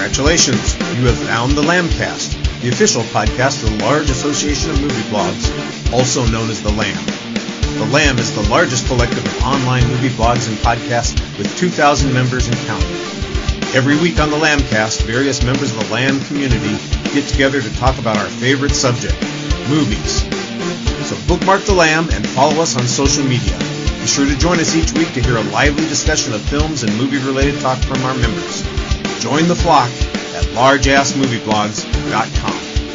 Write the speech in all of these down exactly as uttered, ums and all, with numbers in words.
Congratulations, you have found the Lambcast, the official podcast of the Large Association of Movie Blogs, also known as the Lamb. The Lamb is the largest collective of online movie blogs and podcasts with two thousand members and counting. Every week on the Lambcast, various members of the Lamb community get together to talk about our favorite subject, movies. So bookmark the Lamb and follow us on social media. Be sure to join us each week to hear a lively discussion of films and movie-related talk from our members. Join the flock at large ass movie blogs dot com.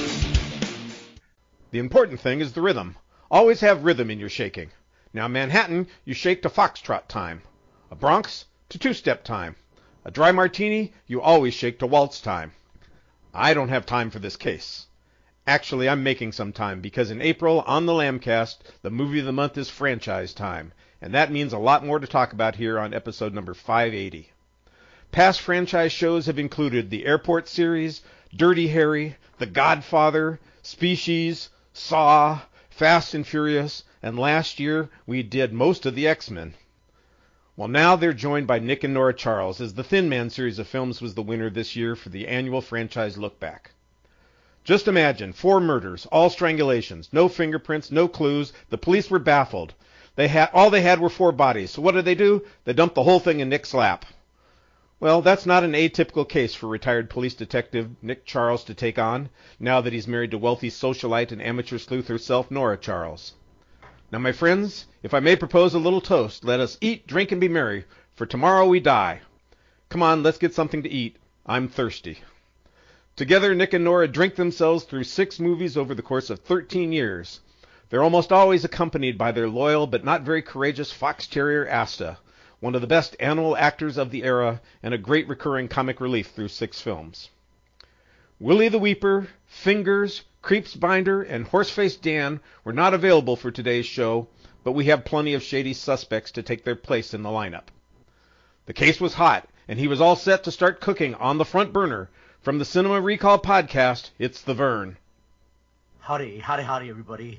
The important thing is the rhythm. Always have rhythm in your shaking. Now Manhattan, you shake to foxtrot time. A Bronx, to two-step time. A dry martini, you always shake to waltz time. I don't have time for this case. Actually, I'm making some time because in April, on the Lambcast, the movie of the month is franchise time. And that means a lot more to talk about here on episode number five eighty. Past franchise shows have included the Airport series, Dirty Harry, The Godfather, Species, Saw, Fast and Furious, and last year we did most of the X-Men. Well, now they're joined by Nick and Nora Charles, as the Thin Man series of films was the winner this year for the annual franchise look back. Just imagine, four murders, all strangulations, no fingerprints, no clues, the police were baffled. They had all they had were four bodies, so what did they do? They dumped the whole thing in Nick's lap. Well, that's not an atypical case for retired police detective Nick Charles to take on, now that he's married to wealthy socialite and amateur sleuth herself, Nora Charles. Now, my friends, if I may propose a little toast, let us eat, drink, and be merry, for tomorrow we die. Come on, let's get something to eat. I'm thirsty. Together, Nick and Nora drink themselves through six movies over the course of thirteen years. They're almost always accompanied by their loyal but not very courageous fox terrier, Asta, one of the best animal actors of the era, and a great recurring comic relief through six films. Willie the Weeper, Fingers, Creeps Binder, and Horseface Dan were not available for today's show, but we have plenty of shady suspects to take their place in the lineup. The case was hot, and he was all set to start cooking on the front burner. From the Cinema Recall podcast, it's the Vern. Howdy, howdy, howdy, everybody.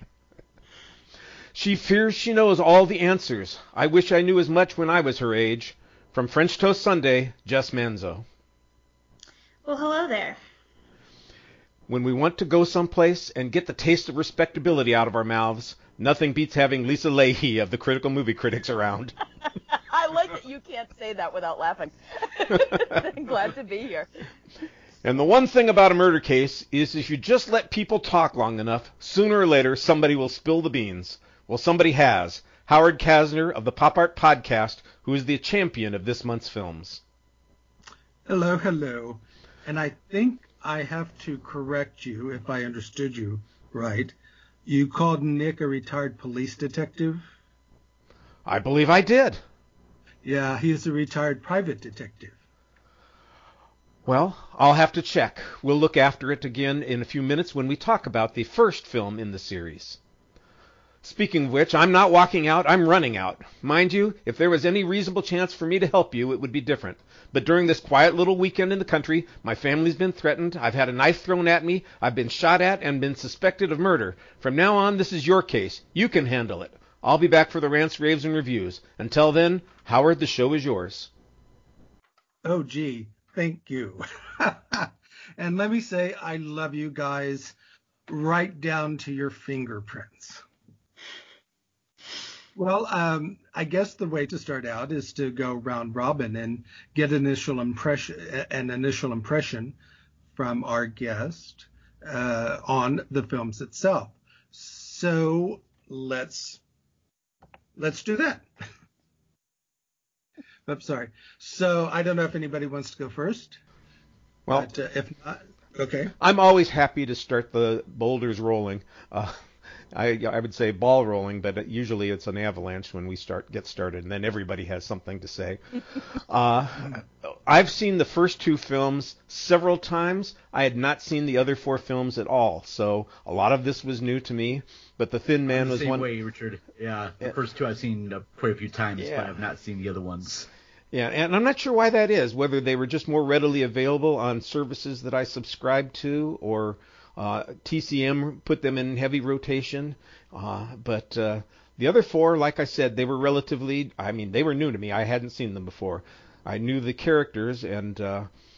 She fears she knows all the answers. I wish I knew as much when I was her age. From French Toast Sunday, Jess Manzo. Well, hello there. When we want to go someplace and get the taste of respectability out of our mouths, nothing beats having Lisa Leahy of the Critical Movie Critics around. I like that you can't say that without laughing. I'm glad to be here. And the one thing about a murder case is if you just let people talk long enough, sooner or later somebody will spill the beans. Well, somebody has. Howard Kasner of the Pop Art Podcast, who is the champion of this month's films. Hello, hello. And I think I have to correct you if I understood you right. You called Nick a retired police detective? I believe I did. Yeah, he's a retired private detective. Well, I'll have to check. We'll look after it again in a few minutes when we talk about the first film in the series. Speaking of which, I'm not walking out, I'm running out. Mind you, if there was any reasonable chance for me to help you, it would be different. But during this quiet little weekend in the country, my family's been threatened, I've had a knife thrown at me, I've been shot at, and been suspected of murder. From now on, this is your case. You can handle it. I'll be back for the rants, raves, and reviews. Until then, Howard, the show is yours. Oh, gee, thank you. And let me say I love you guys right down to your fingerprints. Well, um, I guess the way to start out is to go round robin and get initial impression, an initial impression from our guest uh, on the films itself. So let's let's do that. I'm sorry. So I don't know if anybody wants to go first. Well, but, uh, if not, okay. I'm always happy to start the boulders rolling. Uh, I, I would say ball rolling, but usually it's an avalanche when we start get started, and then everybody has something to say. uh, I've seen the first two films several times. I had not seen the other four films at all, so a lot of this was new to me. But The Thin Man I'm the was same one. way, Richard. Yeah, the first two I've seen uh, quite a few times, Yeah. but I've not seen the other ones. Yeah, and I'm not sure why that is, whether they were just more readily available on services that I subscribed to, or uh, T C M put them in heavy rotation. Uh, but uh, the other four, like I said, they were relatively, I mean, they were new to me. I hadn't seen them before. I knew the characters, and uh,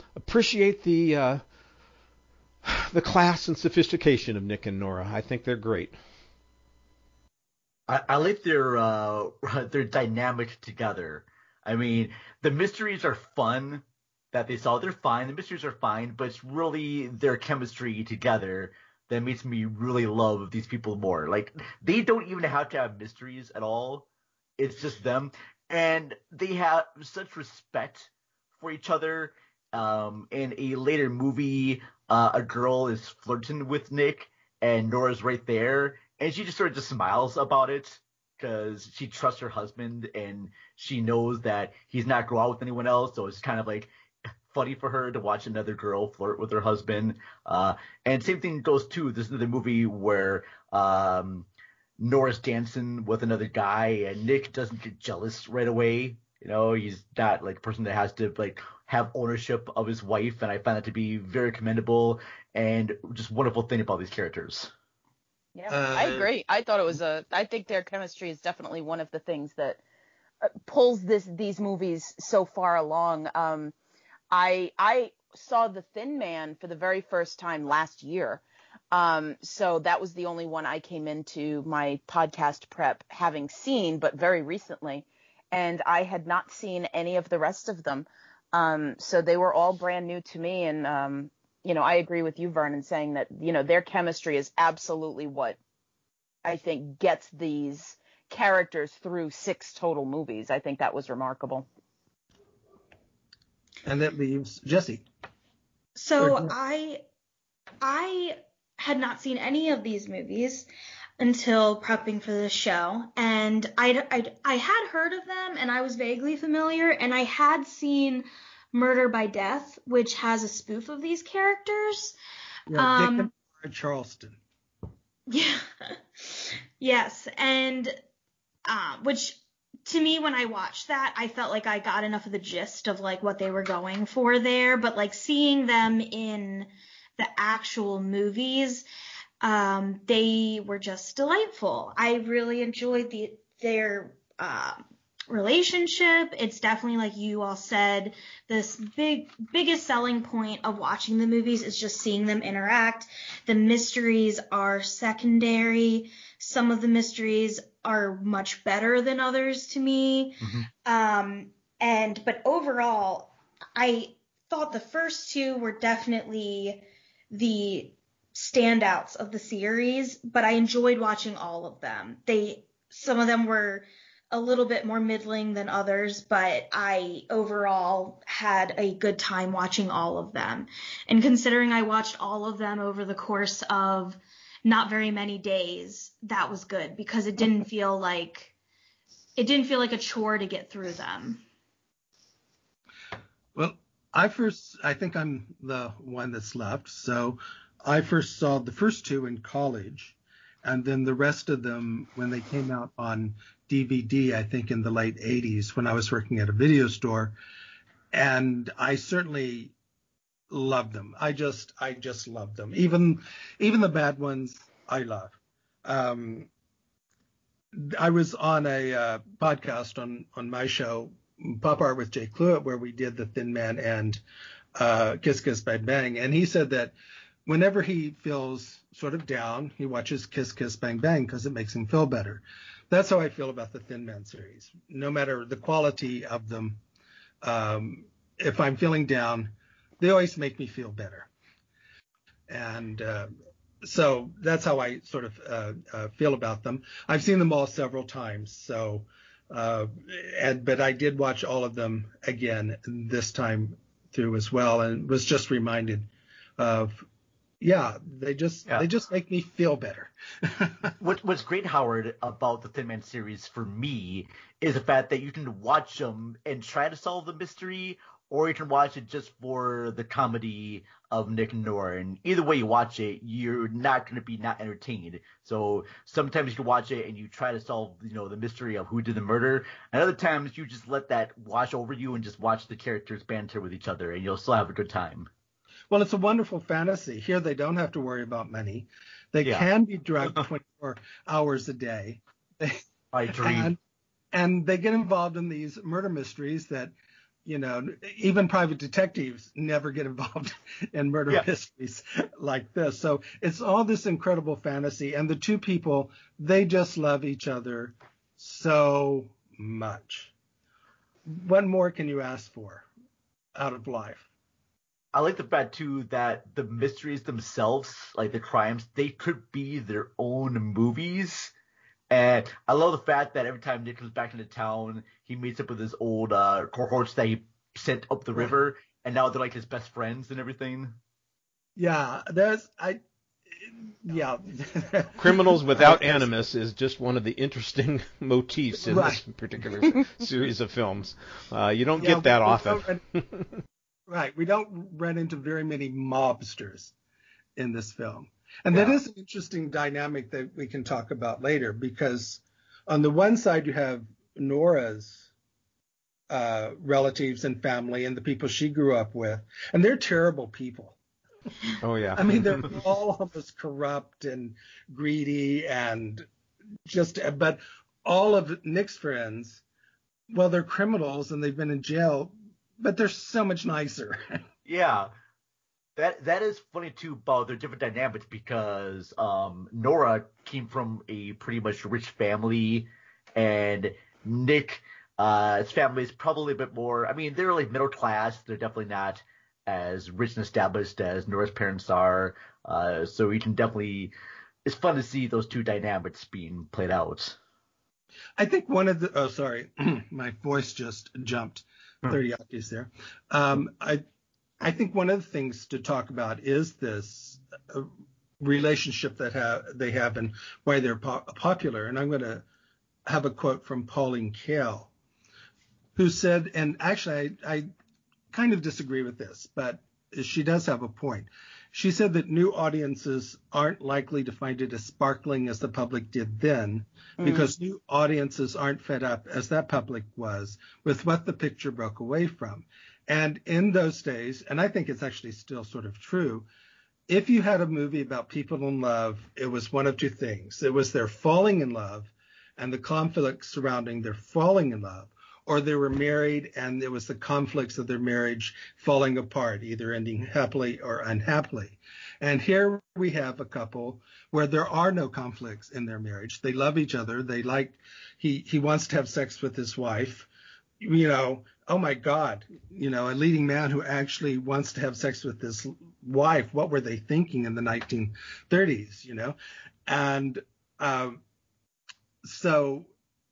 appreciate the uh, the class and sophistication of Nick and Nora. I think they're great. I, I like their uh, their dynamic together. I mean, the mysteries are fun that they solve. They're fine. The mysteries are fine, but it's really their chemistry together that makes me really love these people more. Like, they don't even have to have mysteries at all. It's just them. And they have such respect for each other. Um, in a later movie, uh, a girl is flirting with Nick, and Nora's right there, and she just sort of just smiles about it because she trusts her husband, and she knows that he's not going out with anyone else, so it's kind of like funny for her to watch another girl flirt with her husband. Uh, and same thing goes to this other movie where um, Nora's dancing with another guy, and Nick doesn't get jealous right away. You know, he's not like a person that has to like have ownership of his wife, and I find that to be very commendable and just wonderful thing about these characters. Yeah, Uh, I agree. I thought it was a. I think their chemistry is definitely one of the things that uh, pulls this these movies so far along. Um, I I saw The Thin Man for the very first time last year, um, so that was the only one I came into my podcast prep having seen, but very recently, and I had not seen any of the rest of them. Um, so they were all brand new to me, and um, you know, I agree with you, Vernon, saying that, you know, their chemistry is absolutely what I think gets these characters through six total movies. I think that was remarkable. And that leaves Jesse. So Or- I I had not seen any of these movies until prepping for the show, and I I I had heard of them, and I was vaguely familiar, and I had seen Murder by Death, which has a spoof of these characters. Yeah, Dick Um, and Nora Charleston. Yeah. Yes, and uh, which to me, when I watched that, I felt like I got enough of the gist of like what they were going for there, but like seeing them in the actual movies, um, they were just delightful. I really enjoyed the their uh, relationship. It's definitely, like you all said, this big biggest selling point of watching the movies is just seeing them interact. The mysteries are secondary. Some of the mysteries are much better than others to me. Mm-hmm. Um, and but overall, I thought the first two were definitely the standouts of the series, but I enjoyed watching all of them. They some of them were a little bit more middling than others, but I overall had a good time watching all of them. And considering I watched all of them over the course of not very many days, that was good because it didn't feel like it didn't feel like a chore to get through them. Well, I first, I think I'm the one that's left. So I first saw the first two in college, and then the rest of them when they came out on D V D, I think in the late eighties when I was working at a video store. And I certainly loved them. I just, I just loved them. Even, even the bad ones I love. Um, I was on a uh, podcast on, on my show, Pop Art with Jay Cluett, where we did The Thin Man and uh, Kiss Kiss Bang Bang. And he said that whenever he feels sort of down, he watches Kiss Kiss Bang Bang because it makes him feel better. That's how I feel about the Thin Man series. No matter the quality of them, um, if I'm feeling down, they always make me feel better. And uh, so that's how I sort of uh, uh, feel about them. I've seen them all several times. So, uh, and but I did watch all of them again this time through as well, and was just reminded of, yeah, they just Yeah. they just make me feel better. What, what's great, Howard, about the Thin Man series for me is the fact that you can watch them and try to solve the mystery, or you can watch it just for the comedy of Nick and Nora. And either way you watch it, you're not going to be not entertained. So sometimes you can watch it and you try to solve, you know, the mystery of who did the murder. And other times you just let that wash over you and just watch the characters banter with each other, and you'll still have a good time. Well, it's a wonderful fantasy. Here they don't have to worry about money. They Yeah. can be drugged twenty-four hours a day. They, I dream. and, and they get involved in these murder mysteries that You know, even private detectives never get involved in murder Yeah. mysteries like this. So it's all this incredible fantasy. And the two people, they just love each other so much. What more can you ask for out of life? I like the fact too that the mysteries themselves, like the crimes, they could be their own movies. And I love the fact that every time Nick comes back into town, he meets up with his old uh, cohorts that he sent up the river, and now they're like his best friends and everything. Yeah, there's I. Yeah. Criminals without animus is just one of the interesting motifs in Right. this particular series of films. Uh, you don't Yeah, get that we often. don't run- right. We don't run into very many mobsters in this film. And that Yeah. is an interesting dynamic that we can talk about later, because on the one side you have Nora's uh, relatives and family and the people she grew up with, and they're terrible people. Oh, yeah. I mean, they're all almost corrupt and greedy and just, but all of Nick's friends, well, they're criminals and they've been in jail, but they're so much nicer. Yeah. That that is funny too about their different dynamics because um, Nora came from a pretty much rich family, and Nick, uh, his family is probably a bit more. I mean, they're like middle class. They're definitely not as rich and established as Nora's parents are. Uh, so you can definitely. It's fun to see those two dynamics being played out. I think one of the, oh, sorry, my voice just jumped thirty octaves there. Um, I, I think one of the things to talk about is this uh, relationship that ha- they have and why they're po- popular. And I'm going to have a quote from Pauline Kael, who said, and actually I, I kind of disagree with this, but she does have a point. She said that new audiences aren't likely to find it as sparkling as the public did then, mm. because new audiences aren't fed up, as that public was, with what the picture broke away from. And in those days, and I think it's actually still sort of true, if you had a movie about people in love, it was one of two things. It was their falling in love and the conflict surrounding their falling in love, or they were married and it was the conflicts of their marriage falling apart, either ending happily or unhappily. And here we have a couple where there are no conflicts in their marriage. They love each other. They like, he, he wants to have sex with his wife. You know, oh my God, you know, a leading man who actually wants to have sex with his wife. What were they thinking in the nineteen thirties, you know? And um, so,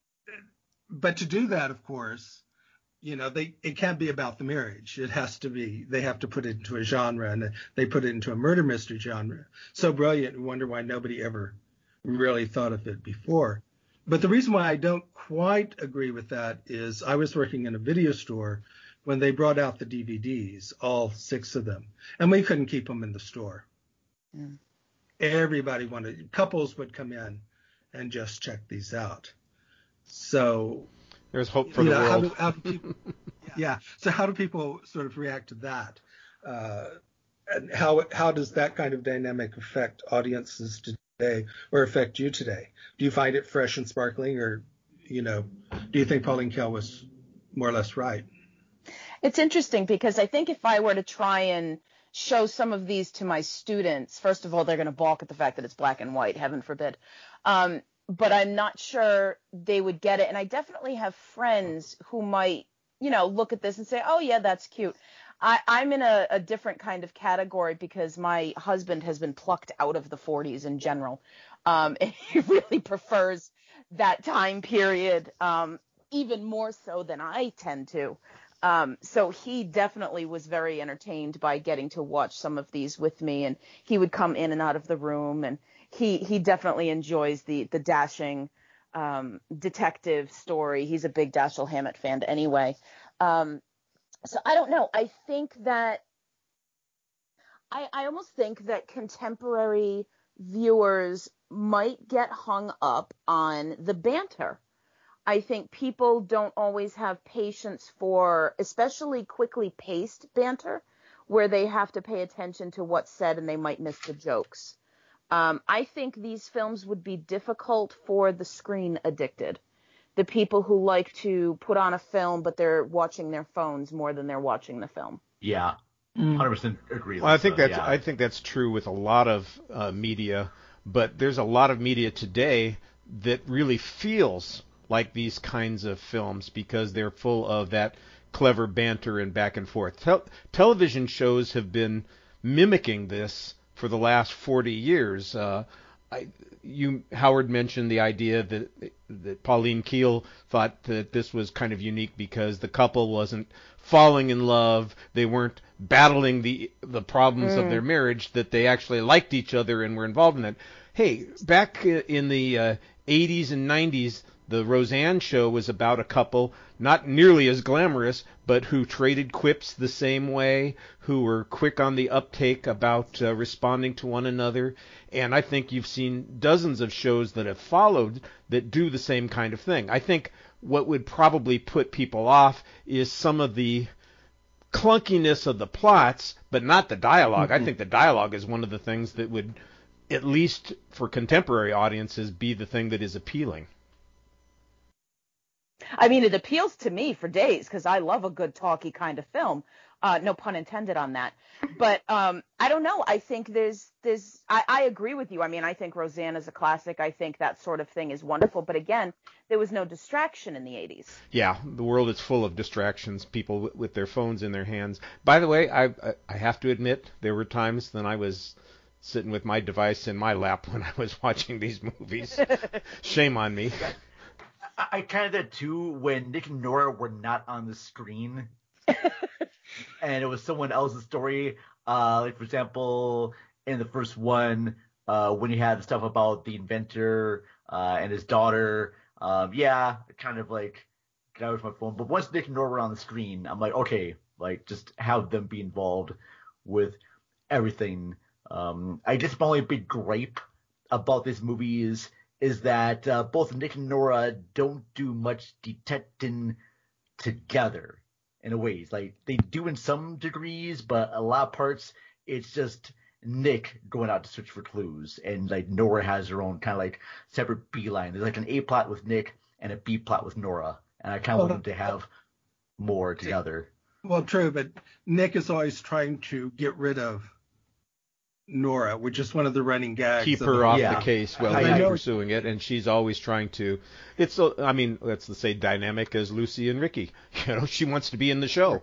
but to do that, of course, you know, they it can't be about the marriage. It has to be, they have to put it into a genre, and they put it into a murder mystery genre. So brilliant, you wonder why nobody ever really thought of it before. But the reason why I don't quite agree with that is I was working in a video store when they brought out the D V Ds, all six of them, and we couldn't keep them in the store. Mm. Everybody wanted, couples would come in and just check these out. So there's hope for you the know, world. How do, how do people, yeah. So how do people sort of react to that? Uh, and how how does that kind of dynamic affect audiences today, or affect you today? Do you find it fresh and sparkling, or, you know, do you think Pauline Kael was more or less right? It's interesting because I think if I were to try and show some of these to my students, first of all, they're going to balk at the fact that it's black and white, heaven forbid. Um, but I'm not sure they would get it. And I definitely have friends who might, you know, look at this and say, oh, yeah, that's cute. I, I'm in a, a different kind of category because my husband has been plucked out of the forties in general. Um, and he really prefers that time period, um, even more so than I tend to. Um, so he definitely was very entertained by getting to watch some of these with me, and he would come in and out of the room, and he, he definitely enjoys the, the dashing, um, detective story. He's a big Dashiell Hammett fan anyway. Um, so I don't know. I think that, I, I almost think that contemporary viewers might get hung up on the banter. I think people don't always have patience for especially quickly paced banter where they have to pay attention to what's said and they might miss the jokes. Um, I think these films would be difficult for the screen addicted the people who like to put on a film, but they're watching their phones more than they're watching the film. Yeah, one hundred percent agree. Well, I think Lisa, that's yeah. I think that's true with a lot of uh, media, but there's a lot of media today that really feels like these kinds of films because they're full of that clever banter and back and forth. Tel- television shows have been mimicking this for the last forty years. Uh, I, you Howard mentioned the idea that that Pauline Kael thought that this was kind of unique because the couple wasn't falling in love, they weren't battling the the problems Mm. of their marriage, that they actually liked each other and were involved in it. Hey, back in the uh, eighties and nineties, the Roseanne show was about a couple, not nearly as glamorous, but who traded quips the same way, who were quick on the uptake about uh, responding to one another. And I think you've seen dozens of shows that have followed that do the same kind of thing. I think what would probably put people off is some of the clunkiness of the plots, but not the dialogue. Mm-hmm. I think the dialogue is one of the things that would, at least for contemporary audiences, be the thing that is appealing. I mean, it appeals to me for days because I love a good talky kind of film. Uh, no pun intended on that. But um, I don't know. I think there's there's I, I agree with you. I mean, I think Roseanne is a classic. I think that sort of thing is wonderful. But again, there was no distraction in the eighties. Yeah, the world is full of distractions, people w- with their phones in their hands. By the way, I, I I have to admit, there were times when I was sitting with my device in my lap when I was watching these movies. Shame on me. I, I kind of did too when Nick and Nora were not on the screen. And it was someone else's story. Uh, like, for example, in the first one, uh, when you had stuff about the inventor uh, and his daughter, um, yeah, kind of like, get out of my phone. But once Nick and Nora were on the screen, I'm like, okay, like, just have them be involved with everything. Um, I guess my only big gripe about this movie is, is that uh, both Nick and Nora don't do much detecting together. In a way, like they do in some degrees, but a lot of parts it's just Nick going out to search for clues, and like Nora has her own kind of like separate B line. There's like an A plot with Nick and a B plot with Nora, and I kind of Well, want them to have more together. Well, true, but Nick is always trying to get rid of Nora, which is one of the running gags. Keep of her the- off Yeah. the case while I he's know- pursuing it, and she's always trying to. It's, so- I mean, that's the same dynamic as Lucy and Ricky. You know, she wants to be in the show.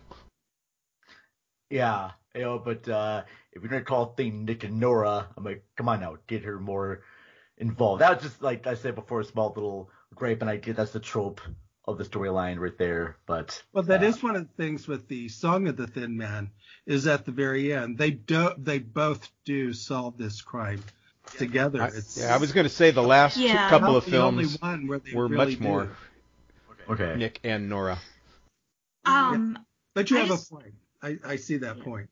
Yeah, you know, but uh, if you're gonna call a thing Nick and Nora, I'm like, come on now, get her more involved. That was just like I said before, a small little gripe, and I get that's the trope of the storyline right there. But Well, that uh, is one of the things with the Song of the Thin Man is at the very end they do they both do solve this crime together. I, It's yeah, I was going to say the last two- Yeah. couple not of the only films one where they were really much more do. okay. Nick and Nora. Um, But you I have just- a point. I, I see that point.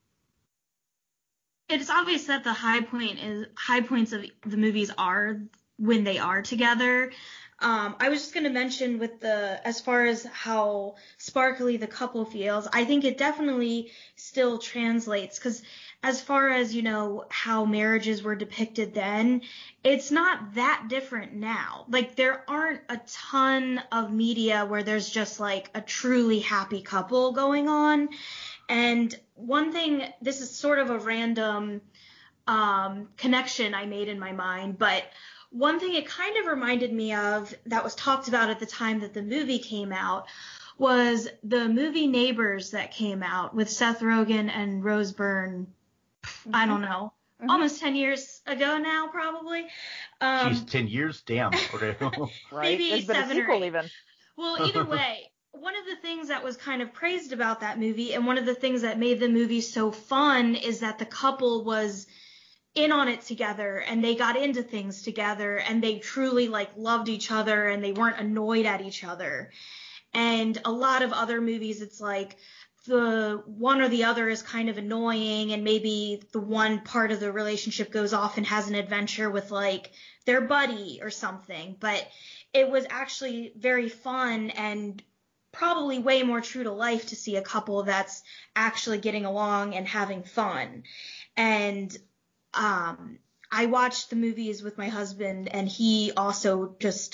it's obvious that the high point is high points of the movies are when they are together. Um, I was just going to mention with the as far as how sparkly the couple feels, I think it definitely still translates because as far as, you know, how marriages were depicted then, it's not that different now. Like there aren't a ton of media where there's just like a truly happy couple going on. And one thing, this is sort of a random um, connection I made in my mind, but one thing it kind of reminded me of that was talked about at the time that the movie came out was the movie Neighbors that came out with Seth Rogen and Rose Byrne. I don't know, Mhm. almost ten years ago now, probably. Um, She's ten years, damn. Okay. Right? Maybe There's been a seven or sequel eight. even. Well, either way, one of the things that was kind of praised about that movie and one of the things that made the movie so fun is that the couple was in on it together and they got into things together and they truly like loved each other and they weren't annoyed at each other. And a lot of other movies, it's like the one or the other is kind of annoying and maybe the one part of the relationship goes off and has an adventure with like their buddy or something. But it was actually very fun and probably way more true to life to see a couple that's actually getting along and having fun. And um, I watched the movies with my husband and he also just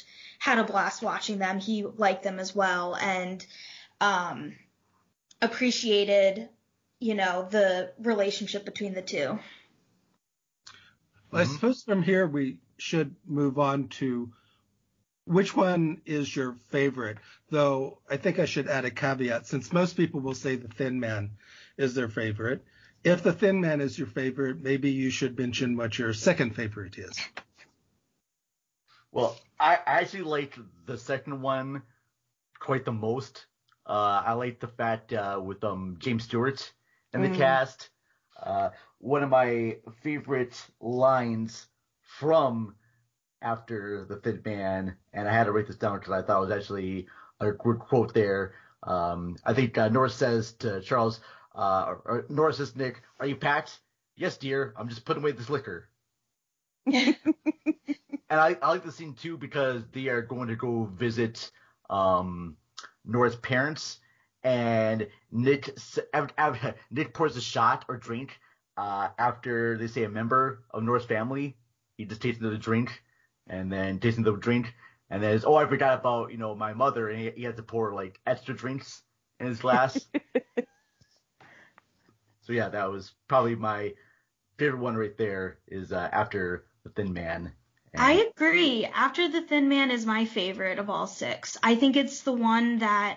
had a blast watching them. He liked them as well, and um, appreciated, you know, the relationship between the two. Well, I suppose from here we should move on to which one is your favorite, though I think I should add a caveat, since most people will say The Thin Man is their favorite. If The Thin Man is your favorite, maybe you should mention what your second favorite is. Well, I I actually liked the second one quite the most. Uh, I like the fact uh, with um James Stewart in the Mm. cast. Uh, one of my favorite lines from After the Thin Man, and I had to write this down because I thought it was actually a good quote there. Um, I think uh, Nora says to Charles, uh, or, or Nora says to Nick, "Are you packed?" "Yes, dear. I'm just putting away this liquor." And I, I like the scene too because they are going to go visit um, Nora's parents, and Nick s- av- av- Nick pours a shot or drink uh, after they say a member of Nora's family. He just tastes the drink, and then tasting the drink, and then it's, oh, I forgot about you know my mother, and he, he has to pour like extra drinks in his glass. So yeah, that was probably my favorite one right there. Is uh, After the Thin Man. And I agree. After the Thin Man is my favorite of all six. I think it's the one that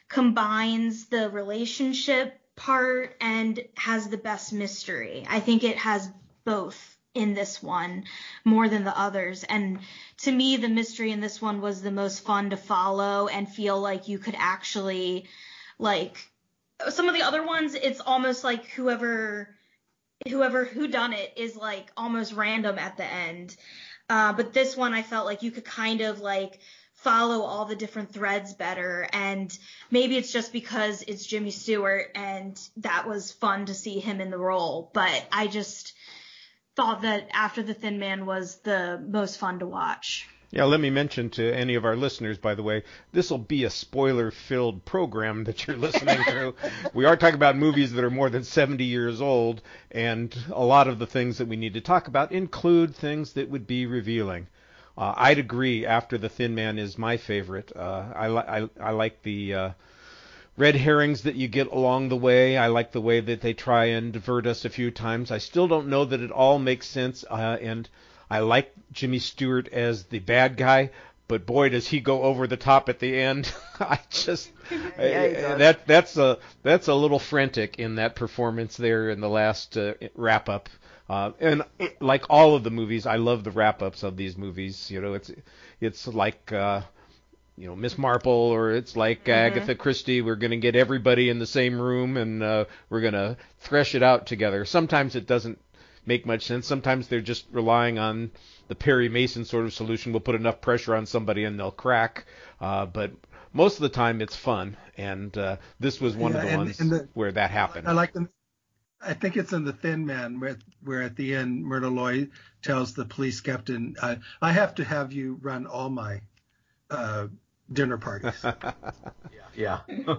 combines the relationship part and has the best mystery. I think it has both in this one more than the others. And to me, the mystery in this one was the most fun to follow and feel like you could actually, like, some of the other ones, it's almost like whoever whoever who done it is like almost random at the end. Uh, but this one, I felt like you could kind of like follow all the different threads better. And maybe it's just because it's Jimmy Stewart and that was fun to see him in the role. But I just thought that After the Thin Man was the most fun to watch. Yeah, let me mention to any of our listeners, by the way, this will be a spoiler-filled program that you're listening to. We are talking about movies that are more than seventy years old, and a lot of the things that we need to talk about include things that would be revealing. Uh, I'd agree, After the Thin Man is my favorite. Uh, I, li- I, I like the uh, red herrings that you get along the way. I like the way that they try and divert us a few times. I still don't know that it all makes sense, uh, and I like Jimmy Stewart as the bad guy, but boy, does he go over the top at the end. I just Yeah, he uh, does. that that's a that's a little frantic in that performance there in the last uh, wrap up. Uh, and like all of the movies, I love the wrap ups of these movies. You know, it's it's like uh, you know Miss Marple, or it's like Mhm. Agatha Christie. We're going to get everybody in the same room and uh, we're going to thresh it out together. Sometimes it doesn't make much sense. Sometimes they're just relying on the Perry Mason sort of solution. We'll put enough pressure on somebody and they'll crack. Uh, but most of the time it's fun, and uh, this was one Yeah, of the and- ones and the- where that happened. I like the. I think it's in The Thin Man where, where at the end Myrna Loy tells the police captain, I, I have to have you run all my uh, dinner parties. yeah.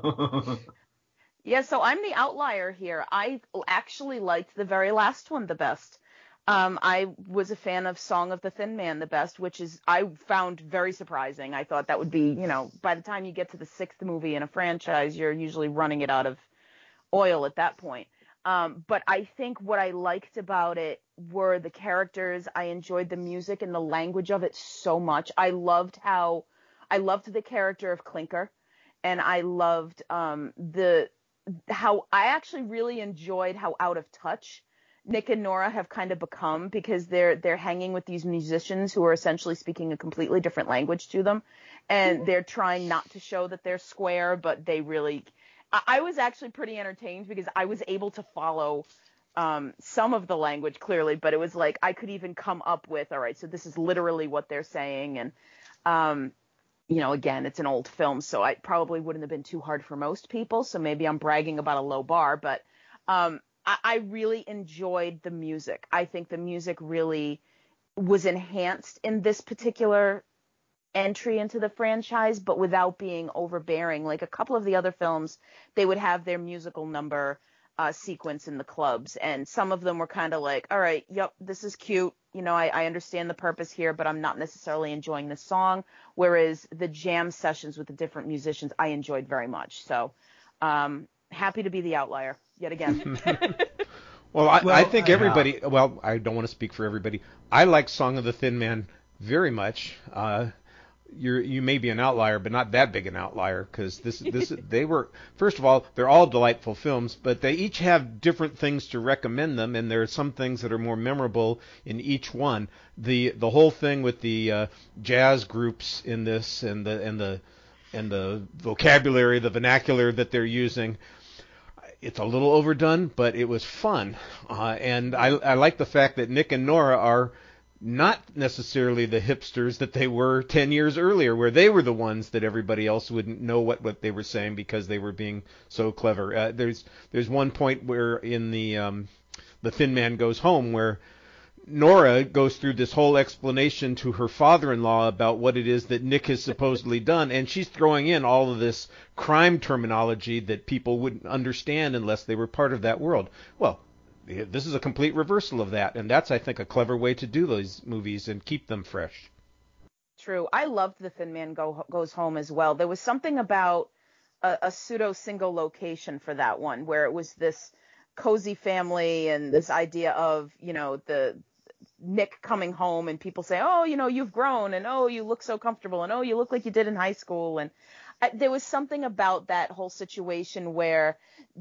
Yeah, so I'm the outlier here. I actually liked the very last one the best. Um, I was a fan of Song of the Thin Man the best, which is I found very surprising. I thought that would be, you know, by the time you get to the sixth movie in a franchise, you're usually running it out of oil at that point. Um, but I think what I liked about it were the characters. I enjoyed the music and the language of it so much. I loved how I loved the character of Clinker, and I loved um, the how I actually really enjoyed how out of touch Nick and Nora have kind of become, because they're they're hanging with these musicians who are essentially speaking a completely different language to them, and they're trying not to show that they're square, but they really. I, I was actually pretty entertained because I was able to follow um, some of the language clearly, but it was like I could even come up with, all right, so this is literally what they're saying, and um, you know, again, it's an old film, so it probably wouldn't have been too hard for most people. So maybe I'm bragging about a low bar, but um, I, I really enjoyed the music. I think the music really was enhanced in this particular entry into the franchise, but without being overbearing. Like a couple of the other films, they would have their musical number uh, sequence in the clubs. And some of them were kind of like, all right, yep, this is cute. You know, I, I understand the purpose here, but I'm not necessarily enjoying the song. Whereas the jam sessions with the different musicians, I enjoyed very much. So um, happy to be the outlier yet again. Well, I, Well, I think I- everybody. Well, I don't want to speak for everybody. I like "Song of the Thin Man" very much. Uh, you're you may be an outlier, but not that big an outlier, because this this they were first of all, they're all delightful films, but they each have different things to recommend them, and there are some things that are more memorable in each one. The the whole thing with the uh, jazz groups in this, and the and the and the vocabulary, the vernacular that they're using. It's a little overdone, but it was fun. Uh, and I, I like the fact that Nick and Nora are not necessarily the hipsters that they were ten years earlier, where they were the ones that everybody else wouldn't know what, what they were saying because they were being so clever. Uh, there's there's one point where in the um, the Thin Man Goes Home where Nora goes through this whole explanation to her father-in-law about what it is that Nick has supposedly done, and she's throwing in all of this crime terminology that people wouldn't understand unless they were part of that world. Well, this is a complete reversal of that, and that's, I think, a clever way to do those movies and keep them fresh. True. I loved The Thin Man Go, Goes Home as well. There was something about a, a pseudo single location for that one, where it was this cozy family and this idea of, you know, the Nick coming home and people say, oh, you know, you've grown, and oh, you look so comfortable, and oh, you look like you did in high school. And I, there was something about that whole situation where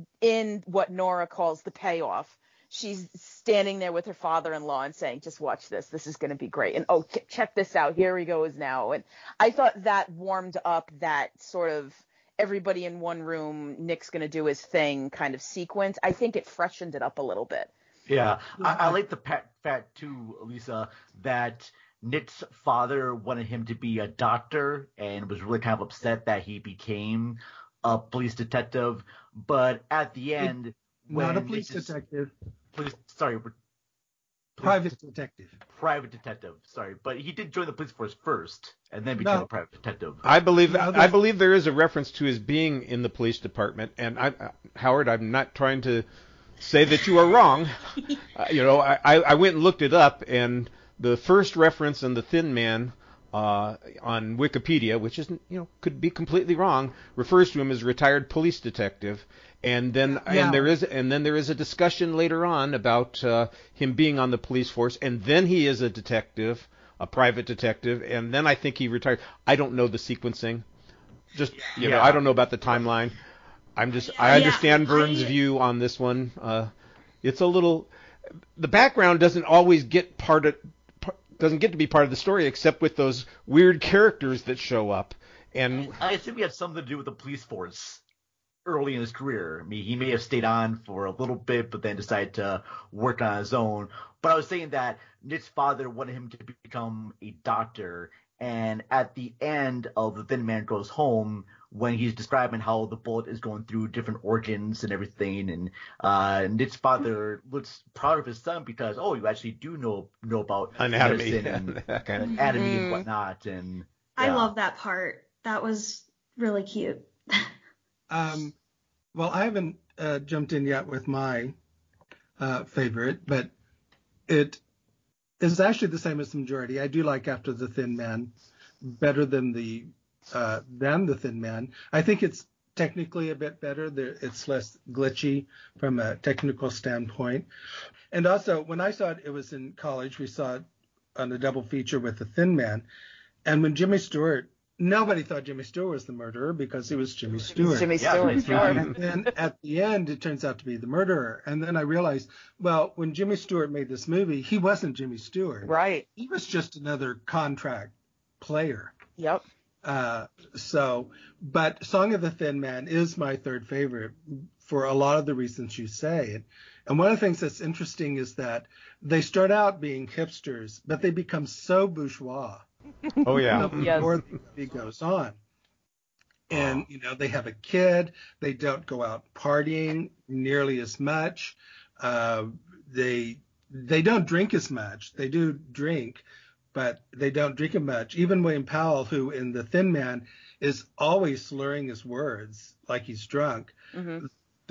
in what Nora calls the payoff, she's standing there with her father-in-law and saying, just watch this. This is going to be great. And oh, ch- check this out. Here he goes now. And I thought that warmed up that sort of everybody in one room, Nick's going to do his thing kind of sequence. I think it freshened it up a little bit. Yeah, I, I like the pa- fact too, Lisa, that Nick's father wanted him to be a doctor and was really kind of upset that he became a police detective. But at the end, when Not a police Nick's- detective, police, sorry, police, private detective. private detective. Sorry, but he did join the police force first, and then became No. a private detective. I believe No, I there's- believe there is a reference to his being in the police department, and I, uh, Howard, I'm not trying to say that you are wrong. uh, you know, I, I went and looked it up, and the first reference in The Thin Man uh, on Wikipedia, which isn't, you know, could be completely wrong, refers to him as retired police detective. And then Yeah. and there is and then there is a discussion later on about uh, him being on the police force, and then he is a detective, a private detective, and then I think he retired. I don't know the sequencing. Just you know, Yeah. I don't know about the timeline. I'm just I Yeah, understand Vern's I- view on this one. Uh, it's a little the background doesn't always get part of par- doesn't get to be part of the story except with those weird characters that show up. And I assume he had something to do with the police force early in his career. I mean, he may have stayed on for a little bit, but then decided to work on his own. But I was saying that Nick's father wanted him to become a doctor, and at the end of The Thin Man Goes Home, when he's describing how the bullet is going through different organs and everything, and uh, Nick's father looks proud of his son because, oh, you actually do know know about anatomy, medicine and that kind of. anatomy and Mhm. whatnot. And I yeah. love that part. That was really cute. Um, well, I haven't uh, jumped in yet with my uh, favorite, but it is actually the same as the majority. I do like After the Thin Man better than the uh, than the Thin Man. I think it's technically a bit better. There, it's less glitchy from a technical standpoint. And also, when I saw it, it was in college. We saw it on a double feature with the Thin Man, and when Jimmy Stewart. Nobody thought Jimmy Stewart was the murderer because he was Jimmy Stewart. Jimmy Yeah, Stewart, Jimmy sure. Stewart. And then at the end, it turns out to be the murderer. And then I realized, well, when Jimmy Stewart made this movie, he wasn't Jimmy Stewart. Right. He was just another contract player. Yep. Uh, so, but Song of the Thin Man is my third favorite for a lot of the reasons you say. And, and one of the things that's interesting is that they start out being hipsters, but they become so bourgeois. Oh You know, yeah. before the movie goes on. And, you know, they have a kid. They don't go out partying nearly as much. Uh, they they don't drink as much. They do drink, but they don't drink as much. Even William Powell, who in The Thin Man is always slurring his words like he's drunk, Mm-hmm.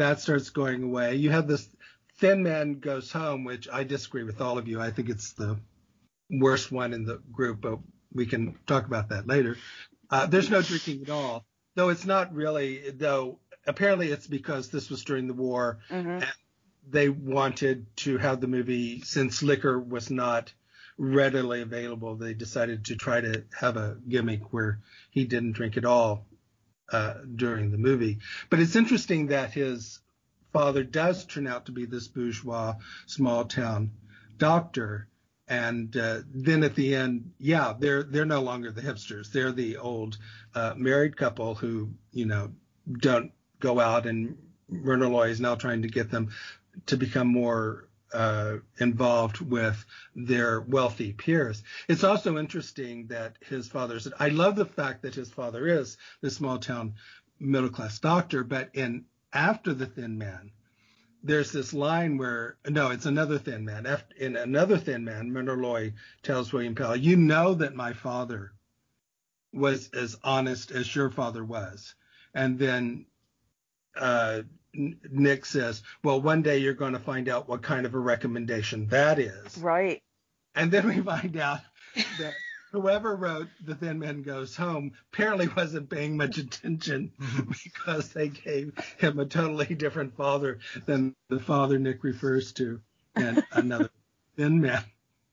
that starts going away. You have this Thin Man Goes Home, which I disagree with all of you. I think it's the worst one in the group, but we can talk about that later. Uh, there's no drinking at all, though it's not really, though apparently it's because this was during the war, Mm-hmm. and they wanted to have the movie, since liquor was not readily available, they decided to try to have a gimmick where he didn't drink at all uh, during the movie. But it's interesting that his father does turn out to be this bourgeois small town doctor. And uh, then at the end, yeah, they're they're no longer the hipsters. They're the old uh, married couple who, you know, don't go out, and Myrna Loy is now trying to get them to become more uh, involved with their wealthy peers. It's also interesting that his father is, I love the fact that his father is the small town middle class doctor, but in After the Thin Man, there's this line where, no, it's Another Thin Man. After, in Another Thin Man, Myrna Loy tells William Powell, you know that my father was as honest as your father was. And then uh, Nick says, well, one day you're going to find out what kind of a recommendation that is. Right. And then we find out that whoever wrote The Thin Man Goes Home apparently wasn't paying much attention because they gave him a totally different father than the father Nick refers to in Another Thin Man.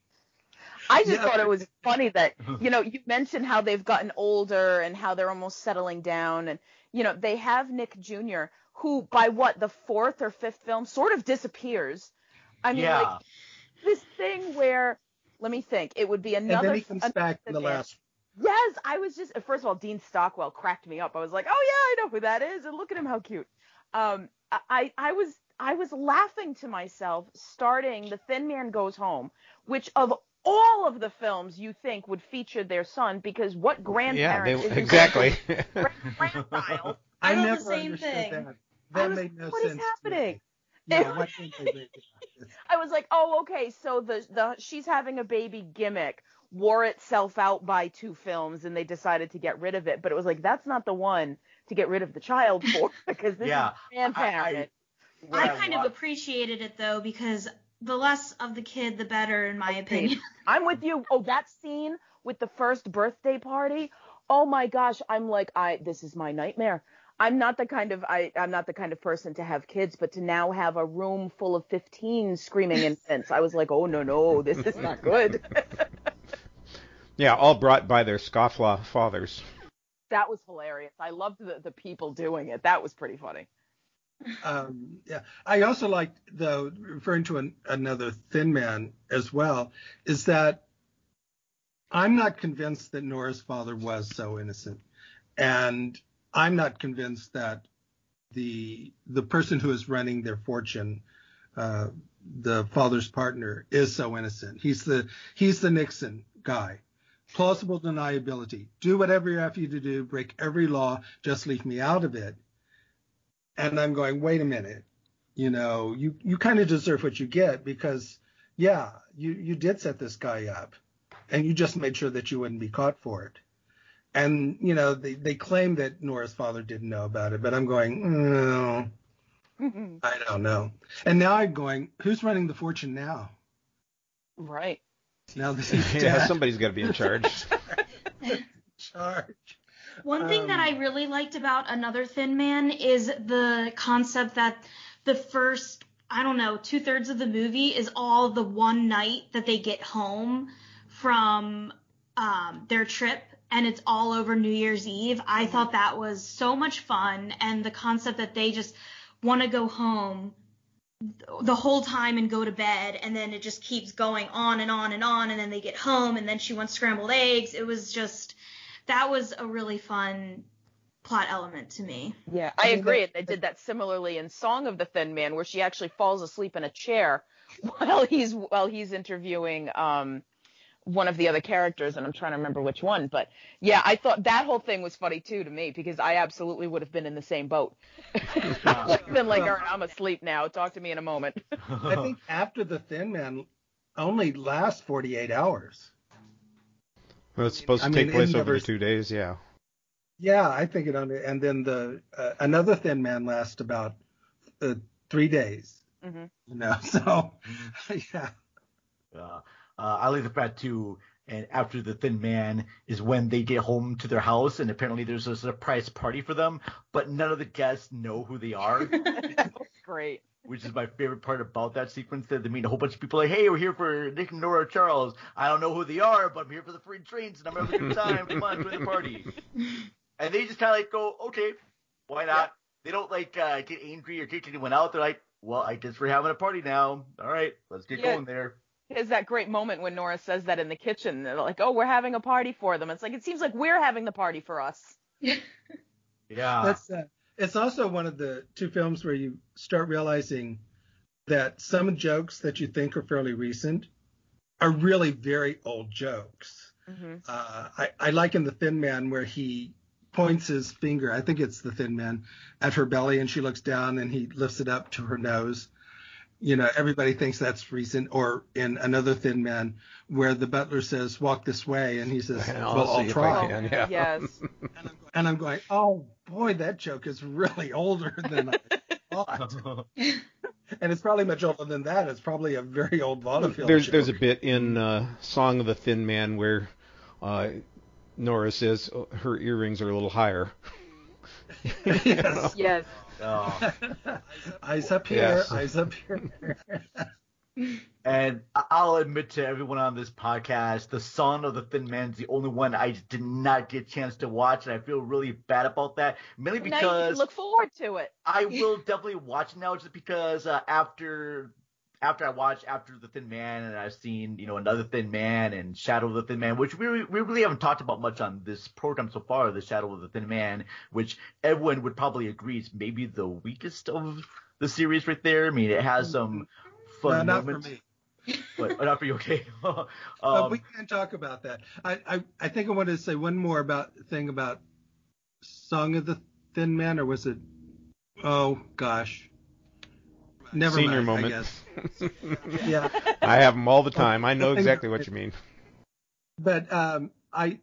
I just Yeah. thought it was funny that, you know, you mentioned how they've gotten older and how they're almost settling down. And, you know, they have Nick Junior, who by what, the fourth or fifth film sort of disappears. I mean, Yeah. like this thing where, let me think, it would be And another. then he comes another back in the man. last. Yes, I was just, first of all, Dean Stockwell cracked me up. I was like, oh yeah, I know who that is. And look at him, how cute. Um, I, I was, I was laughing to myself starting The Thin Man Goes Home, which of all of the films you think would feature their son, because what Yeah, grandparent they is exactly. grandchild? I thought the never same understood thing. that. I That was made no like, what is sense. to happening? me. Yeah, what did they do? I was like, oh, okay, so the the she's having a baby gimmick wore itself out by two films, and they decided to get rid of it. But it was like, that's not the one to get rid of the child for, because this Yeah, is grandparent. When I kind of wa- appreciated it though, because the less of the kid, the better, in my opinion. I'm with you. Oh, that scene with the first birthday party. Oh my gosh, I'm like, I this is my nightmare. I'm not the kind of I I'm not the kind of person to have kids, but to now have a room full of fifteen screaming infants, I was like, oh no no, this is not good. Yeah, all brought by their scofflaw fathers. That was hilarious. I loved the the people doing it. That was pretty funny. Um, yeah, I also liked, though, referring to an, another Thin Man as well, is that I'm not convinced that Nora's father was so innocent, and I'm not convinced that the the person who is running their fortune, uh, the father's partner, is so innocent. He's the he's the Nixon guy. Plausible deniability. Do whatever you have you to do. Break every law. Just leave me out of it. And I'm going, wait a minute. You know, you, you kind of deserve what you get because, yeah, you, you did set this guy up and you just made sure that you wouldn't be caught for it. And, you know, they, they claim that Nora's father didn't know about it, but I'm going, no, I don't know. And now I'm going, who's running the fortune now? Right. Now that he's Yeah, dead. somebody's got to be in charge. Charge. One thing that Um, I really liked about Another Thin Man is the concept that the first, I don't know, two thirds of the movie is all the one night that they get home from um, their trip, and it's all over New Year's Eve. I thought that was so much fun, and the concept that they just want to go home the whole time and go to bed, and then it just keeps going on and on and on, and then they get home, and then she wants scrambled eggs. It was just, that was a really fun plot element to me. Yeah, I agree. And they did that similarly in Song of the Thin Man, where she actually falls asleep in a chair while he's while he's interviewing um one of the other characters, and I'm trying to remember which one. But yeah, I thought that whole thing was funny too to me, because I absolutely would have been in the same boat. I would have been like, all right, I'm asleep now. Talk to me in a moment. I think After the Thin Man only lasts forty-eight hours. Well, it's supposed to I take mean, place it over never- the two days, yeah. Yeah, I think it only, and then the uh, Another Thin Man lasts about uh, three days. Mm-hmm. You know, so yeah. Uh, uh, I like the fact too. And after the Thin Man is when they get home to their house, and apparently there's a surprise party for them, but none of the guests know who they are. That's great. Which is my favorite part about that sequence. That they meet a whole bunch of people like, hey, we're here for Nick and Nora Charles. I don't know who they are, but I'm here for the free drinks, and I'm having a good time. Come on, join the party. And they just kind of like go, okay, why not? Yep. They don't like uh, get angry or kick anyone out. They're like, well, I guess we're having a party now. All right, let's get yeah. going there. There's that great moment when Nora says that in the kitchen. They're like, oh, we're having a party for them. It's like, it seems like we're having the party for us. Yeah. That's uh, it's also one of the two films where you start realizing that some jokes that you think are fairly recent are really very old jokes. Mm-hmm. Uh, I, I like in The Thin Man where he points his finger, I think it's the Thin Man, at her belly, and she looks down and he lifts it up to her nose. You know, everybody thinks that's recent. Or in Another Thin Man, where the butler says, walk this way, and he says, well, I'll, I'll try. Can, yeah. Yes. And I'm, going, and I'm going, oh, boy, that joke is really older than I thought. And it's probably much older than that. It's probably a very old vaudeville There's joke. There's a bit in uh, Song of the Thin Man where uh, Nora says oh, her earrings are a little higher. Yes. Yes. Oh. Eyes up here, yes. Eyes up here. And I'll admit to everyone on this podcast, the Song of the Thin Man is the only one I did not get a chance to watch, and I feel really bad about that. Mainly because now you can look forward to it. I will definitely watch it now, just because uh, after after I watched After the Thin Man, and I've seen you know Another Thin Man and Shadow of the Thin Man, which we we really haven't talked about much on this program so far. The Shadow of the Thin Man, which everyone would probably agree is maybe the weakest of the series right there. I mean, it has some fun no, not moments. For me. But not for you, okay? um, but we can't talk about that. I, I, I think I wanted to say one more about thing about Song of the Thin Man, or was it? Oh gosh, never Senior mind. moment. I guess. Yeah, I have them all the time. I know exactly what you mean. But um, I,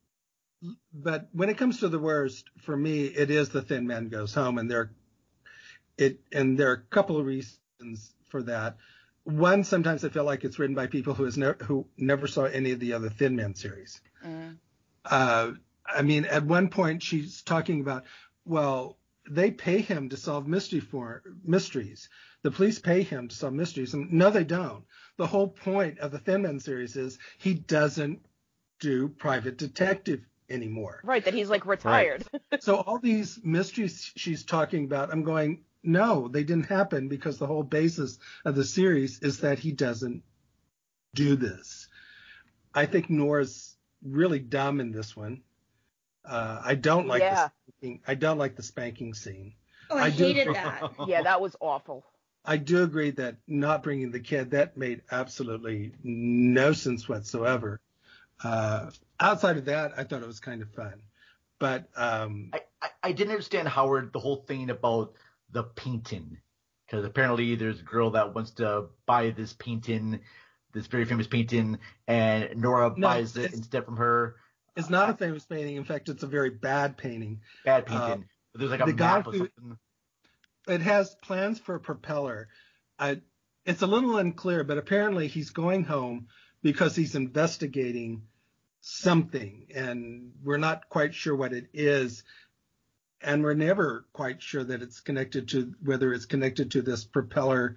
but when it comes to the worst, for me, it is The Thin Man Goes Home, and there, it, and there are a couple of reasons for that. One, sometimes I feel like it's written by people who has ne- who never saw any of the other Thin Man series. Mm. Uh, I mean, at one point she's talking about, well, they pay him to solve mystery for mysteries. The police pay him to solve mysteries. And no, they don't. The whole point of the Thin Man series is he doesn't do private detective anymore. Right, that he's like retired. Right. So all these mysteries she's talking about, I'm going, no, they didn't happen, because the whole basis of the series is that he doesn't do this. I think Nora's really dumb in this one. Uh, I don't like yeah. the spanking, I don't like the spanking scene. Oh, I, I hated do, that. Yeah, that was awful. I do agree that not bringing the kid, that made absolutely no sense whatsoever. Uh, outside of that, I thought it was kind of fun. But um, I, I, I didn't understand, Howard, the whole thing about the painting, because apparently there's a girl that wants to buy this painting, this very famous painting, and Nora no, buys it instead from her. It's not a famous painting. In fact, it's a very bad painting. Bad painting. Uh, there's like a the map or something. It has plans for a propeller. I, it's a little unclear, but apparently he's going home because he's investigating something, and we're not quite sure what it is. And we're never quite sure that it's connected to, whether it's connected to this propeller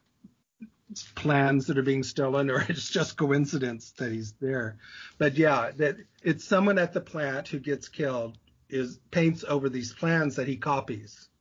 plans that are being stolen, or it's just coincidence that he's there. But yeah, that it's someone at the plant who gets killed is paints over these plans that he copies.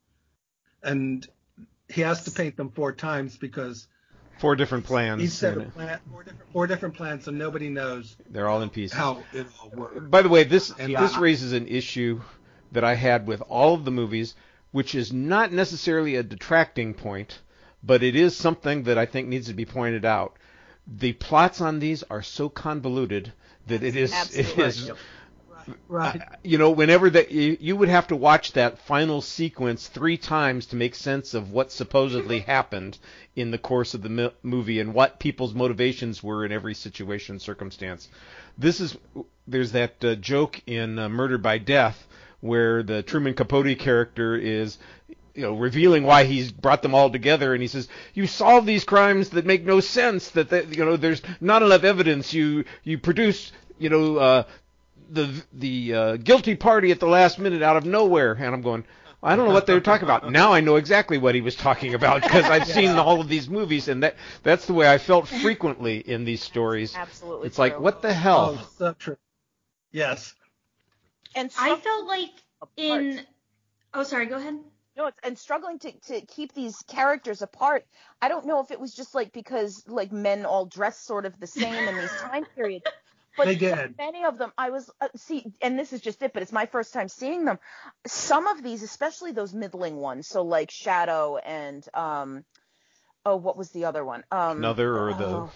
And he has to paint them four times because four different plans. Each set of plan, four different four different plans, so nobody knows. They're all in pieces. How it all works. By the way, this and this I, raises an issue that I had with all of the movies, which is not necessarily a detracting point, but it is something that I think needs to be pointed out. The plots on these are so convoluted that it is Absolutely. it is. Right. Uh, you know, whenever that you, you would have to watch that final sequence three times to make sense of what supposedly happened in the course of the mi- movie and what people's motivations were in every situation, circumstance. This is there's that uh, joke in uh, Murder by Death where the Truman Capote character is you know, revealing why he's brought them all together, and he says, "You solve these crimes that make no sense. That they, you know, there's not enough evidence. You you produce, you know, uh, the the uh, guilty party at the last minute out of nowhere." And I'm going, I don't know what they were talking about. Now I know exactly what he was talking about because I've yeah. seen all of these movies, and that that's the way I felt frequently in these stories. Absolutely, it's true. like, what the hell? Oh, so true. Yes. And I felt like in. Oh, sorry. Go ahead. No, it's, and struggling to, to keep these characters apart. I don't know if it was just like because like men all dress sort of the same in these time periods. But they did. So many of them, I was, uh, see, and this is just it, but it's my first time seeing them. Some of these, especially those middling ones, so like Shadow and, um, oh, what was the other one? Um, Another or the... Oh,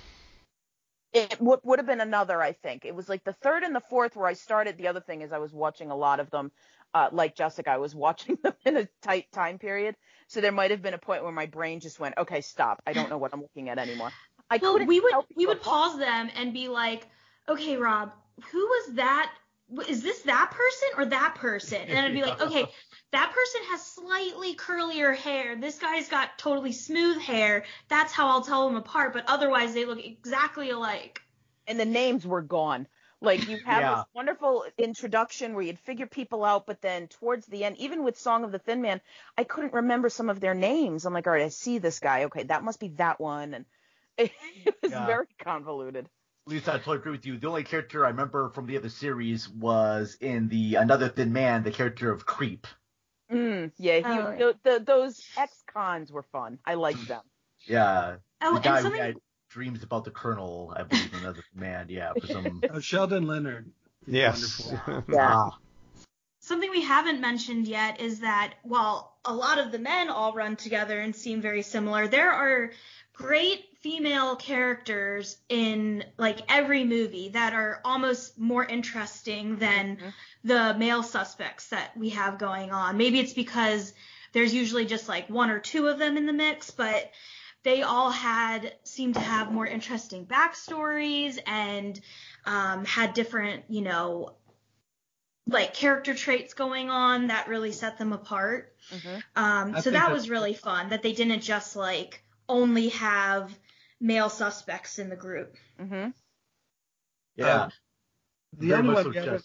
it w- would have been Another, I think. It was like the third and the fourth where I started. The other thing is I was watching a lot of them. Uh, like Jessica, I was watching them in a tight time period. So there might have been a point where my brain just went, okay, stop. I don't know what I'm looking at anymore. I well, couldn't we would tell we would people pause them and be like, okay, Rob, who was that? Is this that person or that person? And then I'd be like, okay, that person has slightly curlier hair. This guy's got totally smooth hair. That's how I'll tell them apart. But otherwise, they look exactly alike. And the names were gone. Like, you have Yeah. this wonderful introduction where you'd figure people out, but then towards the end, even with Song of the Thin Man, I couldn't remember some of their names. I'm like, all right, I see this guy. Okay, that must be that one. And it, it was Yeah. very convoluted. Lisa, I totally agree with you. The only character I remember from the other series was in the Another Thin Man, the character of Creep. Mm, yeah, he, Oh, the, the, those ex-cons were fun. I liked them. Yeah. Oh, the guy and who something. had dreams about the Colonel, I believe, in Another Thin Man. Yeah, for some. Oh, Sheldon Leonard. He's Yes. wonderful. Yeah. Ah, Something we haven't mentioned yet is that while a lot of the men all run together and seem very similar, there are great female characters in like every movie that are almost more interesting than Mhm. the male suspects that we have going on. Maybe it's because there's usually just like one or two of them in the mix, but they all had seem to have more interesting backstories and um, had different, you know, like character traits going on that really set them apart. Mm-hmm. Um, I so think that that- was really fun that they didn't just like only have male suspects in the group. Mm-hmm. yeah. Um, The Very only much one so we haven't, just-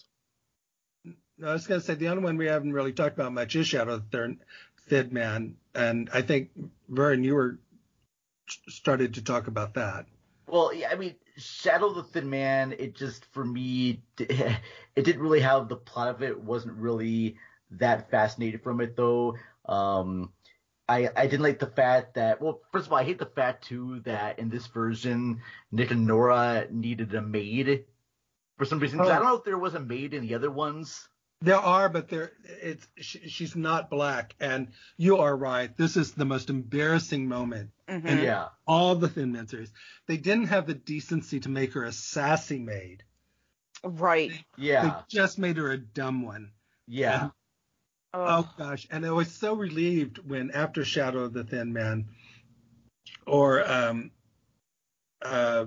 I was going to say the only one we haven't really talked about much is Shadow the Third Thin Man, and I think Vern, you were started to talk about that. Well, yeah, I mean, Shadow the Thin Man, it just, for me, it didn't really have the plot of it, wasn't really that fascinated from it, though. Um, I, I didn't like the fact that, well, first of all, I hate the fact, too, that in this version, Nick and Nora needed a maid for some reason. 'Cause I Oh. don't know if there was a maid in the other ones. There are, but there it's she, she's not black, and you are right. This is the most embarrassing moment Mm-hmm. in Yeah. all the Thin Man series. They didn't have the decency to make her a sassy maid. Right. Yeah. They just made her a dumb one. Yeah. Oh. Oh gosh, and I was so relieved when after Shadow of the Thin Man, or um, uh,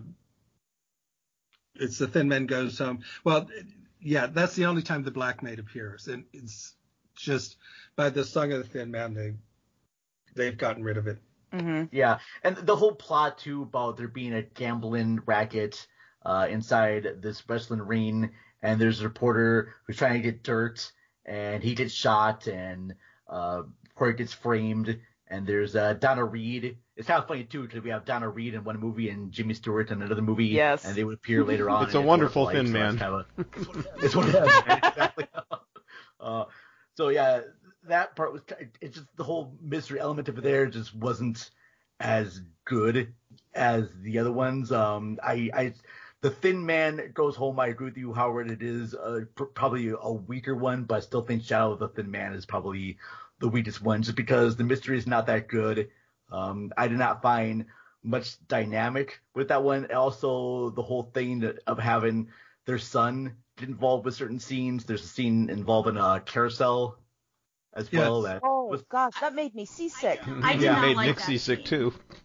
it's the Thin Man Goes Home. Well, yeah, that's the only time the black maid appears, and it's just by the Song of the Thin Man they they've gotten rid of it. Mm-hmm. Yeah, and the whole plot too about there being a gambling racket uh, inside this wrestling ring, and there's a reporter who's trying to get dirt, and he gets shot, and uh, Corey gets framed, and there's uh, Donna Reed. It's kind of funny too because we have Donna Reed in one movie and Jimmy Stewart in another movie, Yes. and they would appear later on. It's a in wonderful Life, Thin so Man. that's kind of a, it's wonderful, man, exactly. uh, so yeah, that part was it's just the whole mystery element of it there just wasn't as good as the other ones. Um, I, I, the Thin Man Goes Home. I agree with you, Howard. It is uh, pr- probably a weaker one, but I still think Shadow of the Thin Man is probably the weakest one, just because the mystery is not that good. Um, I did not find much dynamic with that one. Also, the whole thing of having their son get involved with certain scenes. There's a scene involving a carousel as well. Yes. That Oh was gosh, that made me seasick. I did yeah, not made like Nick that seasick scene. too.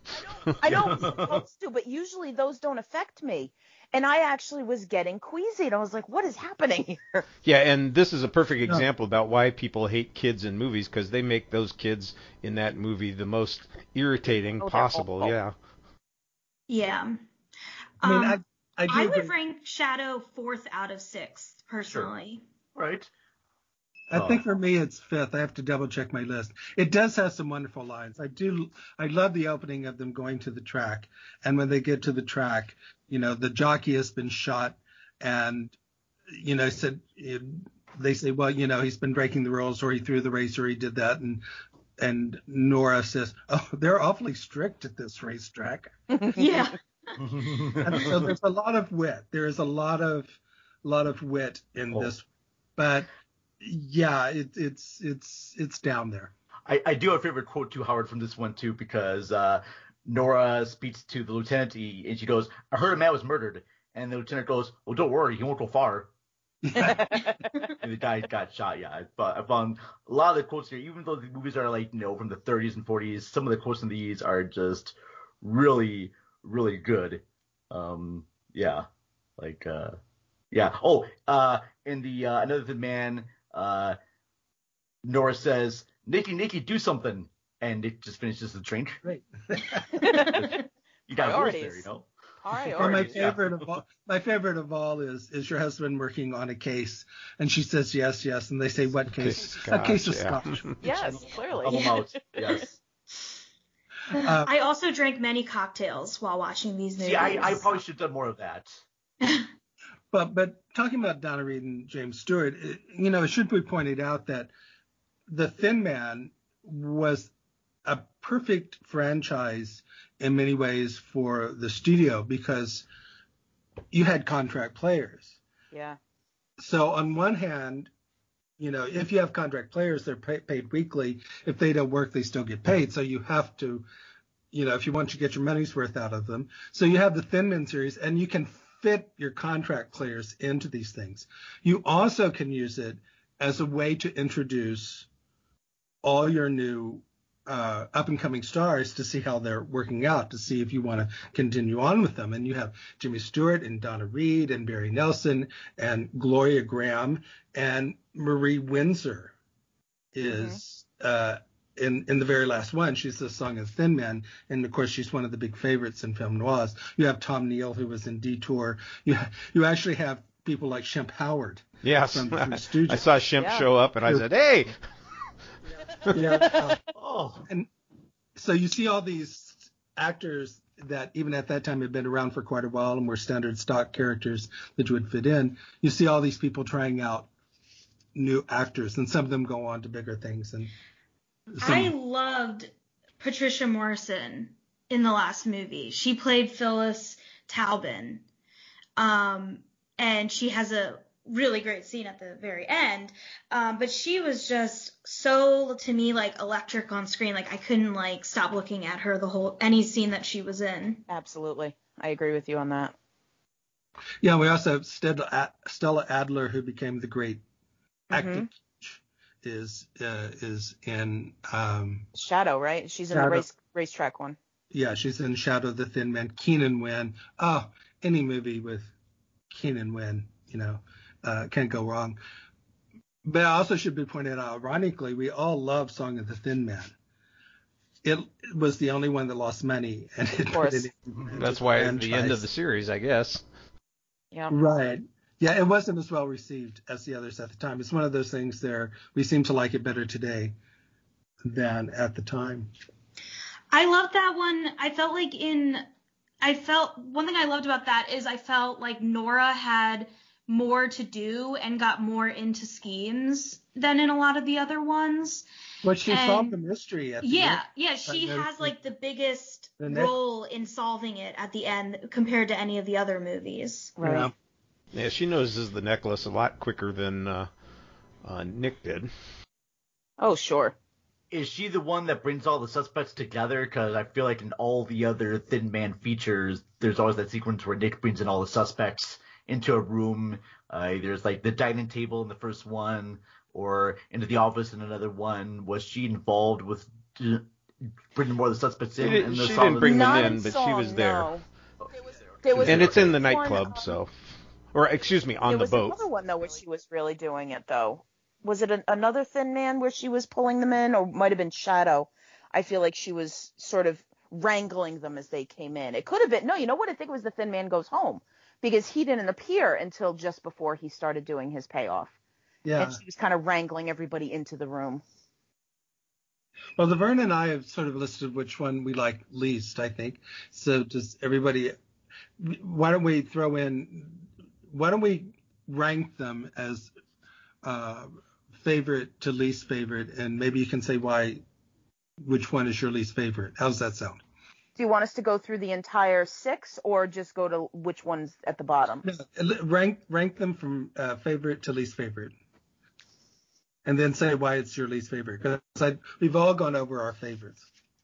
I know I'm supposed to, but usually those don't affect me. And I actually was getting queasy, and I was like, what is happening here? Yeah, and this is a perfect example about why people hate kids in movies, because they make those kids in that movie the most irritating Oh, they're possible. awful. Yeah. Yeah. I mean, Um, I I do I would agree. rank Shadow fourth out of six, personally. Right. I Oh. think for me it's fifth. I have to double check my list. It does have some wonderful lines. I do. I love the opening of them going to the track, and when they get to the track, you know, the jockey has been shot, and you know, said they say, well, you know, he's been breaking the rules, or he threw the race, or he did that, and and Nora says, oh, they're awfully strict at this racetrack. Yeah. And so there's a lot of wit. There is a lot of lot of wit in Oh. this, but yeah, it, it's it's it's down there. I, I do have a favorite quote too, Howard, from this one too, because uh, Nora speaks to the lieutenant, he, and she goes, "I heard a man was murdered," and the lieutenant goes, "Well, don't worry, he won't go far." And the guy got shot. Yeah, I, I found a lot of the quotes here, even though the movies are like, you know, from the thirties and forties, some of the quotes in these are just really, really good. Um, yeah, like, uh, yeah. Oh, uh, in the uh, Another Thin Man, uh, Nora says, "Nikki, Nikki, do something," and it just finishes the train. Great. You got worse there, Priorities. you know. Or my Priorities. favorite of all, my favorite of all is is your husband working on a case, and she says yes, yes, and they say what case? Case A case of scotch, yeah. scotch. Yes, clearly. Help 'em out. Yes. Uh, I also drank many cocktails while watching these movies. See, I, I probably should have done more of that. But but talking about Donna Reed and James Stewart, it, you know, it should be pointed out that The Thin Man was a perfect franchise in many ways for the studio because you had contract players. Yeah. So on one hand, you know, if you have contract players, they're pay, paid weekly. If they don't work, they still get paid. So you have to, you know, if you want to get your money's worth out of them. So you have the Thin Man series, and you can fit your contract players into these things. You also can use it as a way to introduce all your new uh, up-and-coming stars to see how they're working out, to see if you want to continue on with them. And you have Jimmy Stewart and Donna Reed and Barry Nelson and Gloria Graham and Marie Windsor is mm-hmm. uh, in in the very last one. She's the Song of the Thin Man, and of course she's one of the big favorites in film noirs. You have Tom Neal, who was in Detour. You you actually have people like Shemp Howard. Yes, from, from the Stooges. I saw Shemp Yeah. show up, and I said, "Hey." Yeah. Uh, Oh. and so you see all these actors that even at that time had been around for quite a while and were standard stock characters that you would fit in. You see all these people trying out new actors, and some of them go on to bigger things. And some, I loved Patricia Morrison in the last movie. She played Phyllis Taubin, um, and she has a really great scene at the very end. Um, but she was just so, to me, like electric on screen. Like I couldn't like stop looking at her the whole any scene that she was in. Absolutely. I agree with you on that. yeah, we also have Stella, Stella Adler, who became the great acting coach, is uh, is in um, Shadow, right? She's in Shadow. the race racetrack one. yeah, she's in Shadow of the Thin Man. Keenan Wynn. Oh, any movie with Keenan Wynn, you know, uh, can't go wrong. But it also should be pointed out, ironically, we all love Song of the Thin Man. It was the only one that lost money, and it Of course. put it in That's the why it's franchise. the end of the series, I guess. Yeah. Right. Yeah, it wasn't as well received as the others at the time. It's one of those things there. We seem to like it better today than at the time. I loved that one. I felt like in, I felt, one thing I loved about that is I felt like Nora had more to do and got more into schemes than in a lot of the other ones. But she And- solved the mystery at the Yeah, end. yeah, she Uh, has like the biggest the next- role in solving it at the end compared to any of the other movies. Right. Yeah. Yeah, she noses the necklace a lot quicker than uh, uh, Nick did. Oh, sure. Is she the one that brings all the suspects together? Because I feel like in all the other Thin Man features, there's always that sequence where Nick brings in all the suspects into a room. Uh, there's like the dining table in the first one, or into the office in another one. Was she involved with d- bringing more of the suspects in. She, in did, the she song didn't bring them Not in, in but song, she was there. no. There was, there was And it's in the one, nightclub, um, so. Or, excuse me, on there the was boat. another one, though, where she was really doing it, though. Was it an, another Thin Man where she was pulling them in, or might have been Shadow? I feel like she was sort of wrangling them as they came in. It could have been, no, you know what? I think it was the Thin Man Goes Home, because he didn't appear until just before he started doing his payoff. Yeah. And she was kind of wrangling everybody into the room. Well, Laverne and I have sort of listed which one we like least, I think. So does everybody, why don't we throw in, why don't we rank them as uh, favorite to least favorite, and maybe you can say why, which one is your least favorite. How does that sound? Do you want us to go through the entire six, or just go to which one's at the bottom? No, rank, rank them from uh, favorite to least favorite. And then say why it's your least favorite, because we've all gone over our favorites.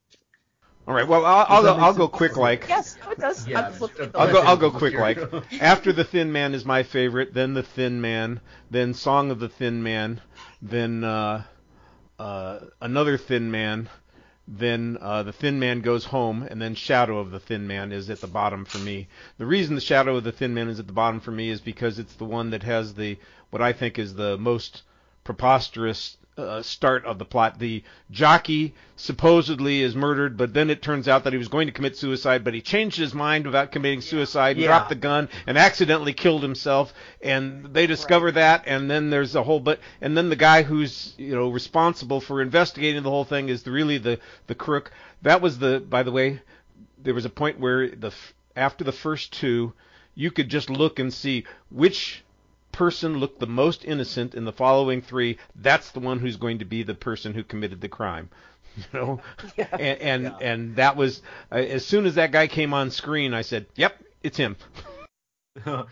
All right. Well, I'll, I'll go. I'll go quick. Like. Yes, it does. Yeah, I'm looking at the I'll go. list. I'll go quick. Like. After the Thin Man is my favorite. Then the Thin Man. Then Song of the Thin Man. Then uh, uh, another Thin Man. Then uh, the Thin Man Goes Home, and then Shadow of the Thin Man is at the bottom for me. The reason the Shadow of the Thin Man is at the bottom for me is because it's the one that has the what I think is the most preposterous uh, start of the plot. The jockey supposedly is murdered, but then it turns out that he was going to commit suicide, but he changed his mind about committing suicide and Yeah. dropped the gun and accidentally killed himself, and they discover Right. that, and then there's a whole but and then the guy who's, you know, responsible for investigating the whole thing is the, really the the crook. That was the by the way, there was a point where the after the first two, you could just look and see which person looked the most innocent in the following three. That's the one who's going to be the person who committed the crime. You know, Yeah. and and, Yeah. and that was uh, as soon as that guy came on screen, I said, "Yep, it's him." well,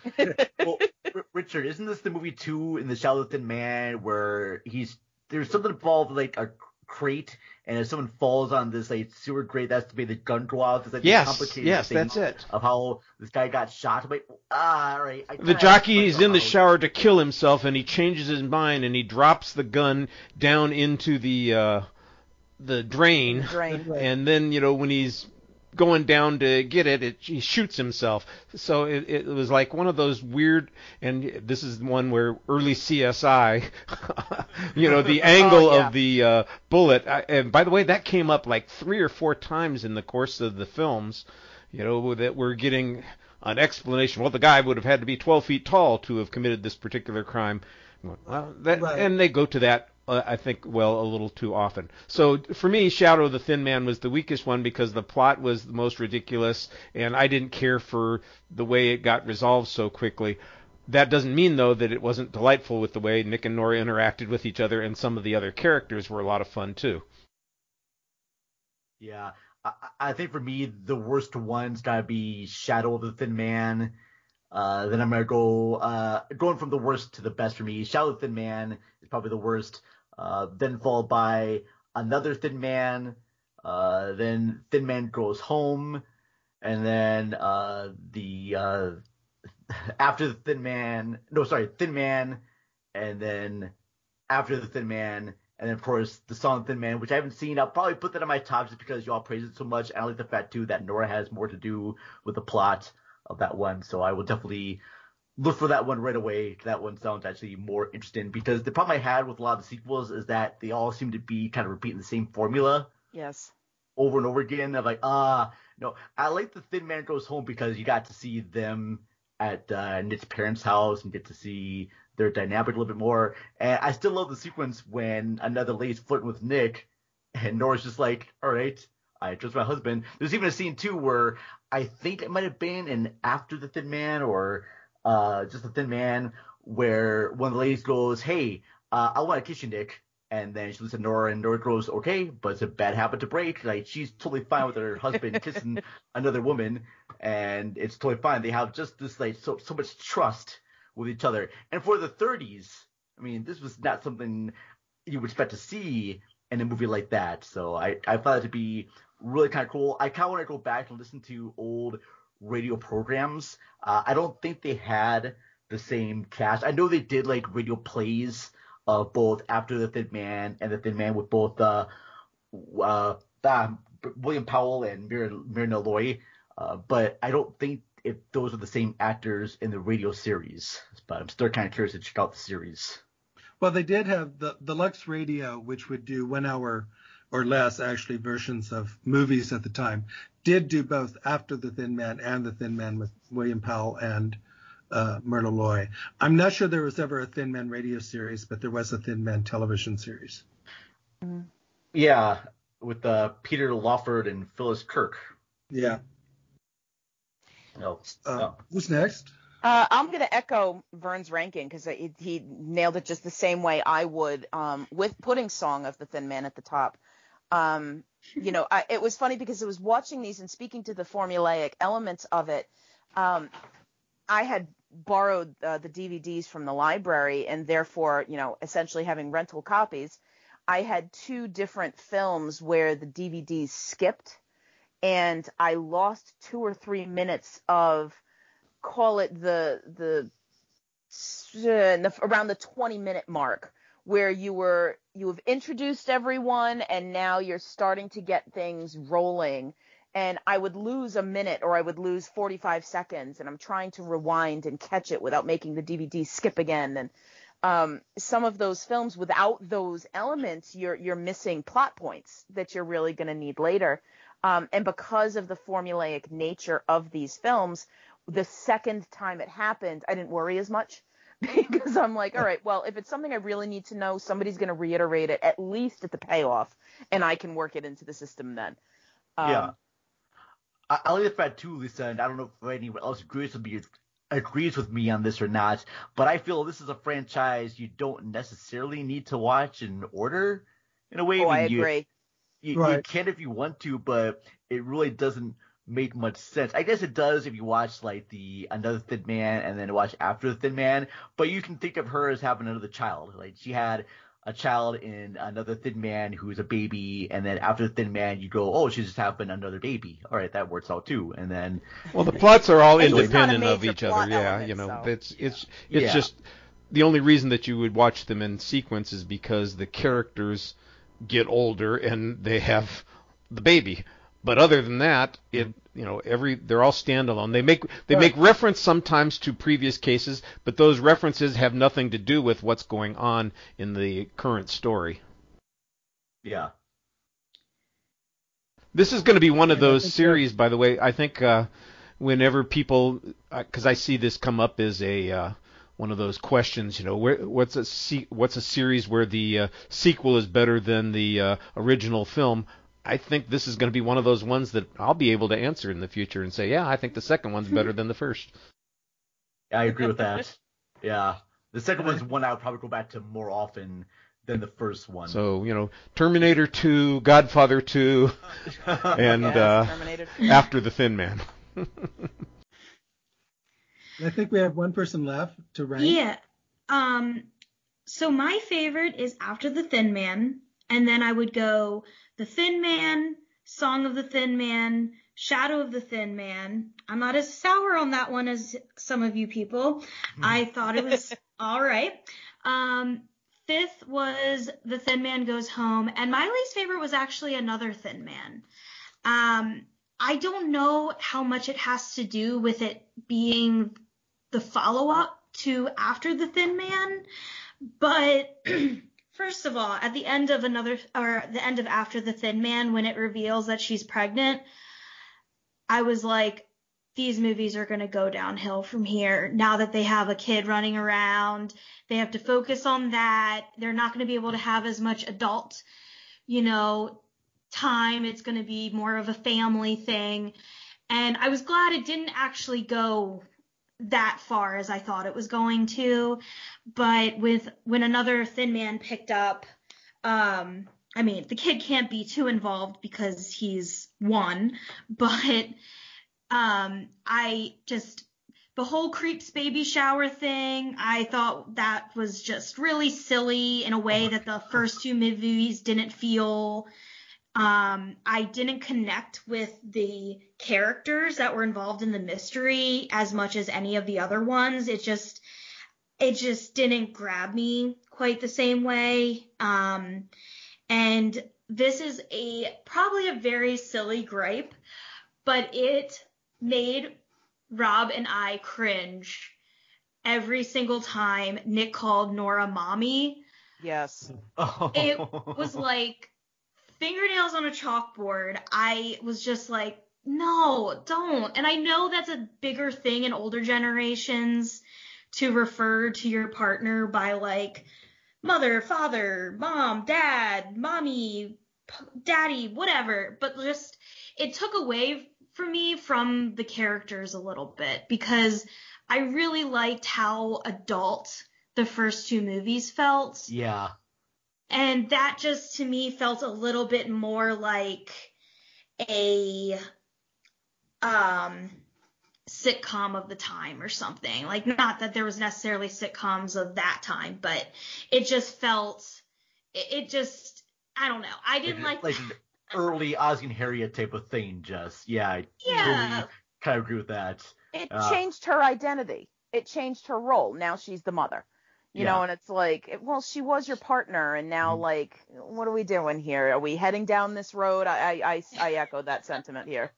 R- Richard, isn't this the movie two in the Shadow of the Thin Man where he's there's something involved like a crate, and if someone falls on this like sewer grate, that's to be the gun go out. There's like Yes, this complicated yes, thing that's it. of how this guy got shot. But ah, all right. I The kinda jockey is have to in the find out. shower to kill himself, and he changes his mind, and he drops the gun down into the uh, the drain, Drain. and then, you know, when he's going down to get it, it he shoots himself. So it, it was like one of those weird, and this is one where early C S I, you know, the angle Oh, yeah. of the uh, bullet. I, and by the way, that came up like three or four times in the course of the films, you know, that we're getting an explanation. Well, the guy would have had to be twelve feet tall to have committed this particular crime. Well, that, Right. and they go to that, uh, I think, well, a little too often. So for me, Shadow of the Thin Man was the weakest one because the plot was the most ridiculous, and I didn't care for the way it got resolved so quickly. That doesn't mean, though, that it wasn't delightful with the way Nick and Nora interacted with each other, and some of the other characters were a lot of fun, too. Yeah, I, I think for me the worst one's gotta be Shadow of the Thin Man. Uh, then I'm gonna go uh, going from the worst to the best for me. Shadow of the Thin Man is probably the worst. Uh, then followed by another Thin Man. Uh, then Thin Man Goes Home, and then uh, the uh, after the Thin Man. No, sorry, Thin Man, and then after the Thin Man. And then, of course, the song Thin Man, which I haven't seen. I'll probably put that on my top just because y'all praise it so much. And I like the fact, too, that Nora has more to do with the plot of that one. So I will definitely look for that one right away. That one sounds actually more interesting because the problem I had with a lot of the sequels is that they all seem to be kind of repeating the same formula Yes. over and over again. I'm like, ah, no. I like the Thin Man Goes Home because you got to see them at uh, Nick's parents' house and get to see their dynamic a little bit more. And I still love the sequence when another lady's flirting with Nick, and Nora's just like, all right, I trust my husband. There's even a scene, too, where I think it might have been in After the Thin Man or uh, just the Thin Man, where one of the ladies goes, hey, uh, I want to kiss you, Nick. And then she looks at Nora, and Nora goes, okay, but it's a bad habit to break. Like, she's totally fine with her husband kissing another woman, and it's totally fine. They have just this, like, so, so much trust with each other. And for the thirties, I mean, this was not something you would expect to see in a movie like that. So I, I found it to be really kind of cool. I kind of want to go back and listen to old radio programs. Uh, I don't think they had the same cast. I know they did, like, radio plays of both After the Thin Man and the Thin Man with both uh, uh, uh, William Powell and Mir- Myrna Loy, uh, but I don't think if those are the same actors in the radio series. But I'm still kind of curious to check out the series. Well, they did have the, the Lux Radio, which would do one hour or less, actually, versions of movies at the time, did do both After the Thin Man and The Thin Man with William Powell and uh, Myrna Loy. I'm not sure there was ever a Thin Man radio series, but there was a Thin Man television series. Yeah, with uh, Peter Lawford and Phyllis Kirk. Yeah. No. Uh, no. Who's next? Uh, I'm going to echo Vern's ranking because he, he nailed it just the same way I would um, with putting Song of the Thin Man at the top. Um, you know, I, it was funny because I was watching these and speaking to the formulaic elements of it. Um, I had borrowed uh, the D V Ds from the library and therefore, you know, essentially having rental copies. I had two different films where the D V Ds skipped and I lost two or three minutes of, call it the, the, the around the twenty minute mark where you were, you have introduced everyone and now you're starting to get things rolling. And I would lose a minute or I would lose forty-five seconds and I'm trying to rewind and catch it without making the D V D skip again. And um, some of those films without those elements, you're, you're missing plot points that you're really going to need later. Um, and because of the formulaic nature of these films, the second time it happened, I didn't worry as much because I'm like, all right, well, if it's something I really need to know, somebody's going to reiterate it at least at the payoff and I can work it into the system then. Um, yeah. I, I'll leave that too, Lisa, and I don't know if anyone else agrees with me agrees with me on this or not, but I feel this is a franchise you don't necessarily need to watch in order in a way. Oh, I you, agree. You, Right. you can if you want to, but it really doesn't make much sense. I guess it does if you watch like the Another Thin Man and then watch After the Thin Man, but you can think of her as having another child. Like she had a child in Another Thin Man who's a baby, and then After the Thin Man you go, oh, she's just having another baby. All right, that works out too. And then Well, the plots are all And it's not a independent of major each other. plot Yeah, element, you know, so- it's it's it's Yeah. just the only reason that you would watch them in sequence is because the characters get older and they have the baby. But other than that, it you know every they're all standalone. They make they make reference sometimes to previous cases, but those references have nothing to do with what's going on in the current story. yeah, This is going to be one of Yeah, I those think so. series, by the way. I think uh, whenever people, because I see this come up as a uh, one of those questions, you know, where, what's a se- what's a series where the uh, sequel is better than the uh, original film? I think this is going to be one of those ones that I'll be able to answer in the future and say, yeah, I think the second one's better than the first. I agree with that. Yeah, the second one's one I would probably go back to more often than the first one. So, you know, Terminator two, Godfather two, and Yes, uh, Terminator. After the Thin Man. I think we have one person left to rank. Yeah. Um. So my favorite is After the Thin Man, and then I would go The Thin Man, Song of the Thin Man, Shadow of the Thin Man. I'm not as sour on that one as some of you people. I thought it was all right. Um. Fifth was The Thin Man Goes Home, and my least favorite was actually Another Thin Man. Um. I don't know how much it has to do with it being the follow-up to After the Thin Man, but first of all, at the end of another, or the end of After the Thin Man, when it reveals that she's pregnant, I was like, these movies are going to go downhill from here. Now that they have a kid running around, they have to focus on that. They're not going to be able to have as much adult, you know, time. It's going to be more of a family thing. And I was glad it didn't actually go that far as I thought it was going to. But with when Another Thin Man picked up, um, I mean, the kid can't be too involved because he's one, but um, I just, the whole Creeps baby shower thing, I thought that was just really silly in a way that the first two movies didn't feel. Um, I didn't connect with the characters that were involved in the mystery as much as any of the other ones. It just, it just didn't grab me quite the same way. Um, and this is a probably a very silly gripe, but it made Rob and I cringe every single time Nick called Nora mommy. Yes. It was like fingernails on a chalkboard. I was just like, no, don't. And I know that's a bigger thing in older generations to refer to your partner by like mother, father, mom, dad, mommy, p- daddy, whatever. But just it took away from me from the characters a little bit because I really liked how adult the first two movies felt. Yeah. And that just to me felt a little bit more like a um sitcom of the time or something. Like, not that there was necessarily sitcoms of that time, but it just felt, it, it just, I don't know. I didn't like, like an early Ozzie and Harriet type of thing. Just yeah, I Yeah. totally kind of agree with that. It Uh, changed her identity. It changed her role. Now she's the mother. You Yeah. know, and it's like, it- well, she was your partner, and now, Mhm. like, what are we doing here? Are we heading down this road? I, I, I, I echo that sentiment here.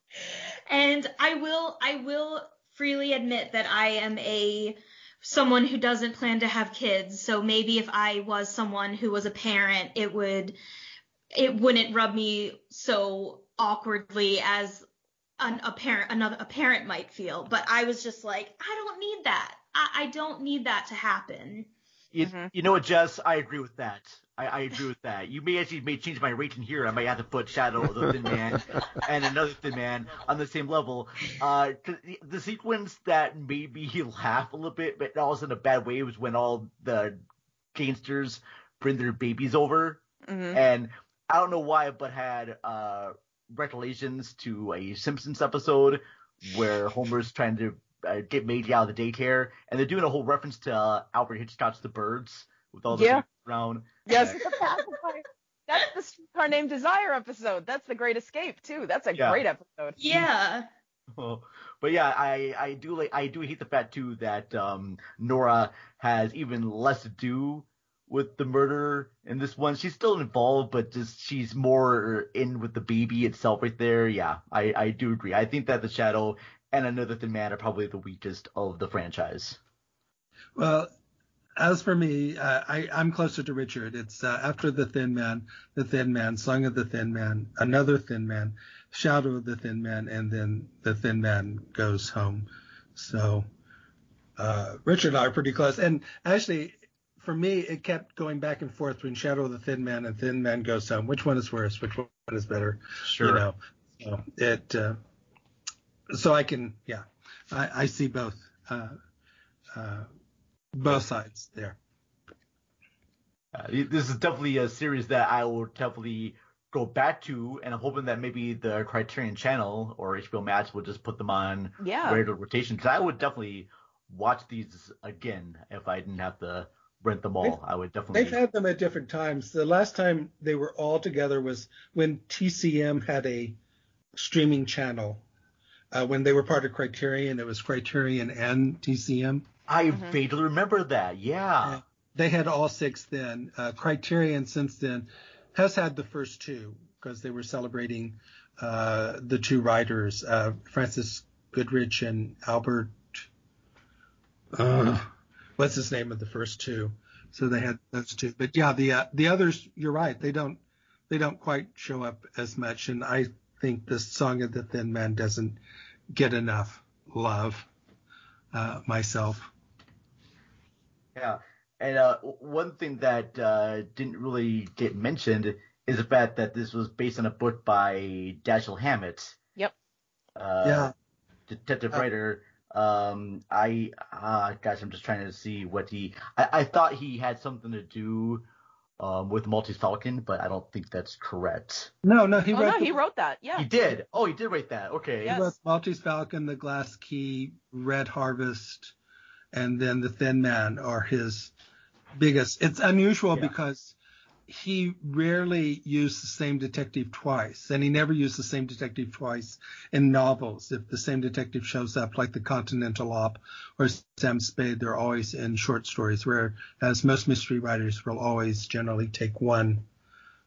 and I will, I will freely admit that I am a, someone who doesn't plan to have kids. So maybe if I was someone who was a parent, it would, it wouldn't rub me so awkwardly as an, a parent, another, a parent might feel. But I was just like, I don't need that. I, I don't need that to happen. You, Mhm. you know what, Jess? I agree with that. I, I agree with that. You may actually may change my rating here. I might have to put Shadow of the Thin Man and another Thin Man on the same level. Uh, 'cause the, the sequence that made me laugh a little bit, but also in a bad way, was when all the gangsters bring their babies over. hmm And I don't know why, but had uh, recollections to a Simpsons episode where Homer's trying to uh, get Maisie out of the daycare, and they're doing a whole reference to uh, Alfred Hitchcock's The Birds with all the Yeah. babies around. Yes, the pacifier. That's the Streetcar Named Desire episode. That's the Great Escape too. That's a Yeah. great episode. Yeah. But yeah, I, I do like I do hate the fact too that um, Nora has even less to do with the murder in this one. She's still involved, but just she's more in with the baby itself right there. Yeah, I, I do agree. I think that the Shadow and Another Thin Man are probably the weakest of the franchise. Well, as for me, uh, I, I'm closer to Richard. It's uh, after The Thin Man, The Thin Man, Song of the Thin Man, Another Thin Man, Shadow of the Thin Man, and then The Thin Man Goes Home. So uh, Richard and I are pretty close. And actually, for me, it kept going back and forth between Shadow of the Thin Man and Thin Man Goes Home. Which one is worse? Which one is better? Sure. You know, so it. Uh, so I can, yeah, I, I see both. Uh, uh, both sides there. Uh, this is definitely a series that I will definitely go back to, and I'm hoping that maybe the Criterion Channel or H B O Max will just put them on Yeah. regular rotation, because I would definitely watch these again if I didn't have to rent them all. I would definitely. They've had them at different times. The last time they were all together was when T C M had a streaming channel. Uh, when they were part of Criterion, it was Criterion and T C M. I Mhm. vaguely remember that. Yeah. Yeah. They had all six then. Uh, Criterion since then has had the first two because they were celebrating uh, the two writers, uh, Francis Goodrich and Albert. Uh, what's his name of the first two? So they had those two. But yeah, the uh, the others, you're right. They don't they don't quite show up as much. And I think the Song of the Thin Man doesn't get enough love uh, myself. Yeah. And uh, one thing that uh, didn't really get mentioned is the fact that this was based on a book by Dashiell Hammett. Yep. Uh, Yeah. Detective Uh, writer. Um, I, uh, gosh, I'm just trying to see what he, I, I thought he had something to do um, with Maltese Falcon, but I don't think that's correct. No, no, he oh wrote no, the- he wrote that. Yeah. He did. Oh, he did write that. Okay. Yeah. He wrote Maltese Falcon, The Glass Key, Red Harvest, and then The Thin Man are his biggest. It's unusual Yeah. because he rarely used the same detective twice, and he never used the same detective twice in novels. If the same detective shows up, like the Continental Op or Sam Spade, they're always in short stories, whereas most mystery writers will always generally take one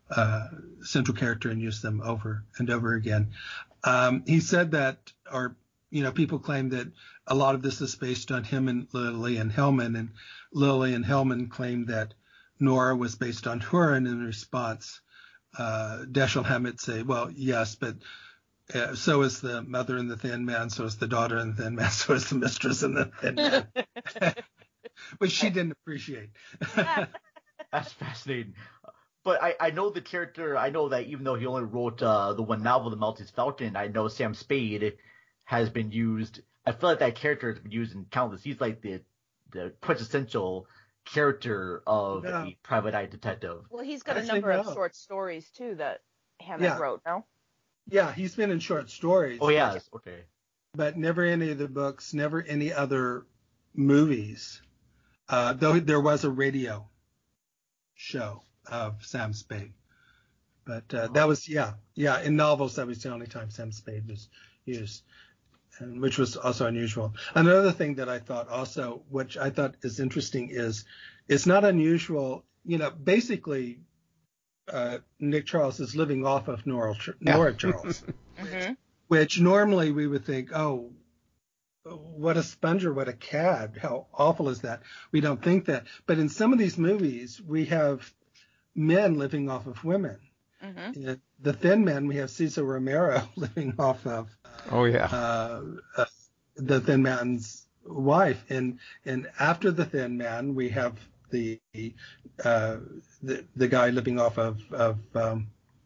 uh, central character and use them over and over again. Um, he said that, or you know, people claim that a lot of this is based on him and Lillian Hellman, and Lillian Hellman claimed that Nora was based on her, and in response, uh, Dashiell Hammett say, well, yes, but uh, so is the mother in the Thin Man, so is the daughter in the Thin Man, so is the mistress in the Thin Man, which she didn't appreciate. That's fascinating. But I, I know the character, I know that even though he only wrote uh, the one novel, The Maltese Falcon, I know Sam Spade has been used. I feel like that character has been used in countless. He's like the the quintessential character of Yeah. a private eye detective. Well, he's got a Actually, number of no. short stories too that Hammett Yeah. wrote. No. Yeah, he's been in short stories. Oh, yes. Okay. But never any of the books, never any other movies. Uh, though there was a radio show of Sam Spade. But uh, that was, yeah, yeah, in novels, that was the only time Sam Spade was used, and, which was also unusual. Another thing that I thought also, which I thought is interesting, is it's not unusual, you know, basically uh, Nick Charles is living off of Nora, Yeah. Nora Charles, Mm-hmm. which normally we would think, oh, what a sponger, what a cad, how awful is that? We don't think that. But in some of these movies, we have men living off of women. Mm-hmm. In The Thin Man, we have Cesar Romero living off of Oh yeah. uh, uh, the Thin Man's wife. And and after The Thin Man, we have the uh, the, the guy living off of, of um,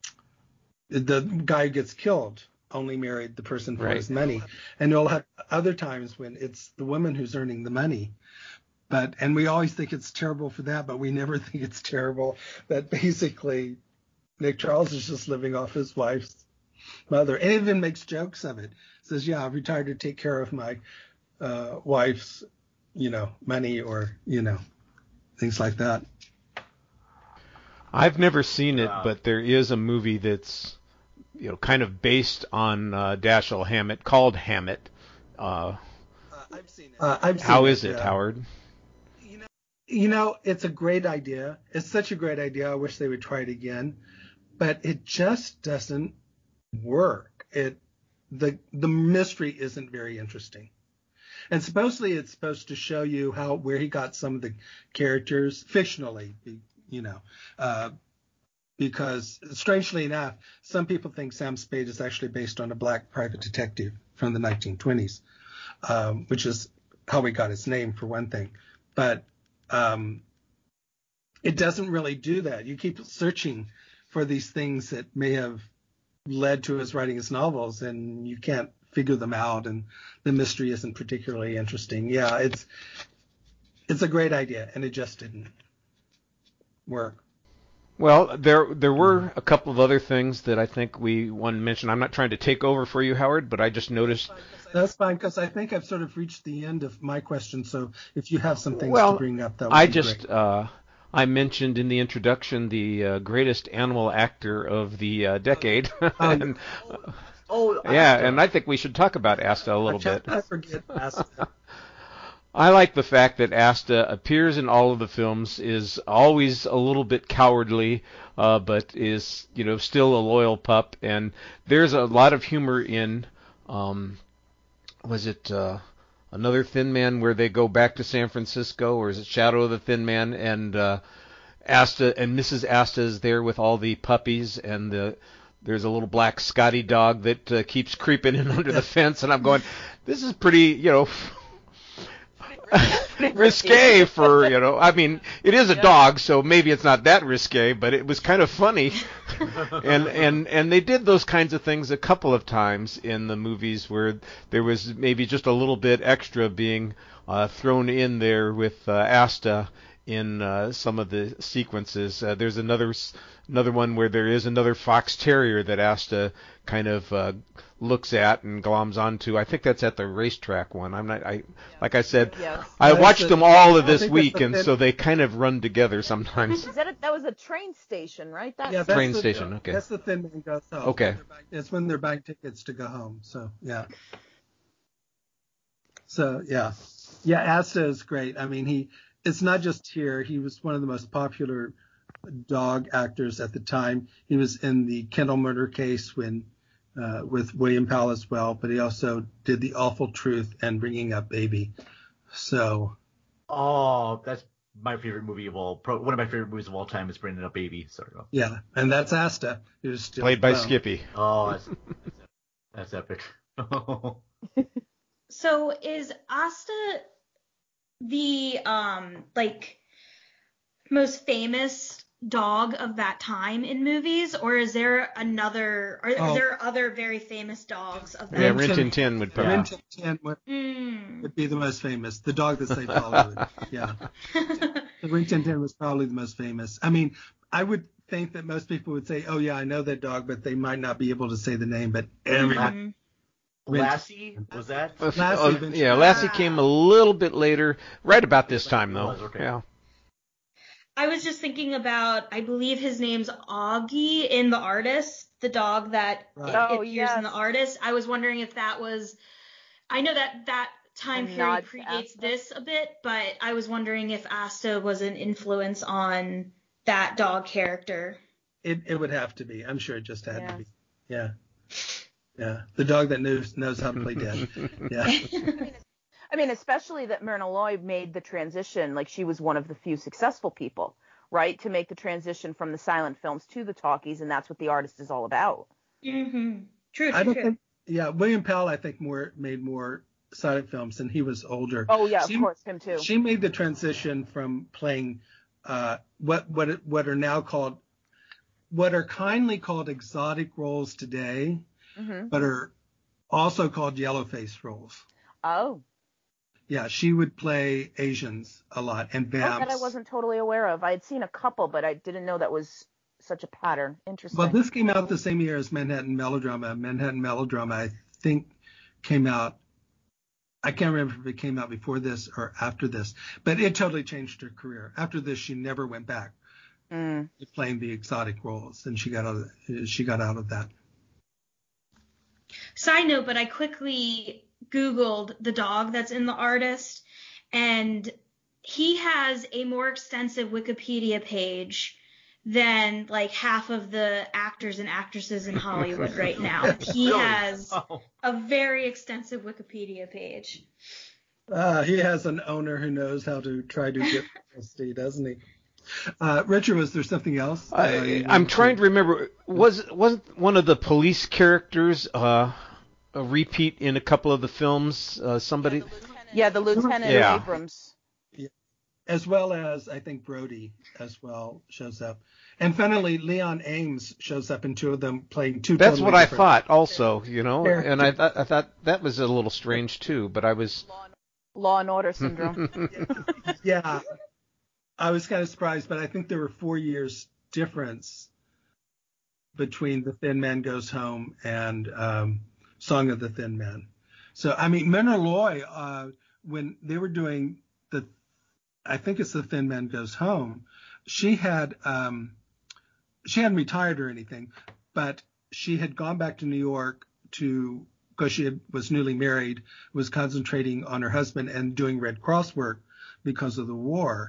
the guy who gets killed only married the person for Right. his money. And you'll have other times when it's the woman who's earning the money. But and we always think it's terrible for that, but we never think it's terrible that basically Nick Charles is just living off his wife's mother, and even makes jokes of it. Says, "Yeah, I've retired to take care of my uh, wife's, you know, money, or you know, things like that." I've never seen it, Wow. but there is a movie that's, you know, kind of based on uh, Dashiell Hammett, called Hammett. Uh, I've seen it. Uh, I've seen how it, is it, yeah. Howard? You know, you know, it's a great idea. It's such a great idea. I wish they would try it again, but it just doesn't work. It the the mystery isn't very interesting. And supposedly it's supposed to show you how where he got some of the characters fictionally, you know, uh, because strangely enough, some people think Sam Spade is actually based on a black private detective from the nineteen twenties, um, which is how he got his name for one thing. But um, it doesn't really do that. You keep searching for these things that may have led to his writing his novels, and you can't figure them out, and the mystery isn't particularly interesting. Yeah, it's it's a great idea, and it just didn't work. Well, there there were a couple of other things that I think we want to mention. I'm not trying to take over for you, Howard, but I just noticed. That's fine, because I think I've sort of reached the end of my question. So if you have some things Well, to bring up, that would I be just great. uh, I mentioned in the introduction the uh, greatest animal actor of the uh, decade. and, Oh, yeah, Asta. and I think we should talk about Asta a little I, bit. I forget. Asta. I like the fact that Asta appears in all of the films, is always a little bit cowardly, uh, but is, you know, still a loyal pup. And there's a lot of humor in, um, was it uh, Another Thin Man, where they go back to San Francisco, or is it Shadow of the Thin Man? And uh, Asta and Missus Asta is there with all the puppies, and the there's a little black Scotty dog that uh, keeps creeping in under the fence, and I'm going, this is pretty, you know. risque for, you know, I mean, it is a Yeah. dog, so maybe it's not that risque, but it was kind of funny. and and and they did those kinds of things a couple of times in the movies where there was maybe just a little bit extra being uh, thrown in there with uh, Asta in uh, some of the sequences. Uh, there's another s- another one where there is another fox terrier that Asta kind of uh, looks at and gloms onto. I think that's at the racetrack one. I'm not. I like I said, Yes. I That's watched the- them all of I this think that's week, the and fifth- so they kind of run together sometimes. Is that a, that was a train station, right? That Yeah, that's Train the, station, okay. That's the Thin Man goes home. Okay. It's when they're buying tickets to go home. So yeah. So yeah, yeah. Asta is great. I mean, he. It's not just here. He was one of the most popular dog actors at the time. He was in the Kendall murder case when uh, with William Powell as well, but he also did The Awful Truth and Bringing Up Baby. So, oh, that's my favorite movie of all. Pro, one of my favorite movies of all time is Bringing Up Baby. Sorry. Yeah, and that's Asta, who's still played by well. Skippy. Oh, that's that's epic. So is Asta the um like most famous dog of that time in movies, or is there another? Are, Oh. are there other very famous dogs of that? Yeah, Rin Rin Tin- Tin Tin would probably. Rin Tin Tin would, Mm. would be the most famous. The dog that saved Hollywood. Yeah. The Rin Tin Tin was probably the most famous. I mean, I would think that most people would say, oh, yeah, I know that dog, but they might not be able to say the name. But everybody. Mhm. Lassie, was that? Uh, f- Lassie oh, eventually- yeah, Lassie came a little bit later, right about this time though. was, okay. Yeah. I was just thinking about, I believe his name's Augie in The Artist, the dog that Right. it Oh, appears in yes. The Artist. I was wondering if that was, I know that that time A period nod to predates Asta. this a bit, but I was wondering if Asta was an influence on that dog character. It, it would have to be. I'm sure it just had Yeah. to be. Yeah. Yeah. The dog that knows knows how to play dead. Yeah. I mean, especially that Myrna Loy made the transition, like she was one of the few successful people, right, to make the transition from the silent films to the talkies, and that's what The Artist is all about. Mm-hmm. True, I true, don't true. think. Yeah. William Powell, I think, more made more silent films, and he was older. Oh yeah, She- of course, him too. She made the transition from playing uh, what what what are now called what are kindly called exotic roles today, hmm but are also called yellowface roles. Oh, Yeah, she would play Asians a lot and oh, vamps. that I wasn't totally aware of. I had seen a couple, but I didn't know that was such a pattern. Interesting. Well, this came out the same year as Manhattan Melodrama. Manhattan Melodrama, I think, came out. I can't remember if it came out before this or after this, but it totally changed her career. After this, she never went back Mm. to playing the exotic roles, and she got out of, she got out of that. Side note, but I quickly Googled the dog that's in The Artist, and he has a more extensive Wikipedia page than like half of the actors and actresses in Hollywood right now. He Really? has Oh. a very extensive Wikipedia page. Uh, he has an owner who knows how to try to get publicity, doesn't he? Uh, Richard, was there something else? Uh, I, you I'm wanted trying to remember. Was wasn't one of the police characters uh, a repeat in a couple of the films? Uh, somebody. Yeah, the Lieutenant Yeah. Abrams. as well as I think Brody as well shows up, and finally Leon Ames shows up in two of them playing two. That's totally what I different- thought also, you know, Characters. and I thought I thought that was a little strange too. But I was. Law and Order syndrome. Yeah, I was kind of surprised, but I think there were four years difference between The Thin Man Goes Home and um, Song of the Thin Man. So I mean, Myrna Loy, uh, when they were doing the, I think it's The Thin Man Goes Home, she had um, she hadn't retired or anything, but she had gone back to New York to. Because she had, was newly married, was concentrating on her husband and doing Red Cross work because of the war.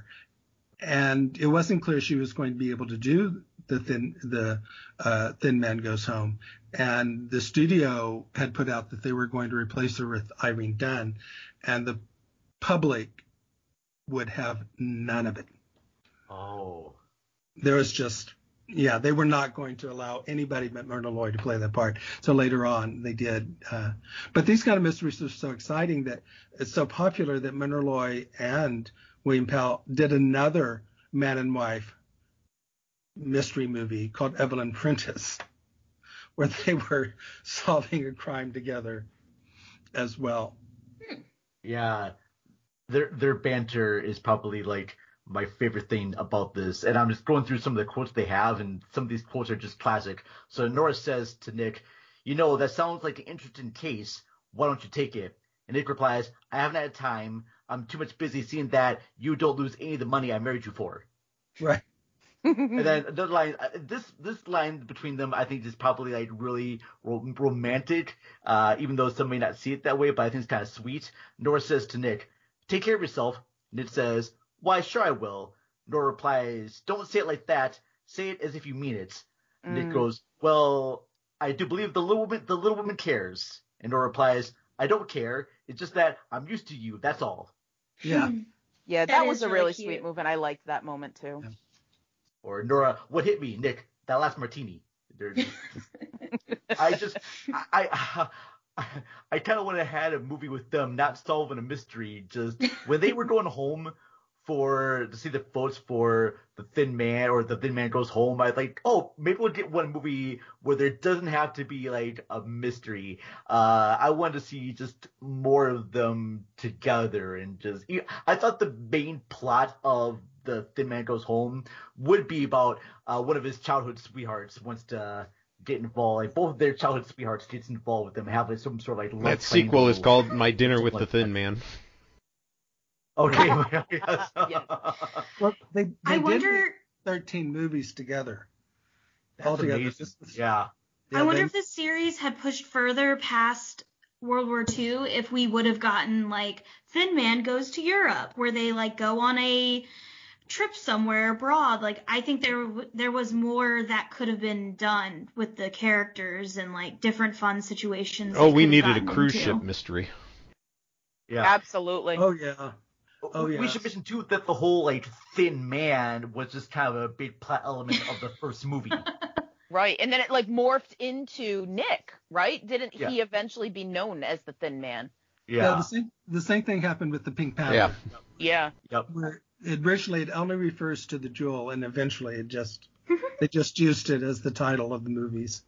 And it wasn't clear she was going to be able to do the Thin, the, uh, Thin Man Goes Home. And the studio had put out that they were going to replace her with Irene Dunn. And the public would have none of it. Oh. There was just, yeah, they were not going to allow anybody but Myrna Loy to play that part. So later on, they did. Uh, but these kind of mysteries are so exciting that it's so popular that Myrna Loy and William Powell did another man and wife mystery movie called Evelyn Prentice, where they were solving a crime together as well. Yeah. Their their banter is probably like my favorite thing about this. And I'm just going through some of the quotes they have, and some of these quotes are just classic. So Nora says to Nick, you know, that sounds like an interesting case. Why don't you take it? And Nick replies, I haven't had time. I'm too much busy seeing that you don't lose any of the money I married you for. Right. And then another line, uh, this this line between them, I think is probably like really ro- romantic, uh, even though some may not see it that way, but I think it's kind of sweet. Nora says to Nick, take care of yourself. Nick says, why, sure I will. Nora replies, don't say it like that. Say it as if you mean it. Mm. Nick goes, well, I do believe the little woman, the little woman cares. And Nora replies, I don't care. It's just that I'm used to you. That's all. Yeah. Yeah, that, That was is a really really cute. sweet move, and I liked that moment too. Yeah. Or Nora, what hit me, Nick? That last martini. There's- I just, I, I, I, I kind of would have had a movie with them not solving a mystery. Just when they were going home for to see the votes for the Thin Man or the Thin Man Goes Home, I was like, oh, maybe we'll get one movie where there doesn't have to be like a mystery. Uh, I wanted to see just more of them together and just. I thought the main plot of the Thin Man Goes Home would be about uh, one of his childhood sweethearts wants to get involved. Like both of their childhood sweethearts gets involved with them, have like some sort of like love That sequel is triangle. called My Dinner with the Like Thin that. Man. Okay. Yes. Yes. Well, they, they I did wonder. make thirteen movies together. That's Altogether. amazing. This was- Yeah. yeah, I wonder they- if this series had pushed further past World War Two, if we would have gotten like Thin Man Goes to Europe, where they like go on a trip somewhere abroad. Like I think there w- there was more that could have been done with the characters and like different fun situations. Oh, they we could have needed a gotten cruise into. ship mystery. Yeah. Absolutely. Oh yeah. Oh, We yeah. should mention too that the whole like Thin Man was just kind of a big plot element of the first movie. Right. And then it like morphed into Nick, right? Didn't Yeah. he eventually be known as the Thin Man? Yeah. Yeah. the same the same thing happened with the Pink Panther. Yeah. Yeah. Yep. Where it originally it only refers to the jewel, and eventually it just they just used it as the title of the movies.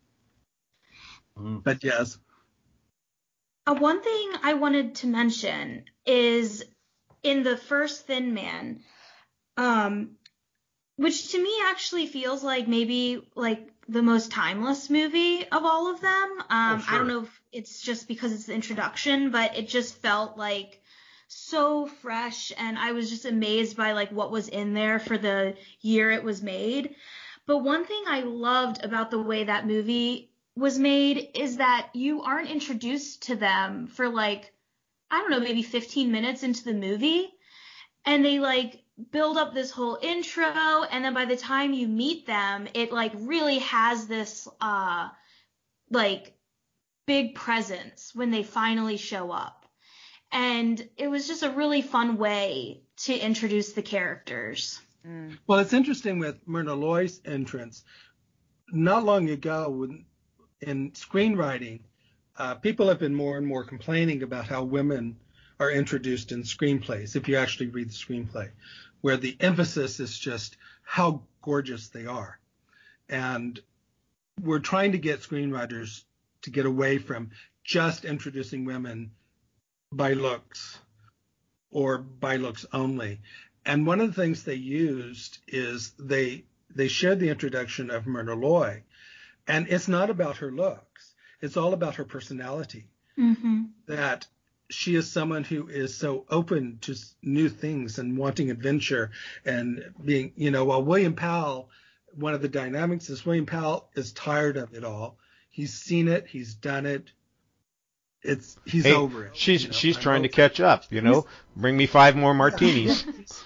Mhm. But yes, Uh, one thing I wanted to mention is in the first Thin Man, um, which to me actually feels like maybe like the most timeless movie of all of them. Um, I sure. don't know if it's just because it's the introduction, but it just felt like so fresh, and I was just amazed by like what was in there for the year it was made. But one thing I loved about the way that movie was made is that you aren't introduced to them for like, I don't know, maybe fifteen minutes into the movie. And they like build up this whole intro. And then by the time you meet them, it like really has this, uh, like big presence when they finally show up. And it was just a really fun way to introduce the characters. Mm. well, it's interesting with Myrna Loy's entrance. Not long ago, when in screenwriting, uh, people have been more and more complaining about how women are introduced in screenplays, if you actually read the screenplay, where the emphasis is just how gorgeous they are. And we're trying to get screenwriters to get away from just introducing women by looks or by looks only. And one of the things they used is they they shared the introduction of Myrna Loy, and it's not about her looks. It's all about her personality. Mm-hmm. That she is someone who is so open to s- new things and wanting adventure and being, you know, while William Powell, one of the dynamics is William Powell is tired of it all. He's seen it. He's done it. It's he's Hey, over it. she's you know. she's I'm trying to hoping- catch up, you know. Bring me five more martinis.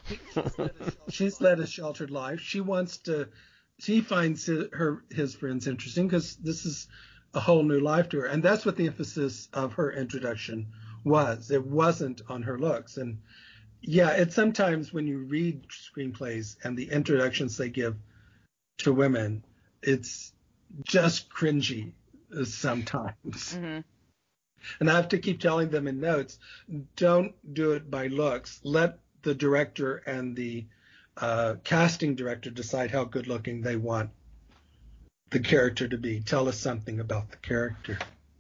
She's led a sheltered life. She wants to. She finds hi- her his friends interesting because this is a whole new life to her, and that's what the emphasis of her introduction was. It wasn't on her looks, and yeah, it's sometimes when you read screenplays and the introductions they give to women, it's just cringy uh, sometimes. Mm-hmm. And I have to keep telling them in notes, don't do it by looks. Let the director and the uh, casting director decide how good looking they want the character to be. Tell us something about the character.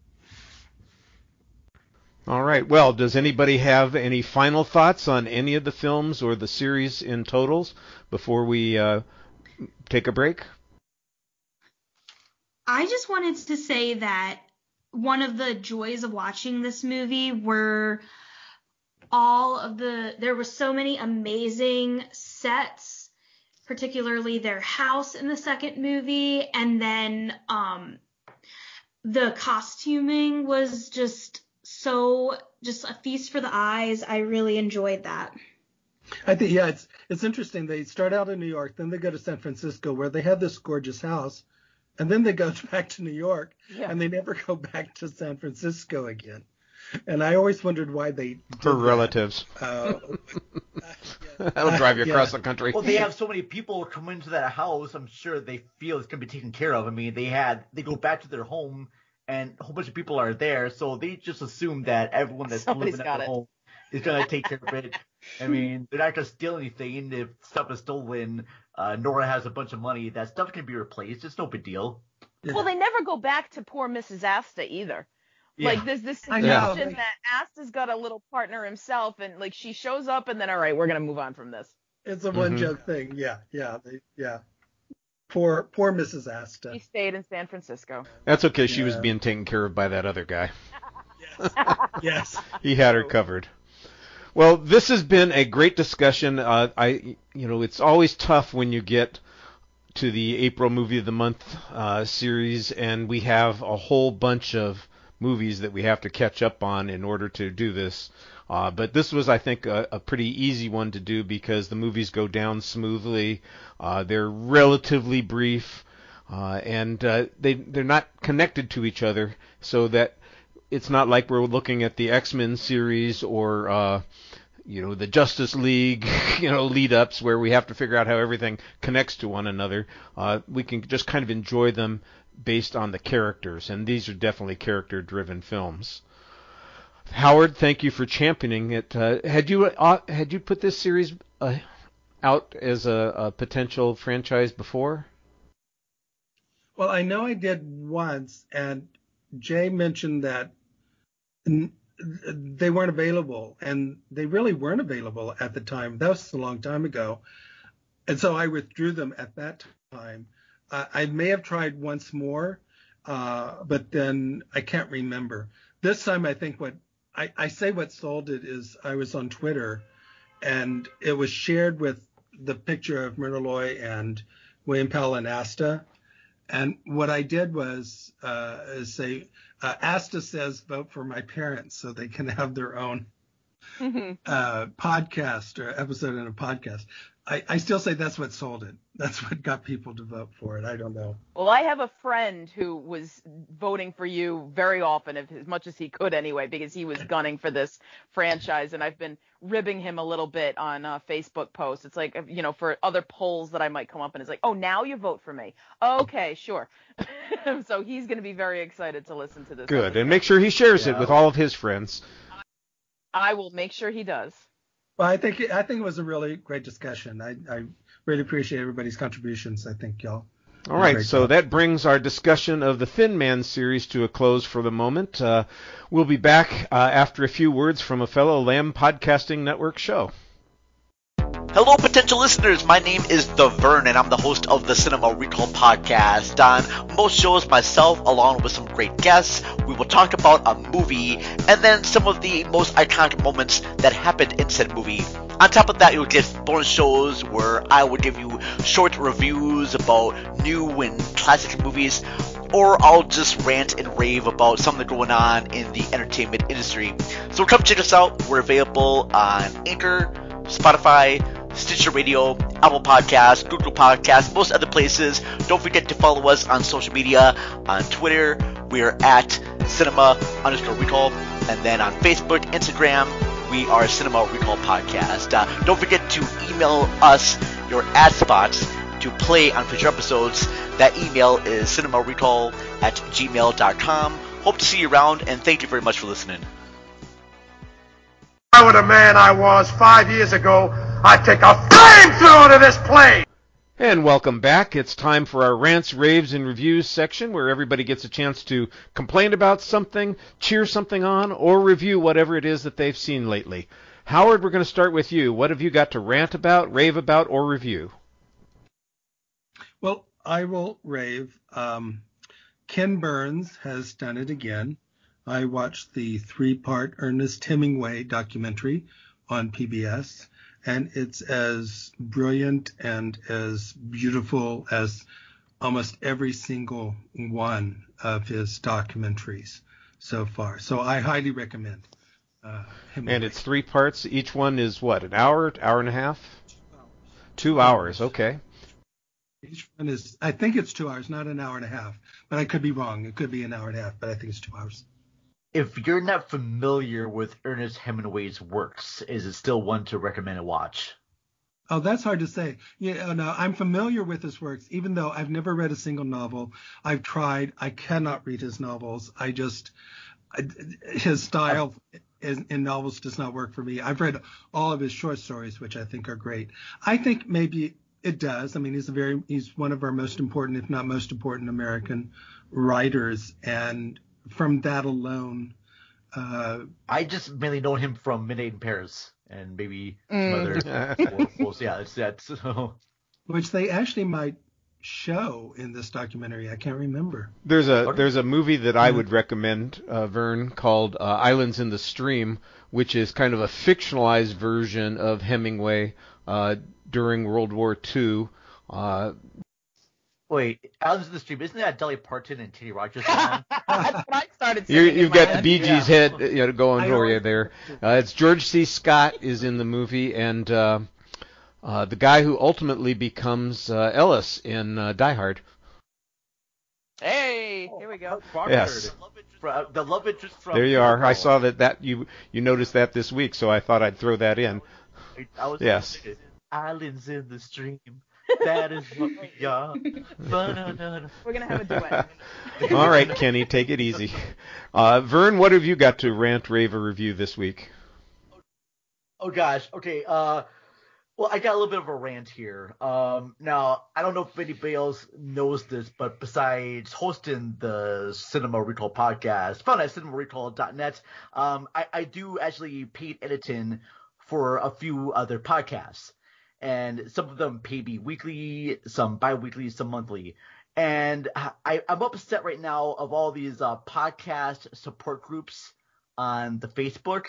All right. Well, does anybody have any final thoughts on any of the films or the series in totals before we uh, take a break? I just wanted to say that one of the joys of watching this movie were all of the, there were so many amazing sets, particularly their house in the second movie, and then um, the costuming was just so, just a feast for the eyes. I really enjoyed that. I think, yeah, it's it's interesting. They start out in New York, then they go to San Francisco, where they have this gorgeous house, and then they go back to New York, Yeah. and they never go back to San Francisco again. And I always wondered why they did Her that. relatives. Uh, That'll drive you Yeah. across the country. Well, they have so many people come into that house. I'm sure they feel it's gonna be taken care of. I mean, they had they go back to their home, and a whole bunch of people are there, so they just assume that everyone that's Somebody's living got at their it. home is gonna take care of it. I mean, they're not gonna steal anything. If stuff is stolen, uh, Nora has a bunch of money. That stuff can be replaced. It's no big deal. Yeah. Well, they never go back to poor Missus Asta either. Yeah. Like, there's this I know. suggestion that Asta's got a little partner himself, and, like, she shows up, and then, all right, we're going to move on from this. It's a one Mhm. joke thing. Yeah, yeah, they, yeah. Poor, poor Missus Asta. He stayed in San Francisco. That's okay. She was Yeah. being taken care of by that other guy. Yes. Yes. He had her covered. Well, this has been a great discussion. Uh, I, you know, it's always tough when you get to the April Movie of the Month uh, series, and we have a whole bunch of movies that we have to catch up on in order to do this. Uh, but this was, I think, a, a pretty easy one to do because the movies go down smoothly. Uh, they're relatively brief, uh, and uh, they they're not connected to each other, so that it's not like we're looking at the X-Men series or uh, you know the Justice League, you know, lead-ups where we have to figure out how everything connects to one another. Uh, we can just kind of enjoy them based on the characters, and these are definitely character-driven films. Howard, thank you for championing it. Uh, had you uh, had you put this series uh, out as a, a potential franchise before? Well, I know I did once, and Jay mentioned that n- they weren't available, and they really weren't available at the time. That was a long time ago, and so I withdrew them at that time. Uh, I may have tried once more, uh, but then I can't remember. This time, I think what I, I say what sold it is I was on Twitter, and it was shared with the picture of Myrna Loy and William Powell and Asta. And what I did was uh, is say, uh, Asta says vote for my parents so they can have their own uh, podcast or episode in a podcast. I, I still say that's what sold it. That's what got people to vote for it. I don't know. Well, I have a friend who was voting for you very often, if, as much as he could anyway, because he was gunning for this franchise, and I've been ribbing him a little bit on uh, Facebook posts. It's like, you know, for other polls that I might come up, and it's like, oh, now you vote for me. Okay, sure. So he's going to be very excited to listen to this. Good, episode. and make sure he shares it Yeah. with all of his friends. I will make sure he does. Well, I think I think it was a really great discussion. I, I really appreciate everybody's contributions. I think y'all. All right, Great so job. that brings our discussion of the Thin Man series to a close for the moment. Uh, we'll be back uh, after a few words from a fellow Lamb Podcasting Network show. Hello, potential listeners. My name is The Vern, and I'm the host of the Cinema Recall podcast. On most shows, myself, along with some great guests, we will talk about a movie and then some of the most iconic moments that happened in said movie. On top of that, you'll get bonus shows where I will give you short reviews about new and classic movies, or I'll just rant and rave about something going on in the entertainment industry. So come check us out. We're available on Anchor, Spotify, Stitcher Radio, Apple Podcasts, Google Podcasts, most other places. Don't forget to follow us on social media. On Twitter, we're at Cinema underscore Recall. And then on Facebook, Instagram, we are Cinema Recall Podcast. Uh, don't forget to email us your ad spots to play on future episodes. That email is cinemarecall at gmail dot com. Hope to see you around, and thank you very much for listening. I were the man I was five years ago, I'd take a flamethrower to this place! And welcome back. It's time for our rants, raves, and reviews section where everybody gets a chance to complain about something, cheer something on, or review whatever it is that they've seen lately. Howard, we're going to start with you. What have you got to rant about, rave about, or review? Well, I will rave. Um, Ken Burns has done it again. I watched the three-part Ernest Hemingway documentary on P B S, and it's as brilliant and as beautiful as almost every single one of his documentaries so far. So I highly recommend Uh, and it's three parts. Each one is what, an hour, hour and a half? Two hours. Okay. Each one is, I think it's two hours, not an hour and a half. But I could be wrong. It could be an hour and a half, but I think it's two hours. If you're not familiar with Ernest Hemingway's works, is it still one to recommend a watch? Oh, that's hard to say. Yeah, no, I'm familiar with his works, even though I've never read a single novel. I've tried. I cannot read his novels. I just, I, his style in, in novels does not work for me. I've read all of his short stories, which I think are great. I think maybe it does. I mean, he's a very, he's one of our most important, if not most important, American writers, and from that alone, uh, I just mainly know him from Midnight in Paris and maybe some Mm. other. Well, yeah, it's that. So. which they actually might show in this documentary. I can't remember. There's a Okay. there's a movie that I would recommend, uh, Vern, called uh, Islands in the Stream, which is kind of a fictionalized version of Hemingway uh, during World War Two. Uh, Wait, Islands in the Stream, isn't that Dolly Parton and Kenny Rogers song? That's what I started you, singing. you've in my got the head. Bee Gees Yeah. head you know, going I for you always- there. Uh, it's George C. Scott is in the movie, and uh, uh, the guy who ultimately becomes uh, Ellis in uh, Die Hard. Hey, here we go. Yes. From- The love interest from. There you are. I saw that, that you you noticed that this week, so I thought I'd throw that in. I was Yes. Islands in the Stream. That is what we are. Ba-na-na-na. We're gonna have a duet. All right, Kenny, take it easy. Uh, Vern, what have you got to rant, rave, or review this week? Oh gosh. Okay. Uh, well, I got a little bit of a rant here. Um, now I don't know if anybody else knows this, but besides hosting the Cinema Recall podcast, found at cinema recall dot net, um, I, I do actually paid editing for a few other podcasts, and some of them pay me weekly, some bi-weekly, some monthly. And I, I'm upset right now of all these uh, podcast support groups on the Facebook,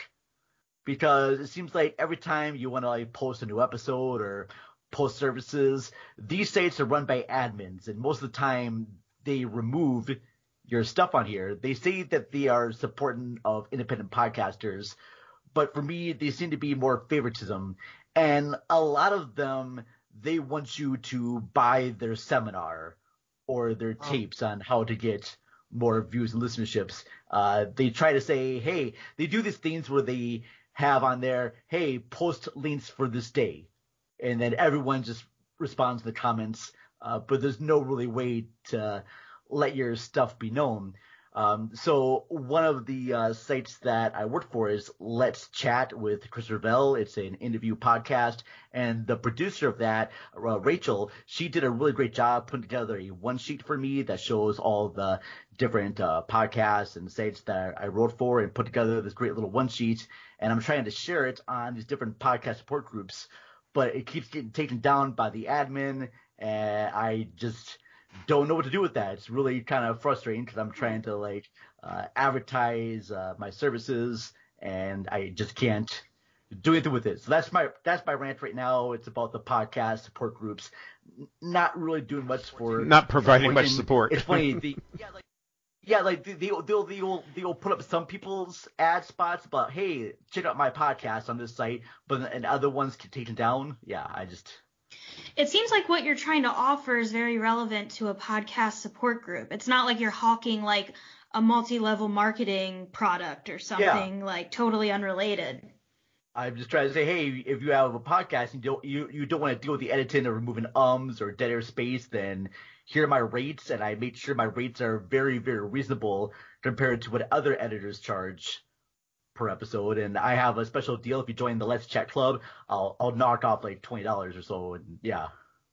because it seems like every time you want to like post a new episode or post services, these sites are run by admins, and most of the time they remove your stuff on here. They say that they are supporting of independent podcasters, but for me, they seem to be more favoritism. And a lot of them, they want you to buy their seminar or their tapes on how to get more views and listenerships. Uh, they try to say, hey, they do these things where they have on there, hey, post links for this day. And then everyone just responds to the comments, uh, but there's no really way to let your stuff be known. Um, so one of the uh, sites that I work for is Let's Chat with Christopher Bell. It's an interview podcast, and the producer of that, uh, Rachel, she did a really great job putting together a one sheet for me that shows all the different uh, podcasts and sites that I wrote for, and put together this great little one sheet. And I'm trying to share it on these different podcast support groups, but it keeps getting taken down by the admin, and I just don't know what to do with that. It's really kind of frustrating because I'm trying to like uh, advertise uh, my services, and I just can't do anything with it. So that's my that's my rant right now. It's about the podcast support groups, N- not really doing much for Not providing much supporting- support. It's funny. The, yeah, like yeah, like they, they'll they'll they'll they'll put up some people's ad spots about, hey, check out my podcast on this site, but and other ones get taken down. Yeah, I just. It seems like what you're trying to offer is very relevant to a podcast support group. It's not like you're hawking like a multi-level marketing product or something like totally unrelated. I'm just trying to say, hey, if you have a podcast and you don't you, you don't want to deal with the editing or removing ums or dead air space, then here are my rates, and I made sure my rates are very, very reasonable compared to what other editors charge per episode. And I have a special deal. If you join the Let's Chat Club, I'll I'll knock off like twenty dollars or so. And yeah,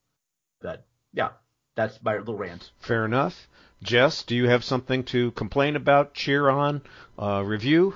that yeah, that's my little rant. Fair enough. Jess, do you have something to complain about, cheer on, uh, review?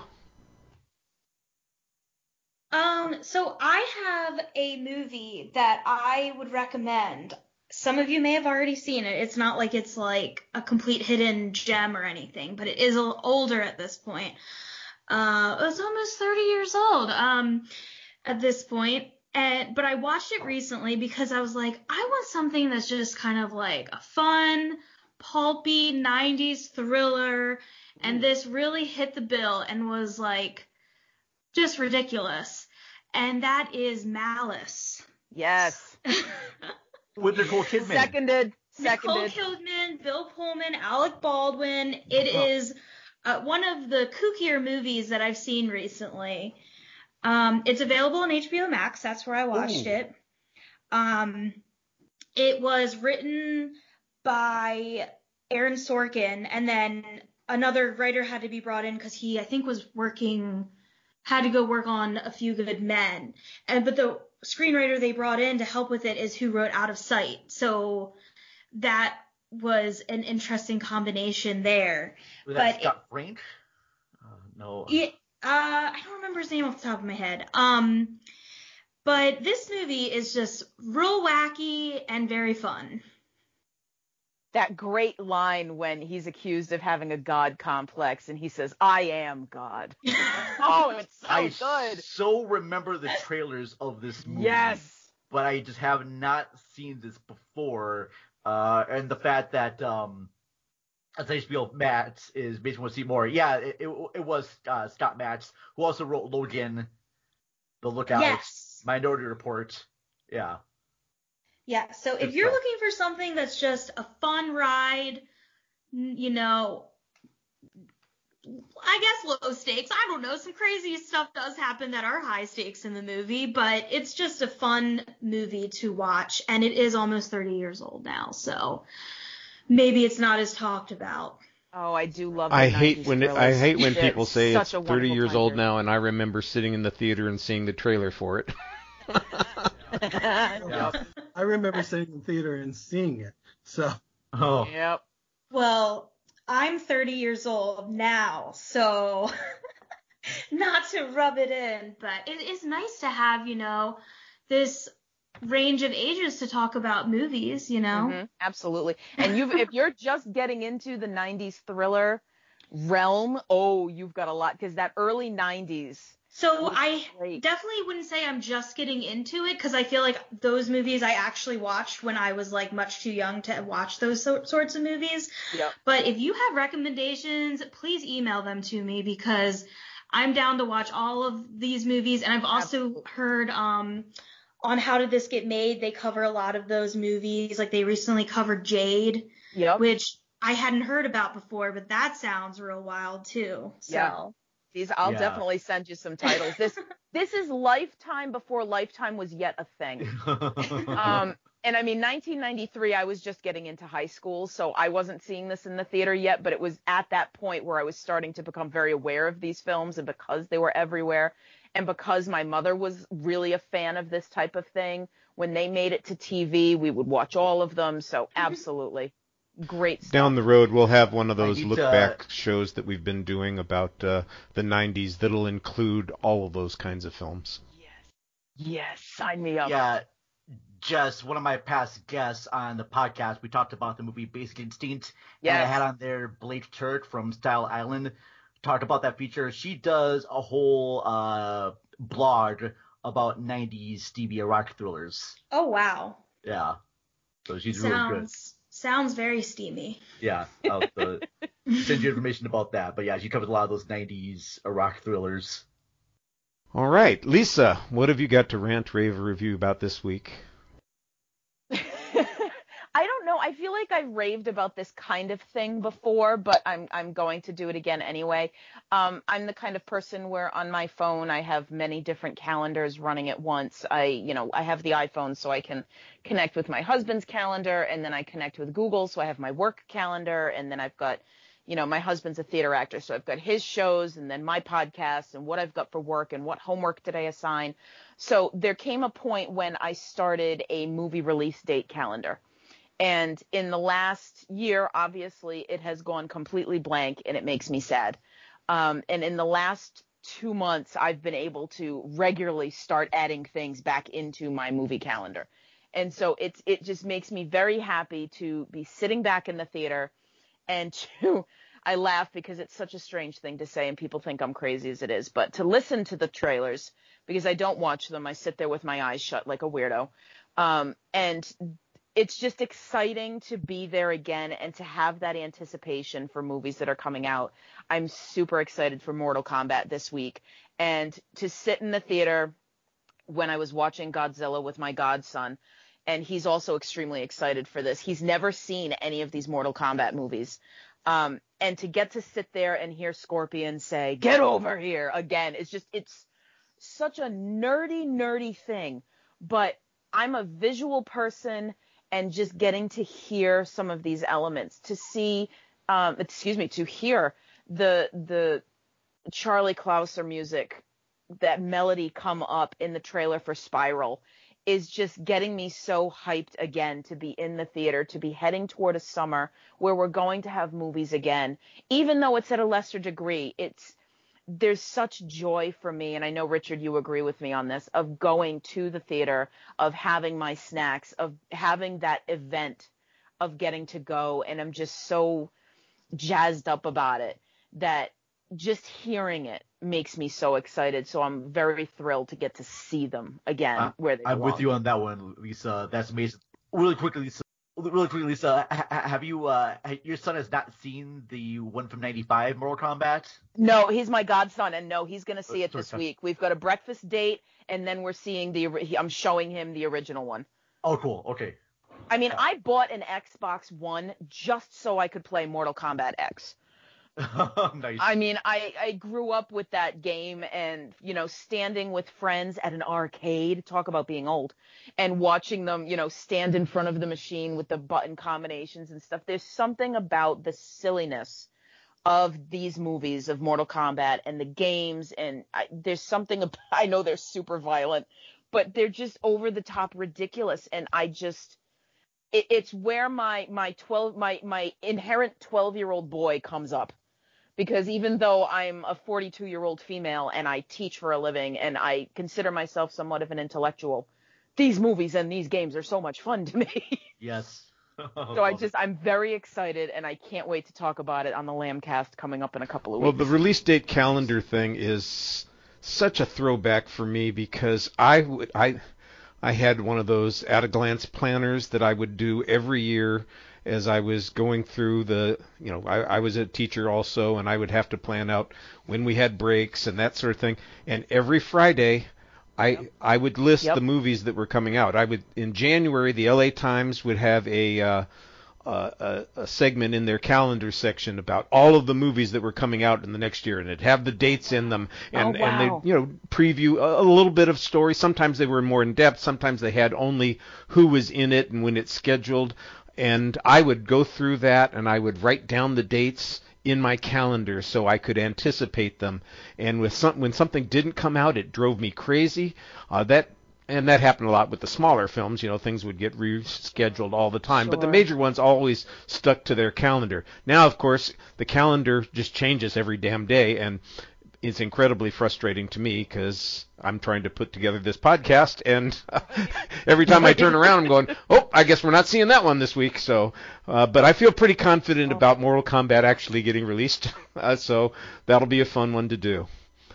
Um, so I have a movie that I would recommend. Some of you may have already seen it. It's not like it's like a complete hidden gem or anything, but it is a little older at this point. Uh, it's almost thirty years old, um, at this point. And, but I watched it recently because I was like, I want something that's just kind of like a fun, pulpy nineties thriller. And this really hit the bill and was like just ridiculous. And that is Malice. Yes. With Nicole Kidman. Seconded. Nicole Seconded. Kidman, Bill Pullman, Alec Baldwin. It Oh. is uh, one of the kookier movies that I've seen recently. Um, it's available on H B O Max. That's where I watched Ooh. it. Um, it was written by Aaron Sorkin, and then another writer had to be brought in because he, I think, was working, had to go work on A Few Good Men. And but the screenwriter they brought in to help with it is who wrote Out of Sight. So that was an interesting combination there. Was that but Scott Frank? Uh, no. It, uh, I don't remember his name off the top of my head. Um, but this movie is just real wacky and very fun. That great line when he's accused of having a God complex and he says, I am God. Oh, it's so I good. so remember the trailers of this movie. Yes. But I just have not seen this before. Uh, and the fact that um, as H B O Max is basically want to see more. Yeah, it, it, it was uh, Scott Max, who also wrote Logan, The Lookout, Yes. Minority Report. Yeah. Yeah, so Good if you're stuff. looking for something that's just a fun ride, n- you know, I guess low stakes, I don't know, some crazy stuff does happen that are high stakes in the movie, but it's just a fun movie to watch, and it is almost thirty years old now, so maybe it's not as talked about. Oh, I do love the I hate nineties when it, I thrillers. hate when They're people say it's such a thirty wonderful years time old period. now, and I remember sitting in the theater and seeing the trailer for it. Yep. I remember sitting in the theater and seeing it. So Oh. Yep. Well, I'm thirty years old now, so not to rub it in, but it is nice to have, you know, this range of ages to talk about movies, you know? Mhm, absolutely. And you've if you're just getting into the nineties thriller realm, oh, you've got a lot, because that early nineties. So was I great. definitely wouldn't say I'm just getting into it, because I feel like those movies I actually watched when I was like much too young to watch those so- sorts of movies. Yep. But if you have recommendations, please email them to me, because I'm down to watch all of these movies. And I've also Absolutely. heard um on How Did This Get Made, they cover a lot of those movies. Like they recently covered Jade, Yep. which I hadn't heard about before, but that sounds real wild too. So. Yeah. These I'll Yeah. definitely send you some titles. This this is Lifetime before Lifetime was yet a thing. Um, and I mean, nineteen ninety-three, I was just getting into high school, so I wasn't seeing this in the theater yet, but it was at that point where I was starting to become very aware of these films, and because they were everywhere, and because my mother was really a fan of this type of thing, when they made it to T V, we would watch all of them, so absolutely. Great stuff. Down the road, we'll have one of I those need look to- back shows that we've been doing about uh, the nineties that'll include all of those kinds of films. Yes. Yes, sign me up. Yeah, Jess, one of my past guests on the podcast, we talked about the movie Basic Instinct. And I Yes. had on there Blake Turk from Style Island. Talked about that feature. She does a whole uh, blog about nineties Stevie rock thrillers. Oh, wow. Yeah. So she's really good. Sounds sounds very steamy. Yeah. I'll uh, send you information about that. But yeah, she covers a lot of those nineties rock thrillers. All right, Lisa, what have you got to rant, rave, or review about this week? I don't know. I feel like I raved about this kind of thing before, but I'm I'm going to do it again anyway. Um, I'm the kind of person where on my phone I have many different calendars running at once. I, you know, I have the iPhone so I can connect with my husband's calendar, and then I connect with Google, so I have my work calendar, and then I've got, you know, my husband's a theater actor, so I've got his shows and then my podcast and what I've got for work and what homework did I assign. So there came a point when I started a movie release date calendar. And in the last year, obviously, it has gone completely blank, and it makes me sad. Um, and in the last two months, I've been able to regularly start adding things back into my movie calendar. And so it's it just makes me very happy to be sitting back in the theater and to – I laugh because it's such a strange thing to say, and people think I'm crazy as it is, but to listen to the trailers, because I don't watch them. I sit there with my eyes shut like a weirdo. Um, and – It's just exciting to be there again and to have that anticipation for movies that are coming out. I'm super excited for Mortal Kombat this week. And to sit in the theater when I was watching Godzilla with my godson, and he's also extremely excited for this. He's never seen any of these Mortal Kombat movies. Um, and to get to sit there and hear Scorpion say, "Get over here," again, it's just, it's such a nerdy, nerdy thing. But I'm a visual person, and just getting to hear some of these elements, to see, um, excuse me, to hear the, the Charlie Clouser music, that melody come up in the trailer for Spiral, is just getting me so hyped again to be in the theater, to be heading toward a summer where we're going to have movies again. Even though it's at a lesser degree, it's, there's such joy for me, and I know, Richard, you agree with me on this, of going to the theater, of having my snacks, of having that event, of getting to go, and I'm just so jazzed up about it that just hearing it makes me so excited. So I'm very thrilled to get to see them again uh, where they I'm belong. with you on that one, Lisa. That's amazing. Really quickly, Lisa. Really quickly, Lisa. Ha- have you? Uh, your son has not seen the one from ninety-five, Mortal Kombat? No, he's my godson, and no, he's going to see Uh, it sorry, this sorry. week. We've got a breakfast date, and then we're seeing the. I'm showing him the original one. Oh, cool. Okay. I mean, I bought an Xbox One just so I could play Mortal Kombat X. Nice. I mean, I, I grew up with that game, and, you know, standing with friends at an arcade, talk about being old, and watching them, you know, stand in front of the machine with the button combinations and stuff. There's something about the silliness of these movies of Mortal Kombat and the games, and I, there's something about, I know they're super violent, but they're just over the top ridiculous, and I just, it, it's where my my twelve my my inherent twelve year old boy comes up. Because even though I'm a forty-two year old female and I teach for a living and I consider myself somewhat of an intellectual, these movies and these games are so much fun to me. Yes. So I just, I'm very excited, and I can't wait to talk about it on the Lambcast coming up in a couple of Well, weeks. the release date calendar thing is such a throwback for me, because I would, I, I had one of those at-a-glance planners that I would do every year as I was going through the, you know, I, I was a teacher also, and I would have to plan out when we had breaks and that sort of thing. And every Friday, I Yep. I would list Yep. the movies that were coming out. I would, in January, the L A Times would have a uh, uh, a, a segment in their calendar section about all of the movies that were coming out in the next year, and it'd have the dates in them, and Oh, wow. and they, you know, preview a, a little bit of story. Sometimes they were more in depth. Sometimes they had only who was in it and when it's scheduled. And I would go through that, and I would write down the dates in my calendar so I could anticipate them. And with some, when something didn't come out, it drove me crazy. Uh, that and that happened a lot with the smaller films. You know, things would get rescheduled all the time. But the Sure. major ones always stuck to their calendar. Now, of course, the calendar just changes every damn day, and it's incredibly frustrating to me because I'm trying to put together this podcast, and every time I turn around, I'm going, oh, I guess we're not seeing that one this week. So, uh, but I feel pretty confident Oh. about Mortal Kombat actually getting released, uh, so that'll be a fun one to do.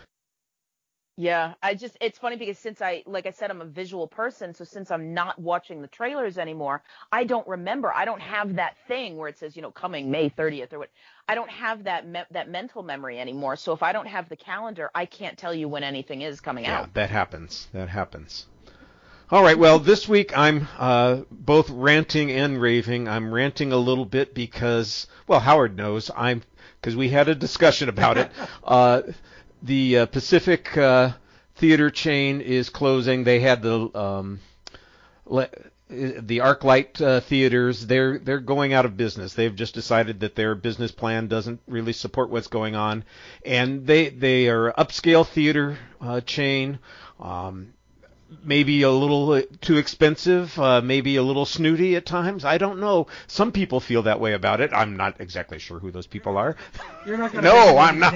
Yeah, I just, it's funny because since I, like I said, I'm a visual person, so since I'm not watching the trailers anymore, I don't remember. I don't have that thing where it says, you know, coming May thirtieth or what. I don't have that me- that mental memory anymore. So if I don't have the calendar, I can't tell you when anything is coming Yeah, out. that happens. That happens. All right, well, this week I'm uh, both ranting and raving. I'm ranting a little bit because, well, Howard knows, I'm, because we had a discussion about it. Uh, the uh, Pacific uh, Theater chain is closing. They had the um, le- the ArcLight uh, theaters. They're they're going out of business. They've just decided that their business plan doesn't really support what's going on, and they they are upscale theater uh, chain. Um, Maybe a little too expensive, uh, maybe a little snooty at times. I don't know. Some people feel that way about it. I'm not exactly sure who those people are. You're not going No, to I'm not.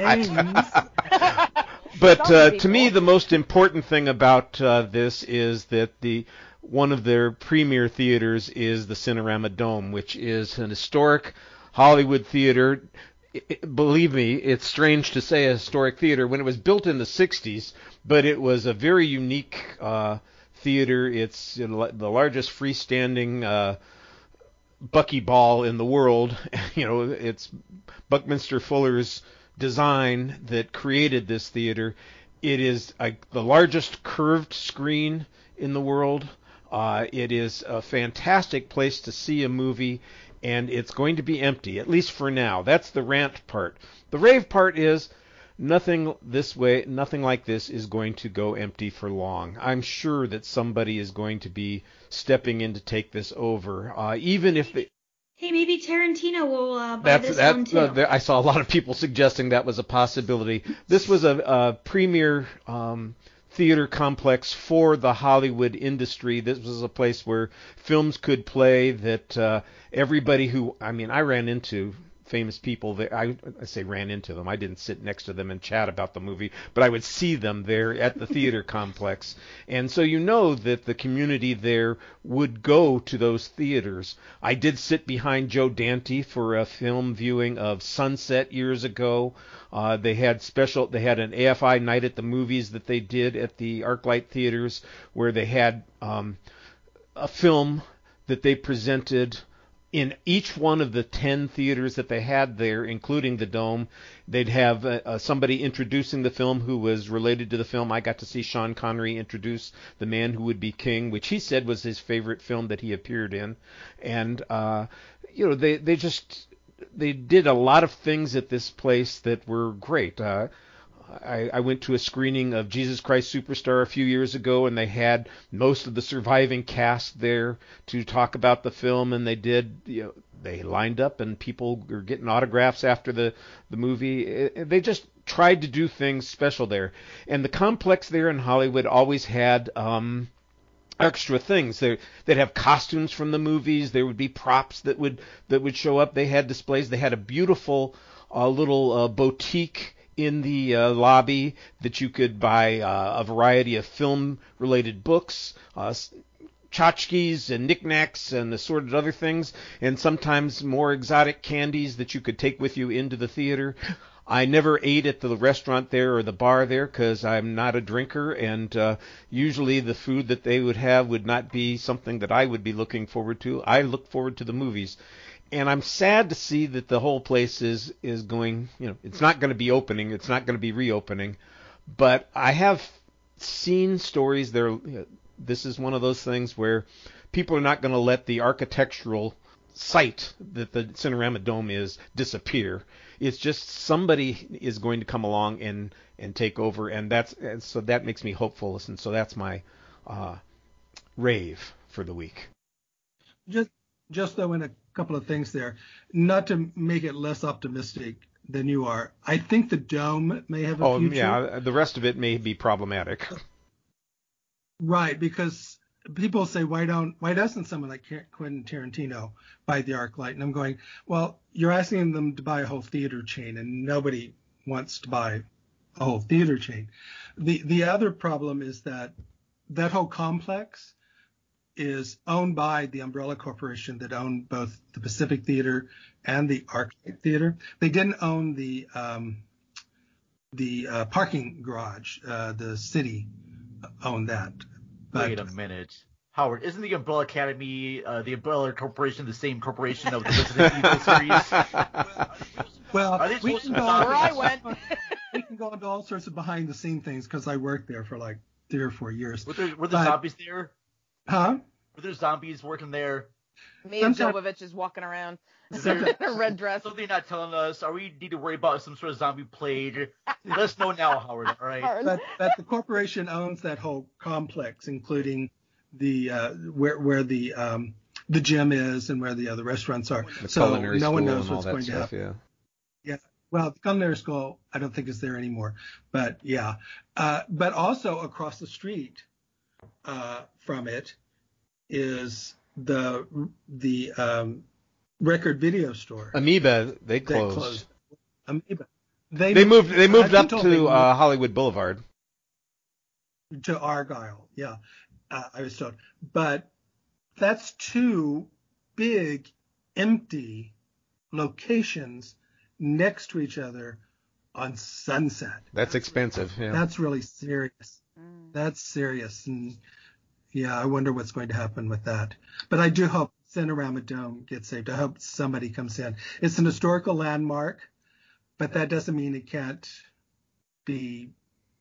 But Some uh, to people. me, the most important thing about uh, this is that the one of their premier theaters is the Cinerama Dome, which is an historic Hollywood theater. It, it, believe me, it's strange to say a historic theater when it was built in the sixties, but it was a very unique uh, theater. It's the largest freestanding uh, buckyball in the world. You know, it's Buckminster Fuller's design that created this theater, It is a, the largest curved screen in the world. Uh, it is a fantastic place to see a movie, and it's going to be empty, at least for now. That's the rant part. The rave part is nothing this way, nothing like this is going to go empty for long. I'm sure that somebody is going to be stepping in to take this over, uh, even if they... Hey, maybe Tarantino will uh, buy That's, this that, one too. Uh, I saw a lot of people suggesting that was a possibility. This was a, a premier um, theater complex for the Hollywood industry. This was a place where films could play that uh, everybody who, I mean, I ran into famous people that I, I say ran into them. I didn't sit next to them and chat about the movie, but I would see them there at the theater complex. And so you know that the community there would go to those theaters. I did sit behind Joe Dante for a film viewing of Sunset years ago. Uh, they had special, they had an A F I night at the movies that they did at the ArcLight theaters, where they had um, a film that they presented in each one of the ten theaters that they had there, including the Dome. They'd have uh, uh, somebody introducing the film who was related to the film. I got to see Sean Connery introduce The Man Who Would Be King, which he said was his favorite film that he appeared in. And, uh, you know, they, they just, they did a lot of things at this place that were great. Uh, I, I went to a screening of Jesus Christ Superstar a few years ago, and they had most of the surviving cast there to talk about the film, and they did, you know, they lined up and people were getting autographs after the, the movie. It, they just tried to do things special there. And the complex there in Hollywood always had um, extra things. They, they'd have costumes from the movies. There would be props that would that would show up. They had displays. They had a beautiful uh, little uh, boutique in the uh, lobby that you could buy uh, a variety of film-related books, uh, tchotchkes and knickknacks and assorted other things, and sometimes more exotic candies that you could take with you into the theater. I never ate at the restaurant there or the bar there because I'm not a drinker, and uh, usually the food that they would have would not be something that I would be looking forward to. I look forward to the movies. And I'm sad to see that the whole place is, is going, you know, it's not going to be opening, it's not going to be reopening. But I have seen stories there. You know, this is one of those things where people are not going to let the architectural site that the Cinerama Dome is disappear. It's just somebody is going to come along and, and take over, and that's and so that makes me hopeful. And so that's my uh, rave for the week. Just, just though in a couple of things there, not to make it less optimistic than you are. I think the Dome may have a oh, future. yeah, the rest of it may be problematic. Right, because people say, why don't, why doesn't someone like Quentin Tarantino buy the ArcLight? And I'm going, well, you're asking them to buy a whole theater chain, and nobody wants to buy a whole theater chain. The the other problem is that that whole complex is owned by the umbrella corporation that owned both the Pacific Theater and the ArcLight Theater. They didn't own the um, the uh, parking garage. Uh, the city owned that. But, Wait a minute. Howard, isn't the Umbrella Academy, uh, the Umbrella Corporation, the same corporation of the Resident Evil series? Well, Are they we supposed can, to go be Where I went. we can go into all sorts of behind the scene things because I worked there for like three or four years. Were there, were there But- zombies there? Huh? Were there zombies working there? Mia Sometimes- Jovovich is walking around in Sometimes- a red dress. So they're not telling us. Are we need to worry about some sort of zombie plague? Let us know now, Howard. All right. But, but the corporation owns that whole complex, including the uh, where where the um, the gym is and where the other restaurants are. The so culinary no one school knows and all what's that going to stuff, happen. yeah. Yeah. Well, the culinary school, I don't think is there anymore. But yeah. Uh, but also across the street uh, from it is the the um, record video store. Amoeba, they They closed. closed. Amoeba. They, They moved. They moved I've up been told they to moved uh, Hollywood Boulevard. to Argyle. Yeah, uh, I was told. But that's two big, empty locations next to each other on Sunset. That's expensive. Yeah. That's really serious. Mm. That's serious. And yeah, I wonder what's going to happen with that. But I do hope Cinerama Dome gets saved. I hope somebody comes in. It's an historical landmark, but that doesn't mean it can't be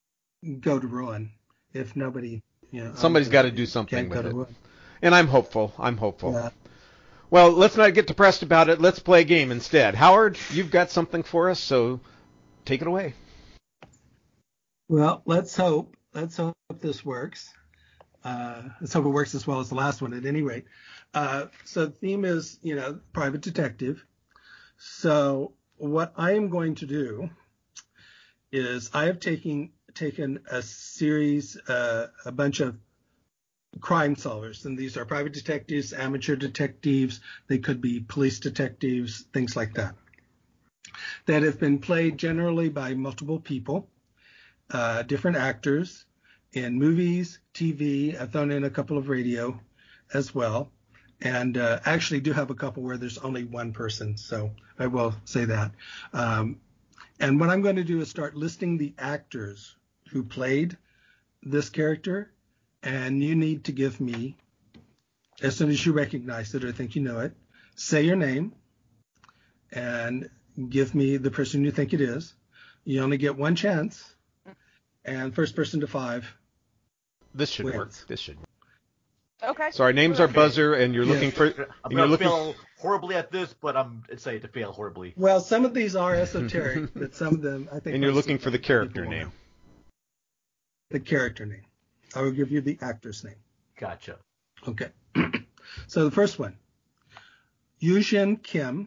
go to ruin if nobody, you know. Somebody's got to do something can't go with to it. ruin. And I'm hopeful. I'm hopeful. Yeah. Well, let's not get depressed about it. Let's play a game instead. Howard, you've got something for us, so take it away. Well, let's hope. Let's hope this works. Uh, let's hope it works as well as the last one at any rate. Uh, so the theme is, you know, private detective. So what I am going to do is I have taken taken a series, uh, a bunch of crime solvers, and these are private detectives, amateur detectives, they could be police detectives, things like that, that have been played generally by multiple people, uh, different actors in movies, T V. I've thrown in a couple of radio as well, and uh, actually do have a couple where there's only one person, so I will say that. Um, and what I'm going to do is start listing the actors who played this character, and you need to give me, as soon as you recognize it or think you know it, say your name and give me the person you think it is. You only get one chance, and first person to five. This should wins. work. This should work. Okay. So our names are Buzzer, and you're Yeah. looking for. I'm And going you're to looking. fail horribly at this, but I'm excited to fail horribly. Well, some of these are esoteric, but some of them I think. And you're most looking of for the them character people will name. know. The character name. I will give you the actor's name. Gotcha. Okay. So the first one, Yujin Kim,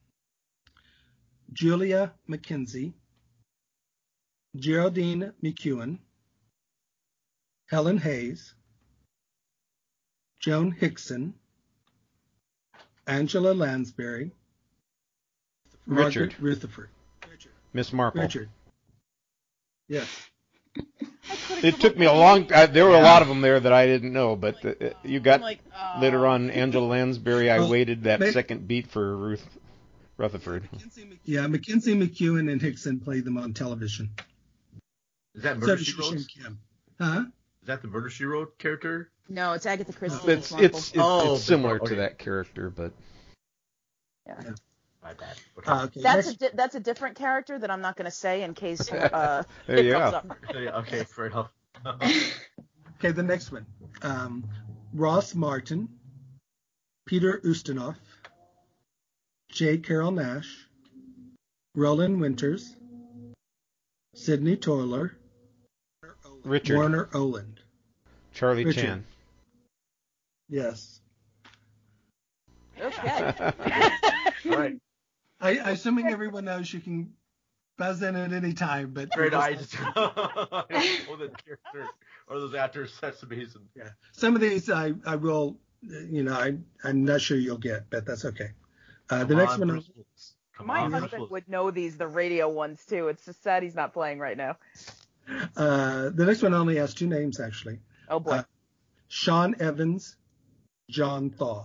Julia McKenzie, Geraldine McEwen, Helen Hayes, Joan Hickson, Angela Lansbury, Richard. Margaret Rutherford. Miss Marple. Richard. Yes. It took me a long. Uh, there were a lot of them there that I didn't know, but uh, you got I'm like, uh, later on Angela Lansbury. I Well, waited that may- second beat for Ruth Rutherford. Yeah, Mackenzie McEwen and Hickson played them on television. Is that So Murder did She Wrote? Yujin Kim. Huh? Is that the Murder She Wrote character? No, it's Agatha Christie. It's Miss it's Marple. it's, Oh, it's similar okay. to that character, but My bad. Okay. Uh, okay. That's a Next, di- that's a different character that I'm not going to say in case uh, there it you comes go. up. Yeah, okay, fair enough. okay, the next one. Um, Ross Martin, Peter Ustinov, J. Carroll Nash, Roland Winters, Sidney Toiler, Richard. Warner Oland. Charlie Richard. Chan. Yes. Okay. All right. I, I assuming everyone knows you can buzz in at any time, but Great eyes. I don't know the character or those actors. That's amazing. yeah, some of these I, I will, uh, you know, I I'm not sure you'll get, but that's okay. Uh, the Come next on, one. Bruce Willis. Come My on, Bruce husband Willis. would know these, the radio ones too. It's just sad he's not playing right now. Uh, the next one only has two names actually. Oh boy. Uh, Sean Evans, John Thaw.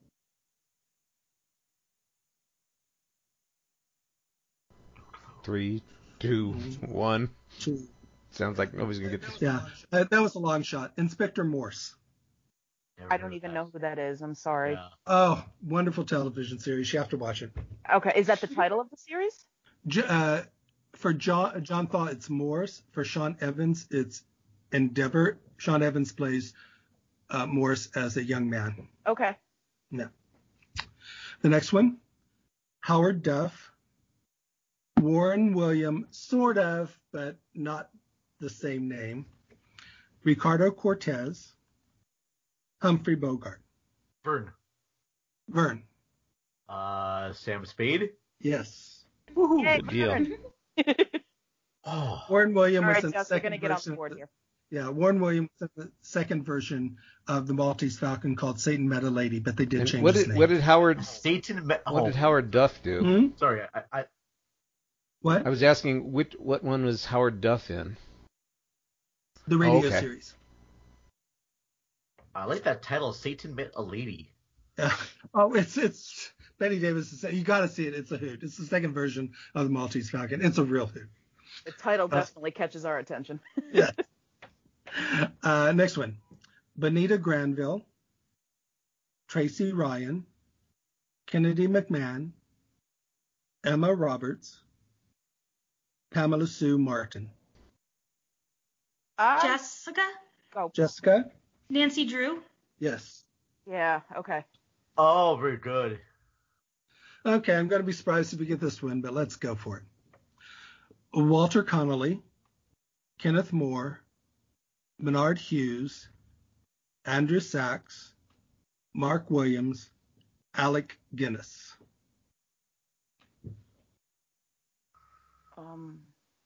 Three, two, one. Two. Sounds like nobody's gonna get this. Yeah, uh, that was a long shot. Inspector Morse. Never I heard don't of even that. know who that is. I'm sorry. Yeah. Oh, wonderful television series. You have to watch it. Okay, is that the title of the series? J- uh, for John John Thaw, it's Morse. For Sean Evans, it's Endeavor. Sean Evans plays uh, Morse as a young man. Okay. Yeah. The next one, Howard Duff, Warren William, sort of, but not the same name. Ricardo Cortez, Humphrey Bogart. Vern. Vern. Uh, Sam Spade. Yes. Yay, Good deal. Vern. Oh. Warren William All was right, in the Jess, we're second gonna get on version. board here. Yeah, Warren Williams was in the second version of the Maltese Falcon called Satan Met a Lady, but they did And change what his did name. what did Howard Satan. Me- what oh, did Howard Duff do? Hmm? Sorry, I, I What? I was asking which what one was Howard Duff in? The radio okay. series. I like that title. Satan Met a Lady. Yeah. Oh, it's it's Betty Davis. Is, you got to see it. It's a hoot. It's the second version of the Maltese Falcon. It's a real hoot. The title Uh, definitely catches our attention. Yeah. Uh, next one, Benita Granville, Tracy Ryan, Kennedy McMahon, Emma Roberts, Pamela Sue Martin. I, Jessica? oh, Jessica? Nancy Drew? Yes. yeah, okay. Oh, very good. Okay, I'm going to be surprised if we get this one, but let's go for it. Walter Connolly, Kenneth Moore, Bernard Hughes, Andrew Sachs, Mark Williams, Alec Guinness. Um.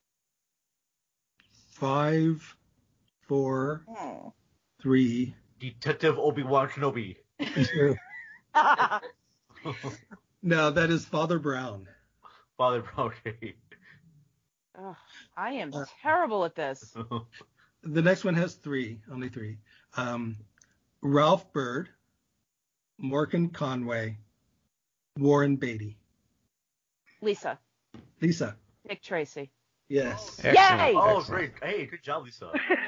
Five, four, Oh. three, Detective Obi-Wan Kenobi. two. No, that is Father Brown. Father Brown. Okay. Ugh, I am Uh, terrible at this. The next one has three, only three. Um, Ralph Byrd, Morgan Conway, Warren Beatty. Lisa. Lisa. Dick Tracy. Yes. Excellent. Yay! Oh, Excellent. great. Hey, good job, Lisa.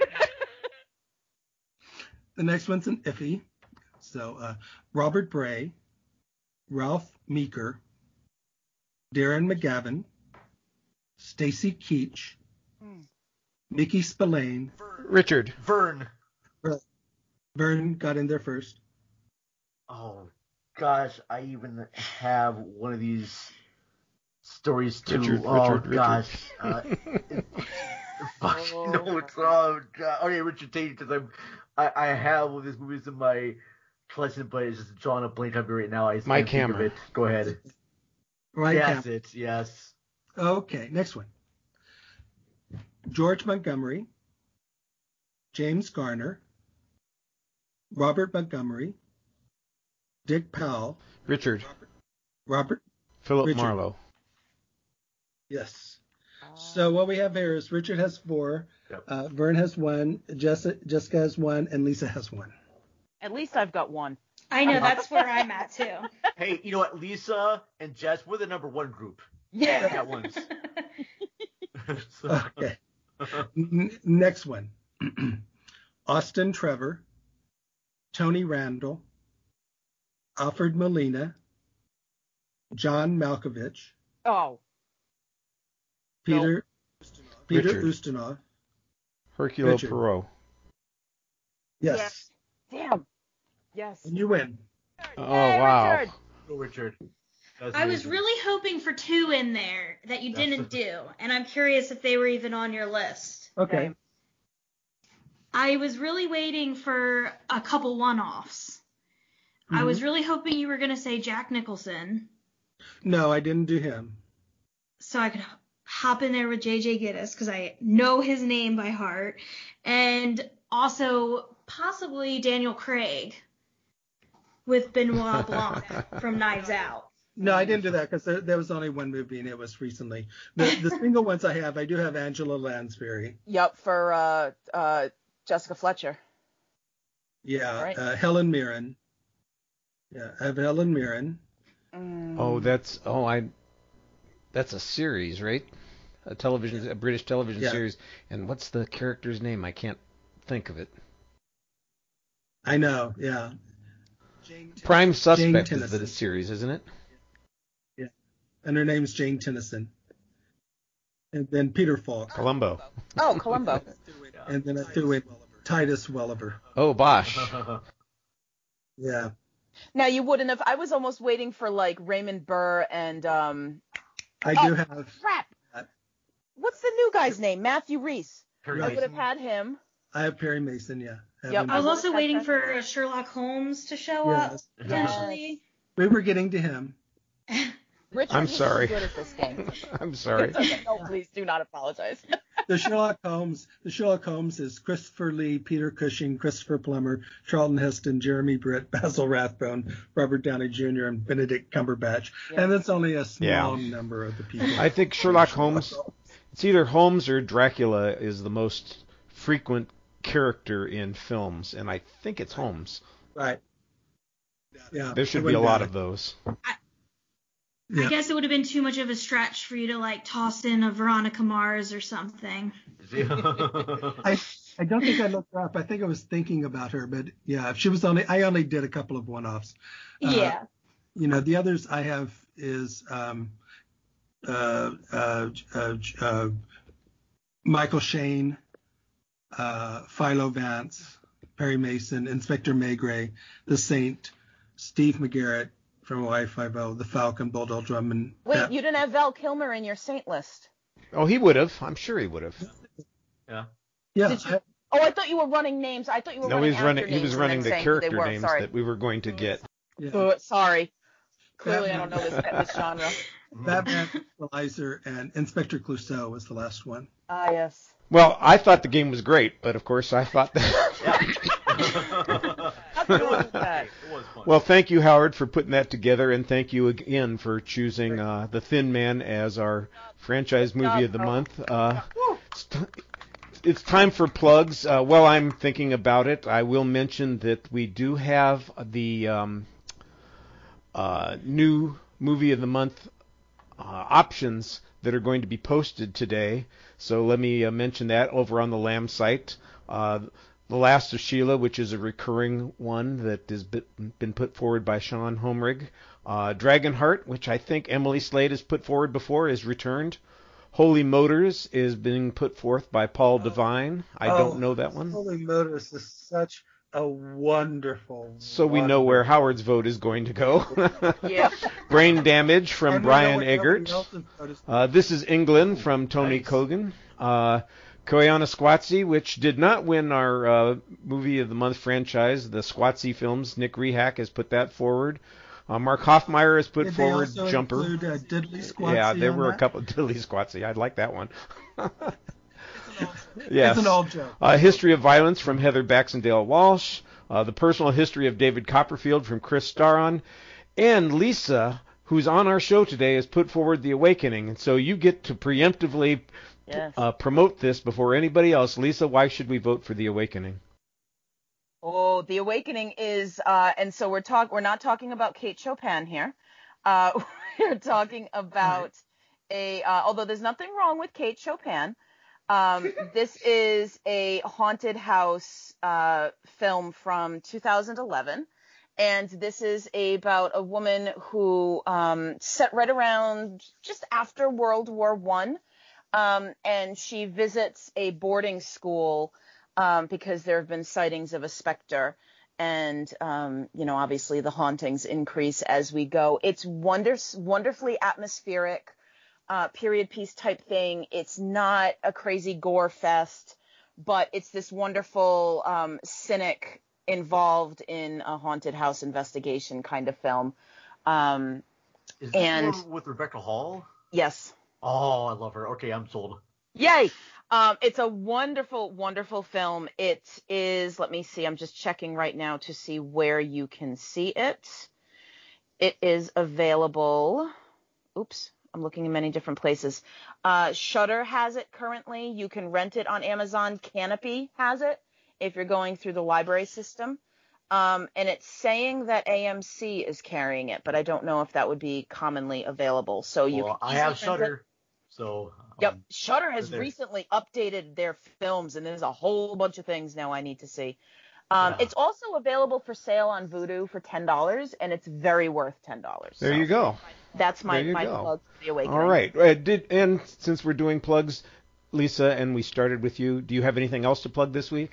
The next one's an iffy. So uh, Robert Bray, Ralph Meeker, Darren McGavin, Stacy Keach, Hmm. Mickey Spillane. Richard. Vern. Vern got in there first. Oh, gosh. I even have one of these stories, too. Richard, oh, Richard, Richard. gosh. Uh, it, fucking no, it's, oh, God. Okay, Richard Tate, because I'm, I, I have one of these movies in my collection, but it's just drawing a blank on me right now. I just Mike can't think of Hammer. it. Go ahead. Right. Yes, Cam? it. Yes. Okay, next one. George Montgomery, James Garner, Robert Montgomery, Dick Powell, Richard. Robert. Philip Richard. Marlowe. Yes. So what we have here is Richard has four, Yep. uh, Vern has one, Jessica, Jessica has one, and Lisa has one. At least I've got one. I know, that's where I'm at too. Hey, you know what? Lisa and Jess, we're the number one group. Yeah. At once. So- Okay. N- next one. Austin Trevor, Tony Randall, Alfred Molina, John Malkovich, Oh. Peter Peter Richard. Ustinov. Hercule Richard. Poirot. Yes. Damn. Yes. And you win. Oh, Yay, wow. Richard. Go, Richard. That's I was amazing. really hoping for two in there that you That's- didn't do, and I'm curious if they were even on your list. Okay. Same. I was really waiting for a couple one-offs. I Mhm. was really hoping you were going to say Jack Nicholson, No, I didn't do him. so I could h- hop in there with J J Gittes because I know his name by heart, and also possibly Daniel Craig with Benoit Blanc from Knives Out. No, I didn't do that because there, there was only one movie and it was recently. The the single ones I have, I do have Angela Lansbury. Yep, for uh, uh, Jessica Fletcher. Yeah. Right. Uh, Helen Mirren. Yeah, I have Helen Mirren. Mm. Oh, that's oh I. That's a series, right? A television, a British television Yeah. series. And what's the character's name? I can't think of it. I know. Yeah. Prime Suspect is Tennyson. the series, isn't it? And her name's Jane Tennyson. And then Peter Falk. Columbo. Oh, Columbo. And then I threw in Titus Welliver. Oh, Bosch. Yeah. Now you wouldn't have. I was almost waiting for like Raymond Burr and um. I Oh, do have. Crap. that. What's the new guy's name? Matthew Reese. Perry I Right. would have Mason. had him. I have Perry Mason. Yeah. Yep. Haven't- I was I also would've waiting had for a Sherlock Holmes to show up, Yes. potentially. We were getting to him. Richard, I'm you're sorry. Good at this game. I'm sorry. It's okay. No, please do not apologize. The Sherlock Holmes. The Sherlock Holmes is Christopher Lee, Peter Cushing, Christopher Plummer, Charlton Heston, Jeremy Britt, Basil Rathbone, Robert Downey Junior, and Benedict Cumberbatch. Yeah. And that's only a small Yeah. number of the people. I think Sherlock Holmes, it's either Holmes or Dracula is the most frequent character in films, and I think it's Holmes. Right. Yeah. There should I be a went lot back. of those. Yeah. I guess it would have been too much of a stretch for you to like toss in a Veronica Mars or something. I I don't think I looked her up. I think I was thinking about her, but yeah, if she was only I only did a couple of one-offs. Uh, Yeah. You know, the others I have is um, uh, uh, uh, uh, Michael Shane, uh, Philo Vance, Perry Mason, Inspector Maigret, The Saint, Steve McGarrett from Hawaii Five-O, The Falcon, Bulldog Drummond. Wait, Bat- you didn't have Val Kilmer in your Saint list. Oh, he would have. I'm sure he would have. Yeah. Yeah. Did you? I- Oh, I thought you were running names. I thought you were No, running he's running. actor He names was and running then the saying who they character were. names Sorry. that we were going to get. yeah. Oh, sorry. Clearly, I Batman. don't know this, this genre. Batman, Equalizer, and Inspector Clouseau was the last one. Ah, yes. Well, I thought the game was great, but of course I thought that. Nothing wrong with that. It was fun. Well, thank you, Howard, for putting that together, and thank you again for choosing uh, The Thin Man as our franchise movie of the month. Uh, it's, t- it's time for plugs. Uh, while I'm thinking about it, I will mention that we do have the um, uh, new movie of the month uh, options that are going to be posted today. So let me uh, mention that over on the Lamb site. Uh, The Last of Sheila, which is a recurring one that has been put forward by Sean Homrig. Uh, Dragonheart, which I think Emily Slade has put forward before, is returned. Holy Motors is being put forth by Paul Devine. I Oh, don't know that one. Holy Motors is such a wonderful. So we know where Howard's vote is going to go. Yeah. Brain Damage from And we know Brian what Eggert. nobody else's vote is. Uh, This is England from Tony Nice. Kogan. Uh, Koyana Squatzy, which did not win our uh, Movie of the Month franchise, the Squatzy films. Nick Rehack has put that forward. Uh, Mark Hoffmeyer has put Did forward they also Jumper. include uh, Diddley Squatzy Yeah, there on were a that? couple of Diddley Squatzy. I'd like that one. It's Yes. an old joke. Uh, History of Violence from Heather Baxendale Walsh. Uh, the Personal History of David Copperfield from Chris Staron. And Lisa, who's on our show today, has put forward The Awakening. And so you get to preemptively Yes. uh, promote this before anybody else. Lisa, why should we vote for The Awakening? Oh, The Awakening is, uh, and so we're talk, we're not talking about Kate Chopin here. Uh, we're talking about a, uh, although there's nothing wrong with Kate Chopin. Um, this is a haunted house uh, film from two thousand eleven, and this is about a woman who um, set right around just after World War One, um, and she visits a boarding school um, because there have been sightings of a specter, and um, you know, obviously the hauntings increase as we go. It's wonders, wonderfully atmospheric. Uh, period piece type thing. It's not a crazy gore fest, but it's this wonderful um, cynic involved in a haunted house investigation kind of film. Um, Is this and- one with Rebecca Hall? yes. Oh, I love her. Okay, I'm sold. Yay! Um, it's a wonderful, wonderful film. It is, let me see, I'm just checking right now to see where you can see it. It is available. Oops. I'm looking in many different places. Uh, Shudder has it currently. You can rent it on Amazon. Canopy has it if you're going through the library system. Um, and it's saying that A M C is carrying it, but I don't know if that would be commonly available. So you Well, can I easily have rent it. Shudder, so um, Yep. Shudder has there. recently updated their films, and there's a whole bunch of things now I need to see. Um, Yeah. It's also available for sale on Vudu for ten dollars, and it's very worth ten dollars. There So you go. That's my, There you my go. plug for The Awakening. All right. Uh, did and since we're doing plugs, Lisa, and we started with you, do you have anything else to plug this week?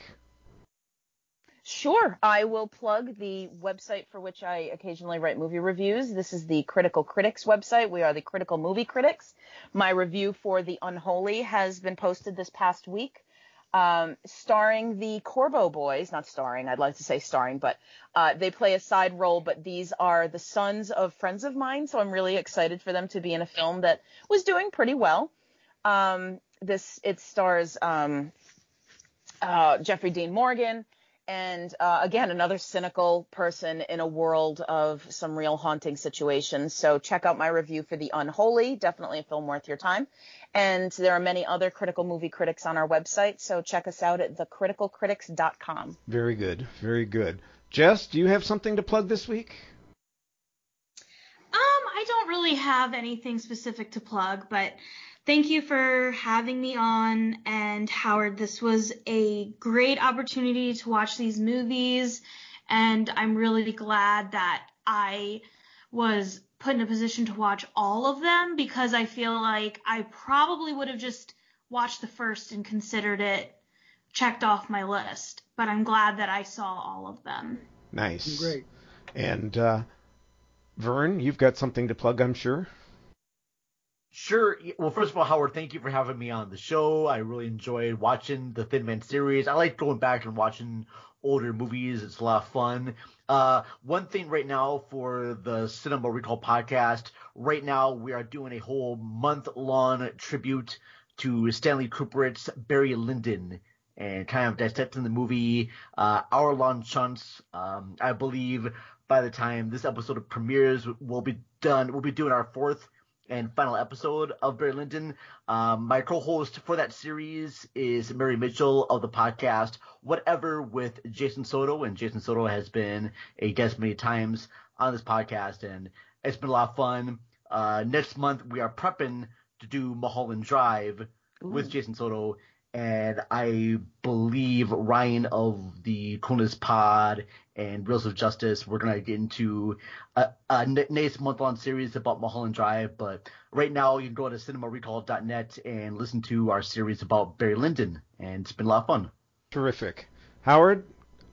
Sure. I will plug the website for which I occasionally write movie reviews. This is the Critical Critics website. We are the Critical Movie Critics. My review for The Unholy has been posted this past week, um, starring the Corbo Boys. Not starring, I'd like to say starring, but uh, they play a side role, but these are the sons of friends of mine, so I'm really excited for them to be in a film that was doing pretty well. Um, this It stars um, uh, Jeffrey Dean Morgan, and uh, again, another cynical person in a world of some real haunting situations. So check out my review for The Unholy. Definitely a film worth your time. And there are many other critical movie critics on our website, so check us out at the critical critics dot com. Very good. Very good. Jess, do you have something to plug this week? Um, I don't really have anything specific to plug, but thank you for having me on. And Howard, this was a great opportunity to watch these movies, and I'm really glad that I was put in a position to watch all of them, because I feel like I probably would have just watched the first and considered it checked off my list, but I'm glad that I saw all of them. Nice. Great. And uh, Vern, you've got something to plug, I'm sure. Sure. Well, first of all, Howard, thank you for having me on the show. I really enjoyed watching the Thin Man series. I like going back and watching older movies. It's a lot of fun. Uh, one thing right now for the Cinema Recall podcast, right now we are doing a whole month-long tribute to Stanley Kubrick's Barry Lyndon and kind of dissecting the movie, uh, hour-long chunks. Um, I believe by the time this episode premieres, we'll be done. We'll be doing our fourth and final episode of Barry Lyndon. Um, my co-host for that series is Mary Mitchell of the podcast Whatever with Jason Soto, and Jason Soto has been a guest many times on this podcast, and it's been a lot of fun. Uh, next month we are prepping to do Mulholland Drive Ooh. with Jason Soto, and I believe Ryan of the Coolness Pod and Reels of Justice, we're going to get into a, a next month-long series about Mulholland Drive. But right now, you can go to cinema recall dot net and listen to our series about Barry Lyndon, and it's been a lot of fun. Terrific. Howard?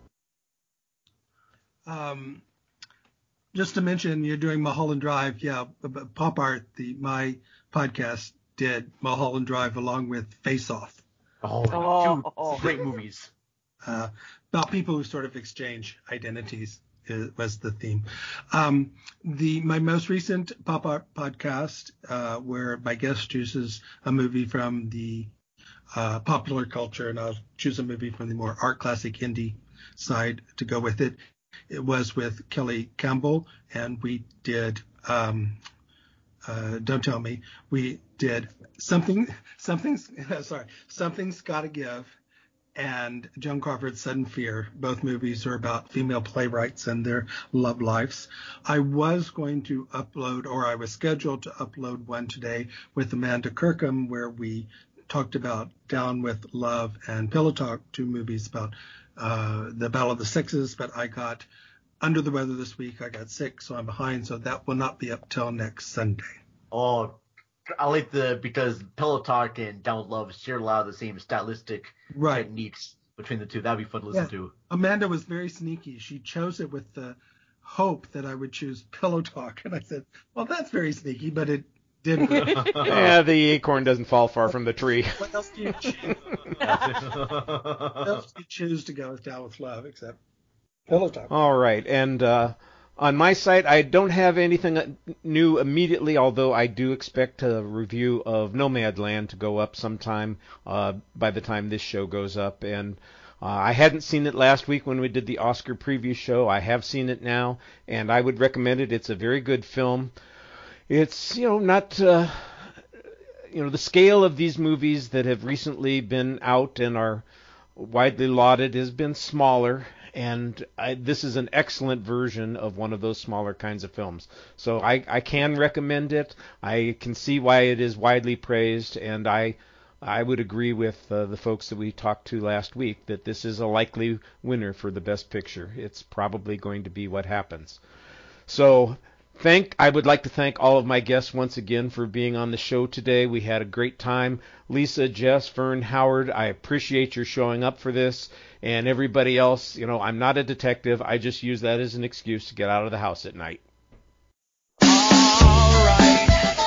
Um, just to mention, you're doing Mulholland Drive. Yeah, Pop Art, the my podcast, did Mulholland Drive along with Face Off. Oh, oh, two oh. great movies. Uh, about people who sort of exchange identities is, was the theme. Um, the my most recent Pop Art podcast, uh, where my guest chooses a movie from the uh, popular culture, and I'll choose a movie from the more art classic indie side to go with it. It was with Kelly Campbell, and we did. Um, uh, don't tell me. We did something. Something's sorry. Something's Gotta Give. And Joan Crawford's Sudden Fear. Both movies are about female playwrights and their love lives. I was going to upload, or I was scheduled to upload one today with Amanda Kirkham, where we talked about Down with Love and Pillow Talk, two movies about uh, the Battle of the Sexes, but I got under the weather this week. I got sick, so I'm behind, so that will not be up till next Sunday. Oh, I like the, because Pillow Talk and Down with Love share a lot of the same stylistic right. techniques between the two. That'd be fun to listen yeah. to. Amanda was very sneaky. She chose it with the hope that I would choose Pillow Talk. And I said, well, that's very sneaky, but it didn't. Yeah, the acorn doesn't fall far from the tree. What else do you choose? What else do you choose to go with Down with Love except Pillow Talk? All right. And uh, on my site, I don't have anything new immediately, although I do expect a review of Nomadland to go up sometime uh, by the time this show goes up. And uh, I hadn't seen it last week when we did the Oscar preview show. I have seen it now, and I would recommend it. It's a very good film. It's, you know, not, uh, you know, the scale of these movies that have recently been out and are widely lauded has been smaller. And I, this is an excellent version of one of those smaller kinds of films. So I, I can recommend it. I can see why it is widely praised, and I I would agree with uh, the folks that we talked to last week that this is a likely winner for the Best Picture. It's probably going to be what happens. So thank I would like to thank all of my guests once again for being on the show today. We had a great time. Lisa, Jess, Vern, Howard, I appreciate your showing up for this. And everybody else, you know, I'm not a detective. I just use that as an excuse to get out of the house at night. All right.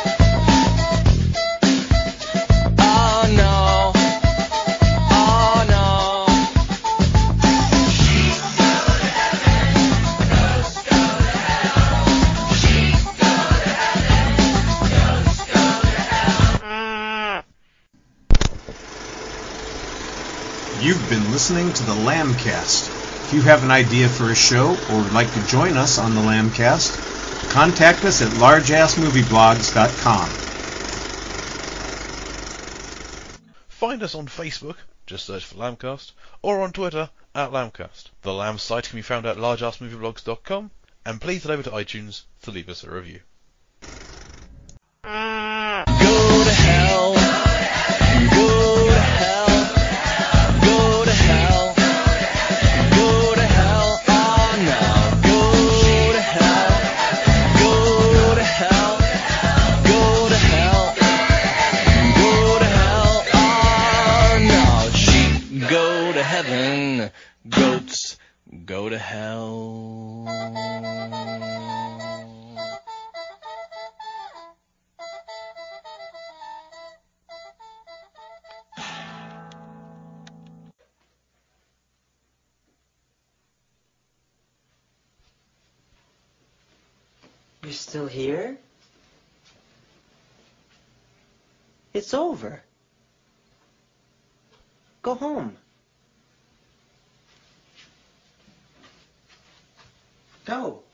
Oh no. Oh no. She's go to heaven. Ghosts go to hell. She's go to heaven. Ghosts go to hell. You've been listening to the Lambcast. If you have an idea for a show or would like to join us on the Lambcast, contact us at large ass movie blogs dot com. Find us on Facebook, just search for Lambcast, or on Twitter, at Lambcast. The Lamb site can be found at large ass movie blogs dot com, and please head over to iTunes to leave us a review. Go to hell. Go to hell. Go to hell. Go to hell. Oh no. Go to hell. Go to hell. Go to hell. Go to hell. Oh no. She go to heaven, goats go to hell. You're still here? It's over. Go home. Go.